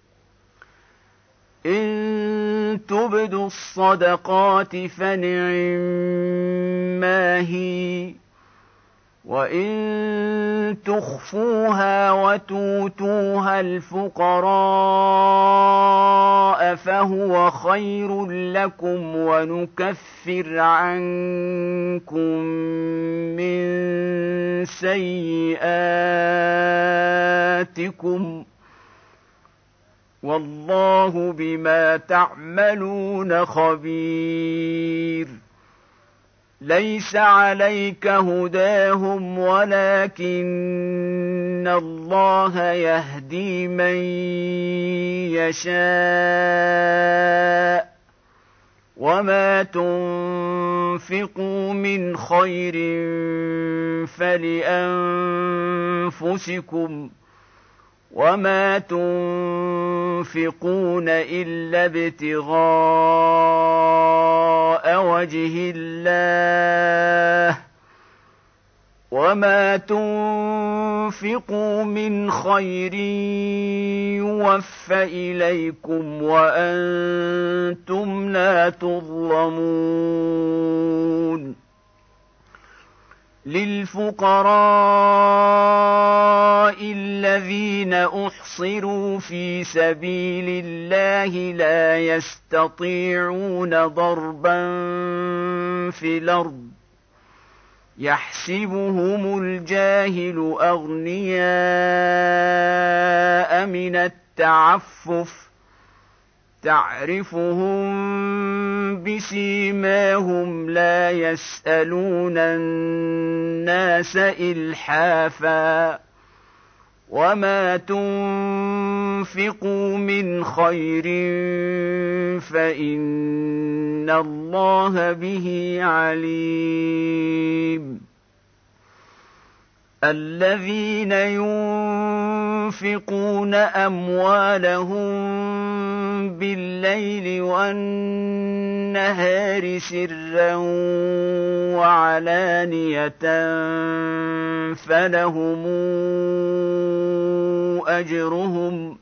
إن تبدوا الصدقات فنعما هي وإن تخفوها وتؤتوها الفقراء فهو خير لكم ونكفر عنكم من سيئاتكم والله بما تعملون خبير. ليس عليك هداهم ولكن الله يهدي من يشاء وما تنفقوا من خير فلأنفسكم وما تنفقون إلا ابتغاء وجه الله وما تنفقوا من خير يوفى إليكم وأنتم لا تظلمون. للفقراء الذين أحصروا في سبيل الله لا يستطيعون ضربا في الأرض يحسبهم الجاهل أغنياء من التعفف تعرفهم بسيماهم لا يسألون الناس إلحافا وما تنفقوا من خير فإن الله به عليم. الذين ينفقون أموالهم بالليل والنهار سرا وعلانية فلهم أجرهم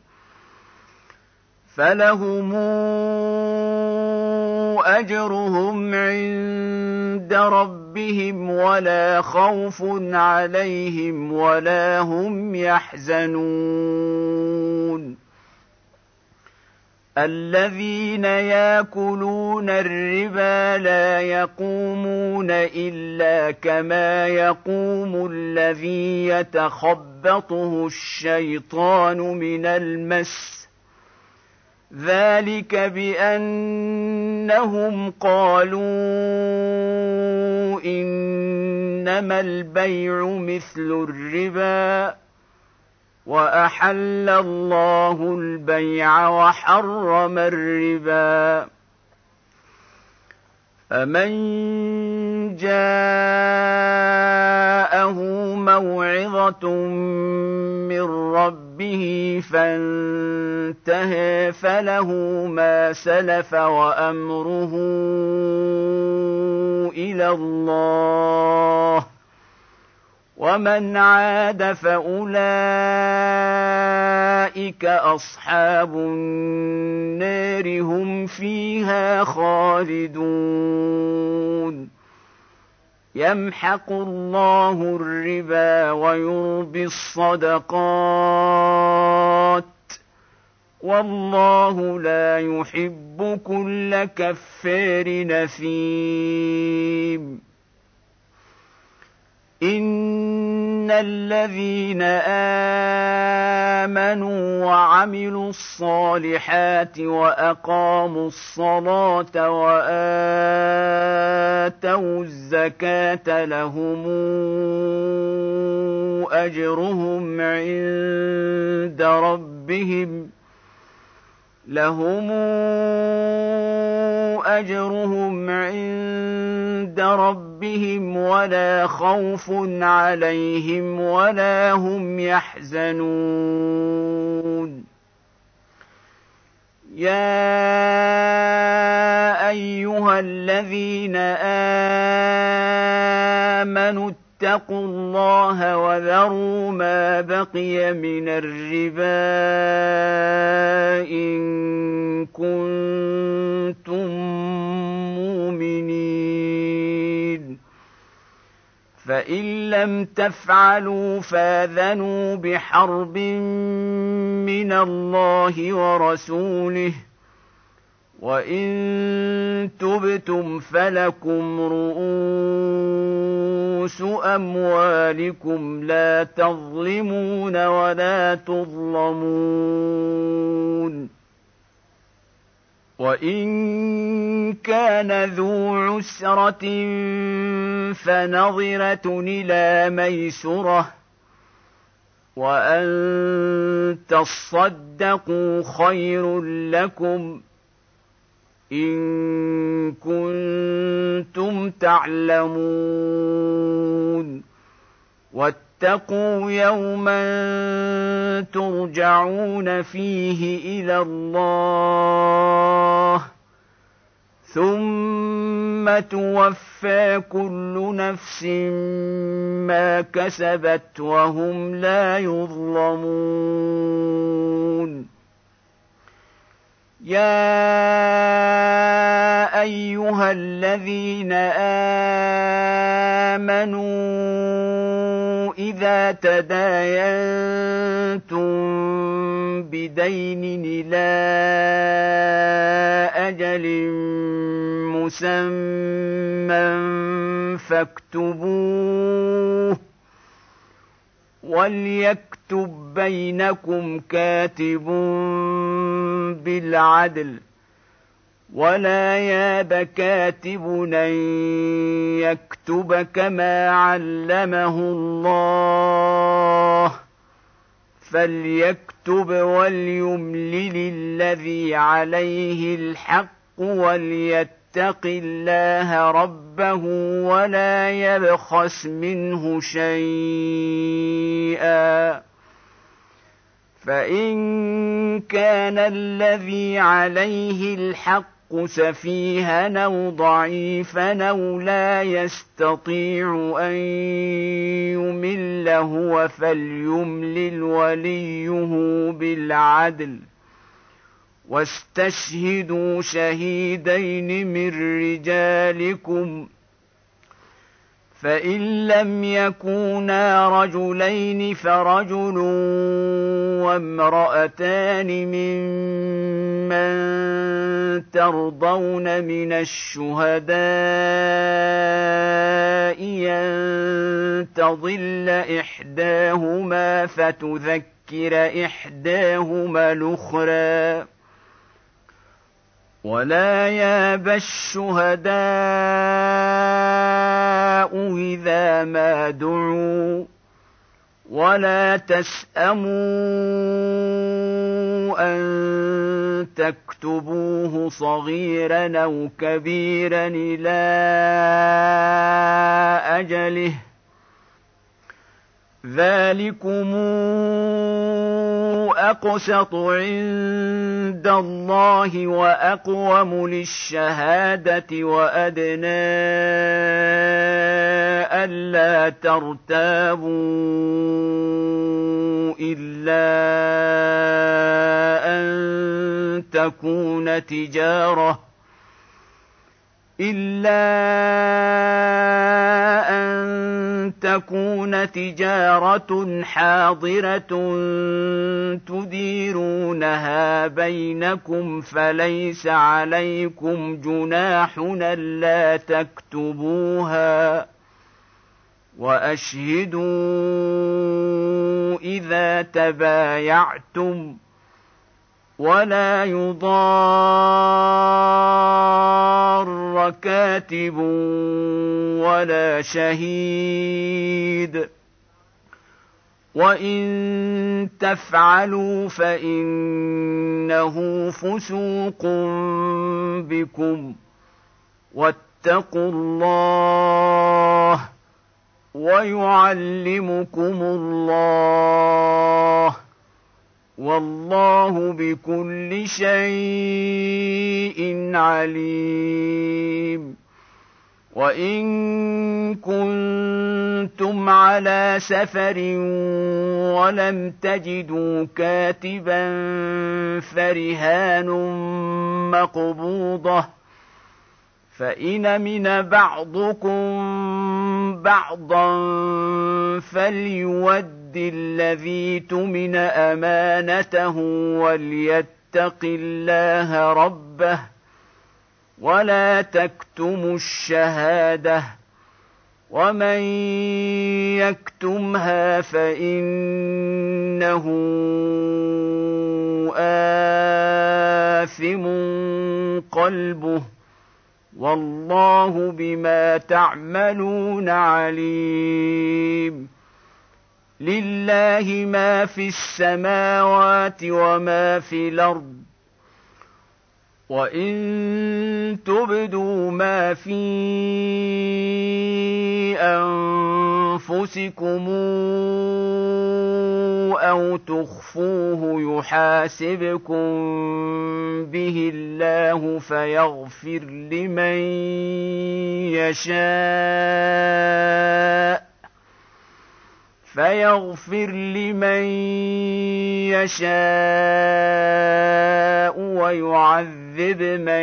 فلهم أجرهم عند عند ربهم ولا خوف عليهم ولا هم يحزنون الذين يأكلون الربا لا يقومون إلا كما يقوم الذي يتخبطه الشيطان من المس ذلك بأنهم قالوا إنما البيع مثل الربا وأحل الله البيع وحرم الربا فمن جاءه موعظة من ربه فانتهى فله ما سلف وأمره إلى الله ومن عاد فأولئك أصحاب النار هم فيها خالدون يمحق الله الربا ويربي الصدقات والله لا يحب كل كفار نثيم إن الذين آمنوا وعملوا الصالحات وأقاموا الصلاة وآتوا الزكاة لهم أجرهم عند ربهم لهم أجرهم عند ربهم ولا خوف عليهم ولا هم يحزنون يا أيها الذين آمنوا اتقوا الله وذروا ما بقي من الربا إن كنتم مؤمنين فإن لم تفعلوا فاذنوا بحرب من الله ورسوله وإن تبتم فلكم رؤوس أموالكم لا تظلمون ولا تظلمون وإن كان ذو عسرة فنظرة إلى ميسرة وأن تصدقوا خير لكم إن كنتم تعلمون واتقوا يوما ترجعون فيه إلى الله ثم توفى كل نفس ما كسبت وهم لا يظلمون يا أيها الذين آمنوا إذا تداينتم بدين إلى أجل مسمى فاكتبوه وليكتب بينكم كاتب بالعدل ولا ياب كاتب أن يكتب كما علمه الله فليكتب وليملل الذي عليه الحق وليتق الله ربه ولا يبخس منه شيئا فإن كان الذي عليه الحق سفيها أو ضعيفا أو لا يستطيع أن يمل هو فليملل وليه بالعدل واستشهدوا شهيدين من رجالكم فإن لم يكونا رجلين فرجل وامرأتان ممن ترضون من الشهداء أن تضل إحداهما فتذكر إحداهما الأخرى ولا يابى الشهداء إذا ما دعوا ولا تسأموا أن تكتبوه صغيرا أو كبيرا إلى أجله ذلكم أقسط عند الله وأقوم للشهادة وأدنى ألا ترتابوا إلا أن تكون تجارة إلا أن تكون تجارة حاضرة تديرونها بينكم فليس عليكم جناح ألا تكتبوها وأشهدوا إذا تبايعتم ولا يضار كاتب ولا شهيد وإن تفعلوا فإنه فسوق بكم واتقوا الله ويعلمكم الله والله بكل شيء عليم وإن كنتم على سفر ولم تجدوا كاتبا فرهان مقبوضة فإن من بعضكم بعضا فليود الذي اؤتمن أمانته وليتق الله ربه ولا تكتموا الشهادة ومن يكتمها فإنه آثم قلبه والله بما تعملون عليم لله ما في السماوات وما في الأرض وإن تبدوا ما في أنفسكم أو تخفوه يحاسبكم به الله فيغفر لمن يشاء فيغفر لمن يشاء ويعذب من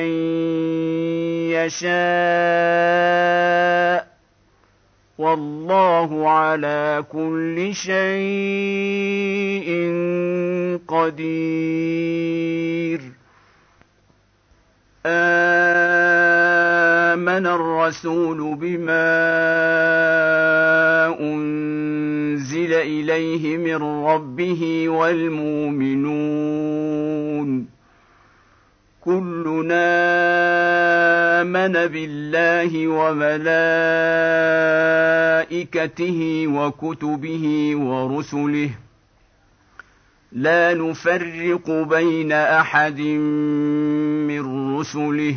يشاء والله على كل شيء قدير آمن الرسول بما أنزل إليه من ربه والمؤمنون كلنا آمن بالله وملائكته وكتبه ورسله لا نفرق بين أحد من رسله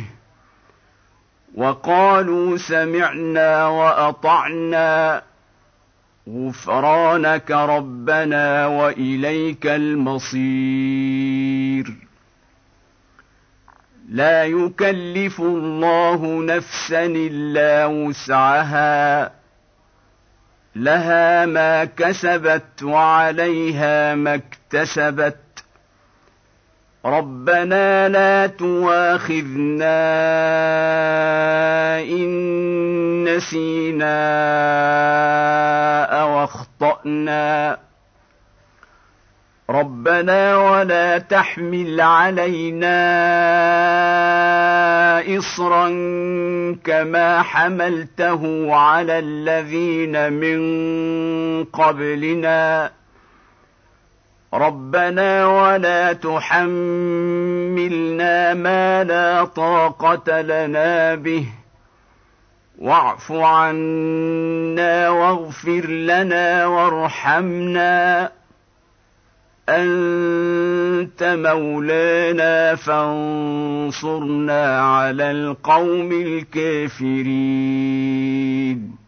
وقالوا سمعنا وأطعنا غفرانك ربنا وإليك المصير لا يكلف الله نفسا إلا وسعها لها ما كسبت وعليها ما اكتسبت ربنا لا تؤاخذنا إن نسينا أو أخطأنا ربنا ولا تحمل علينا إصرا كما حملته على الذين من قبلنا ربنا ولا تحملنا ما لا طاقة لنا به واعف عنا واغفر لنا وارحمنا أنت مولانا فانصرنا على القوم الكافرين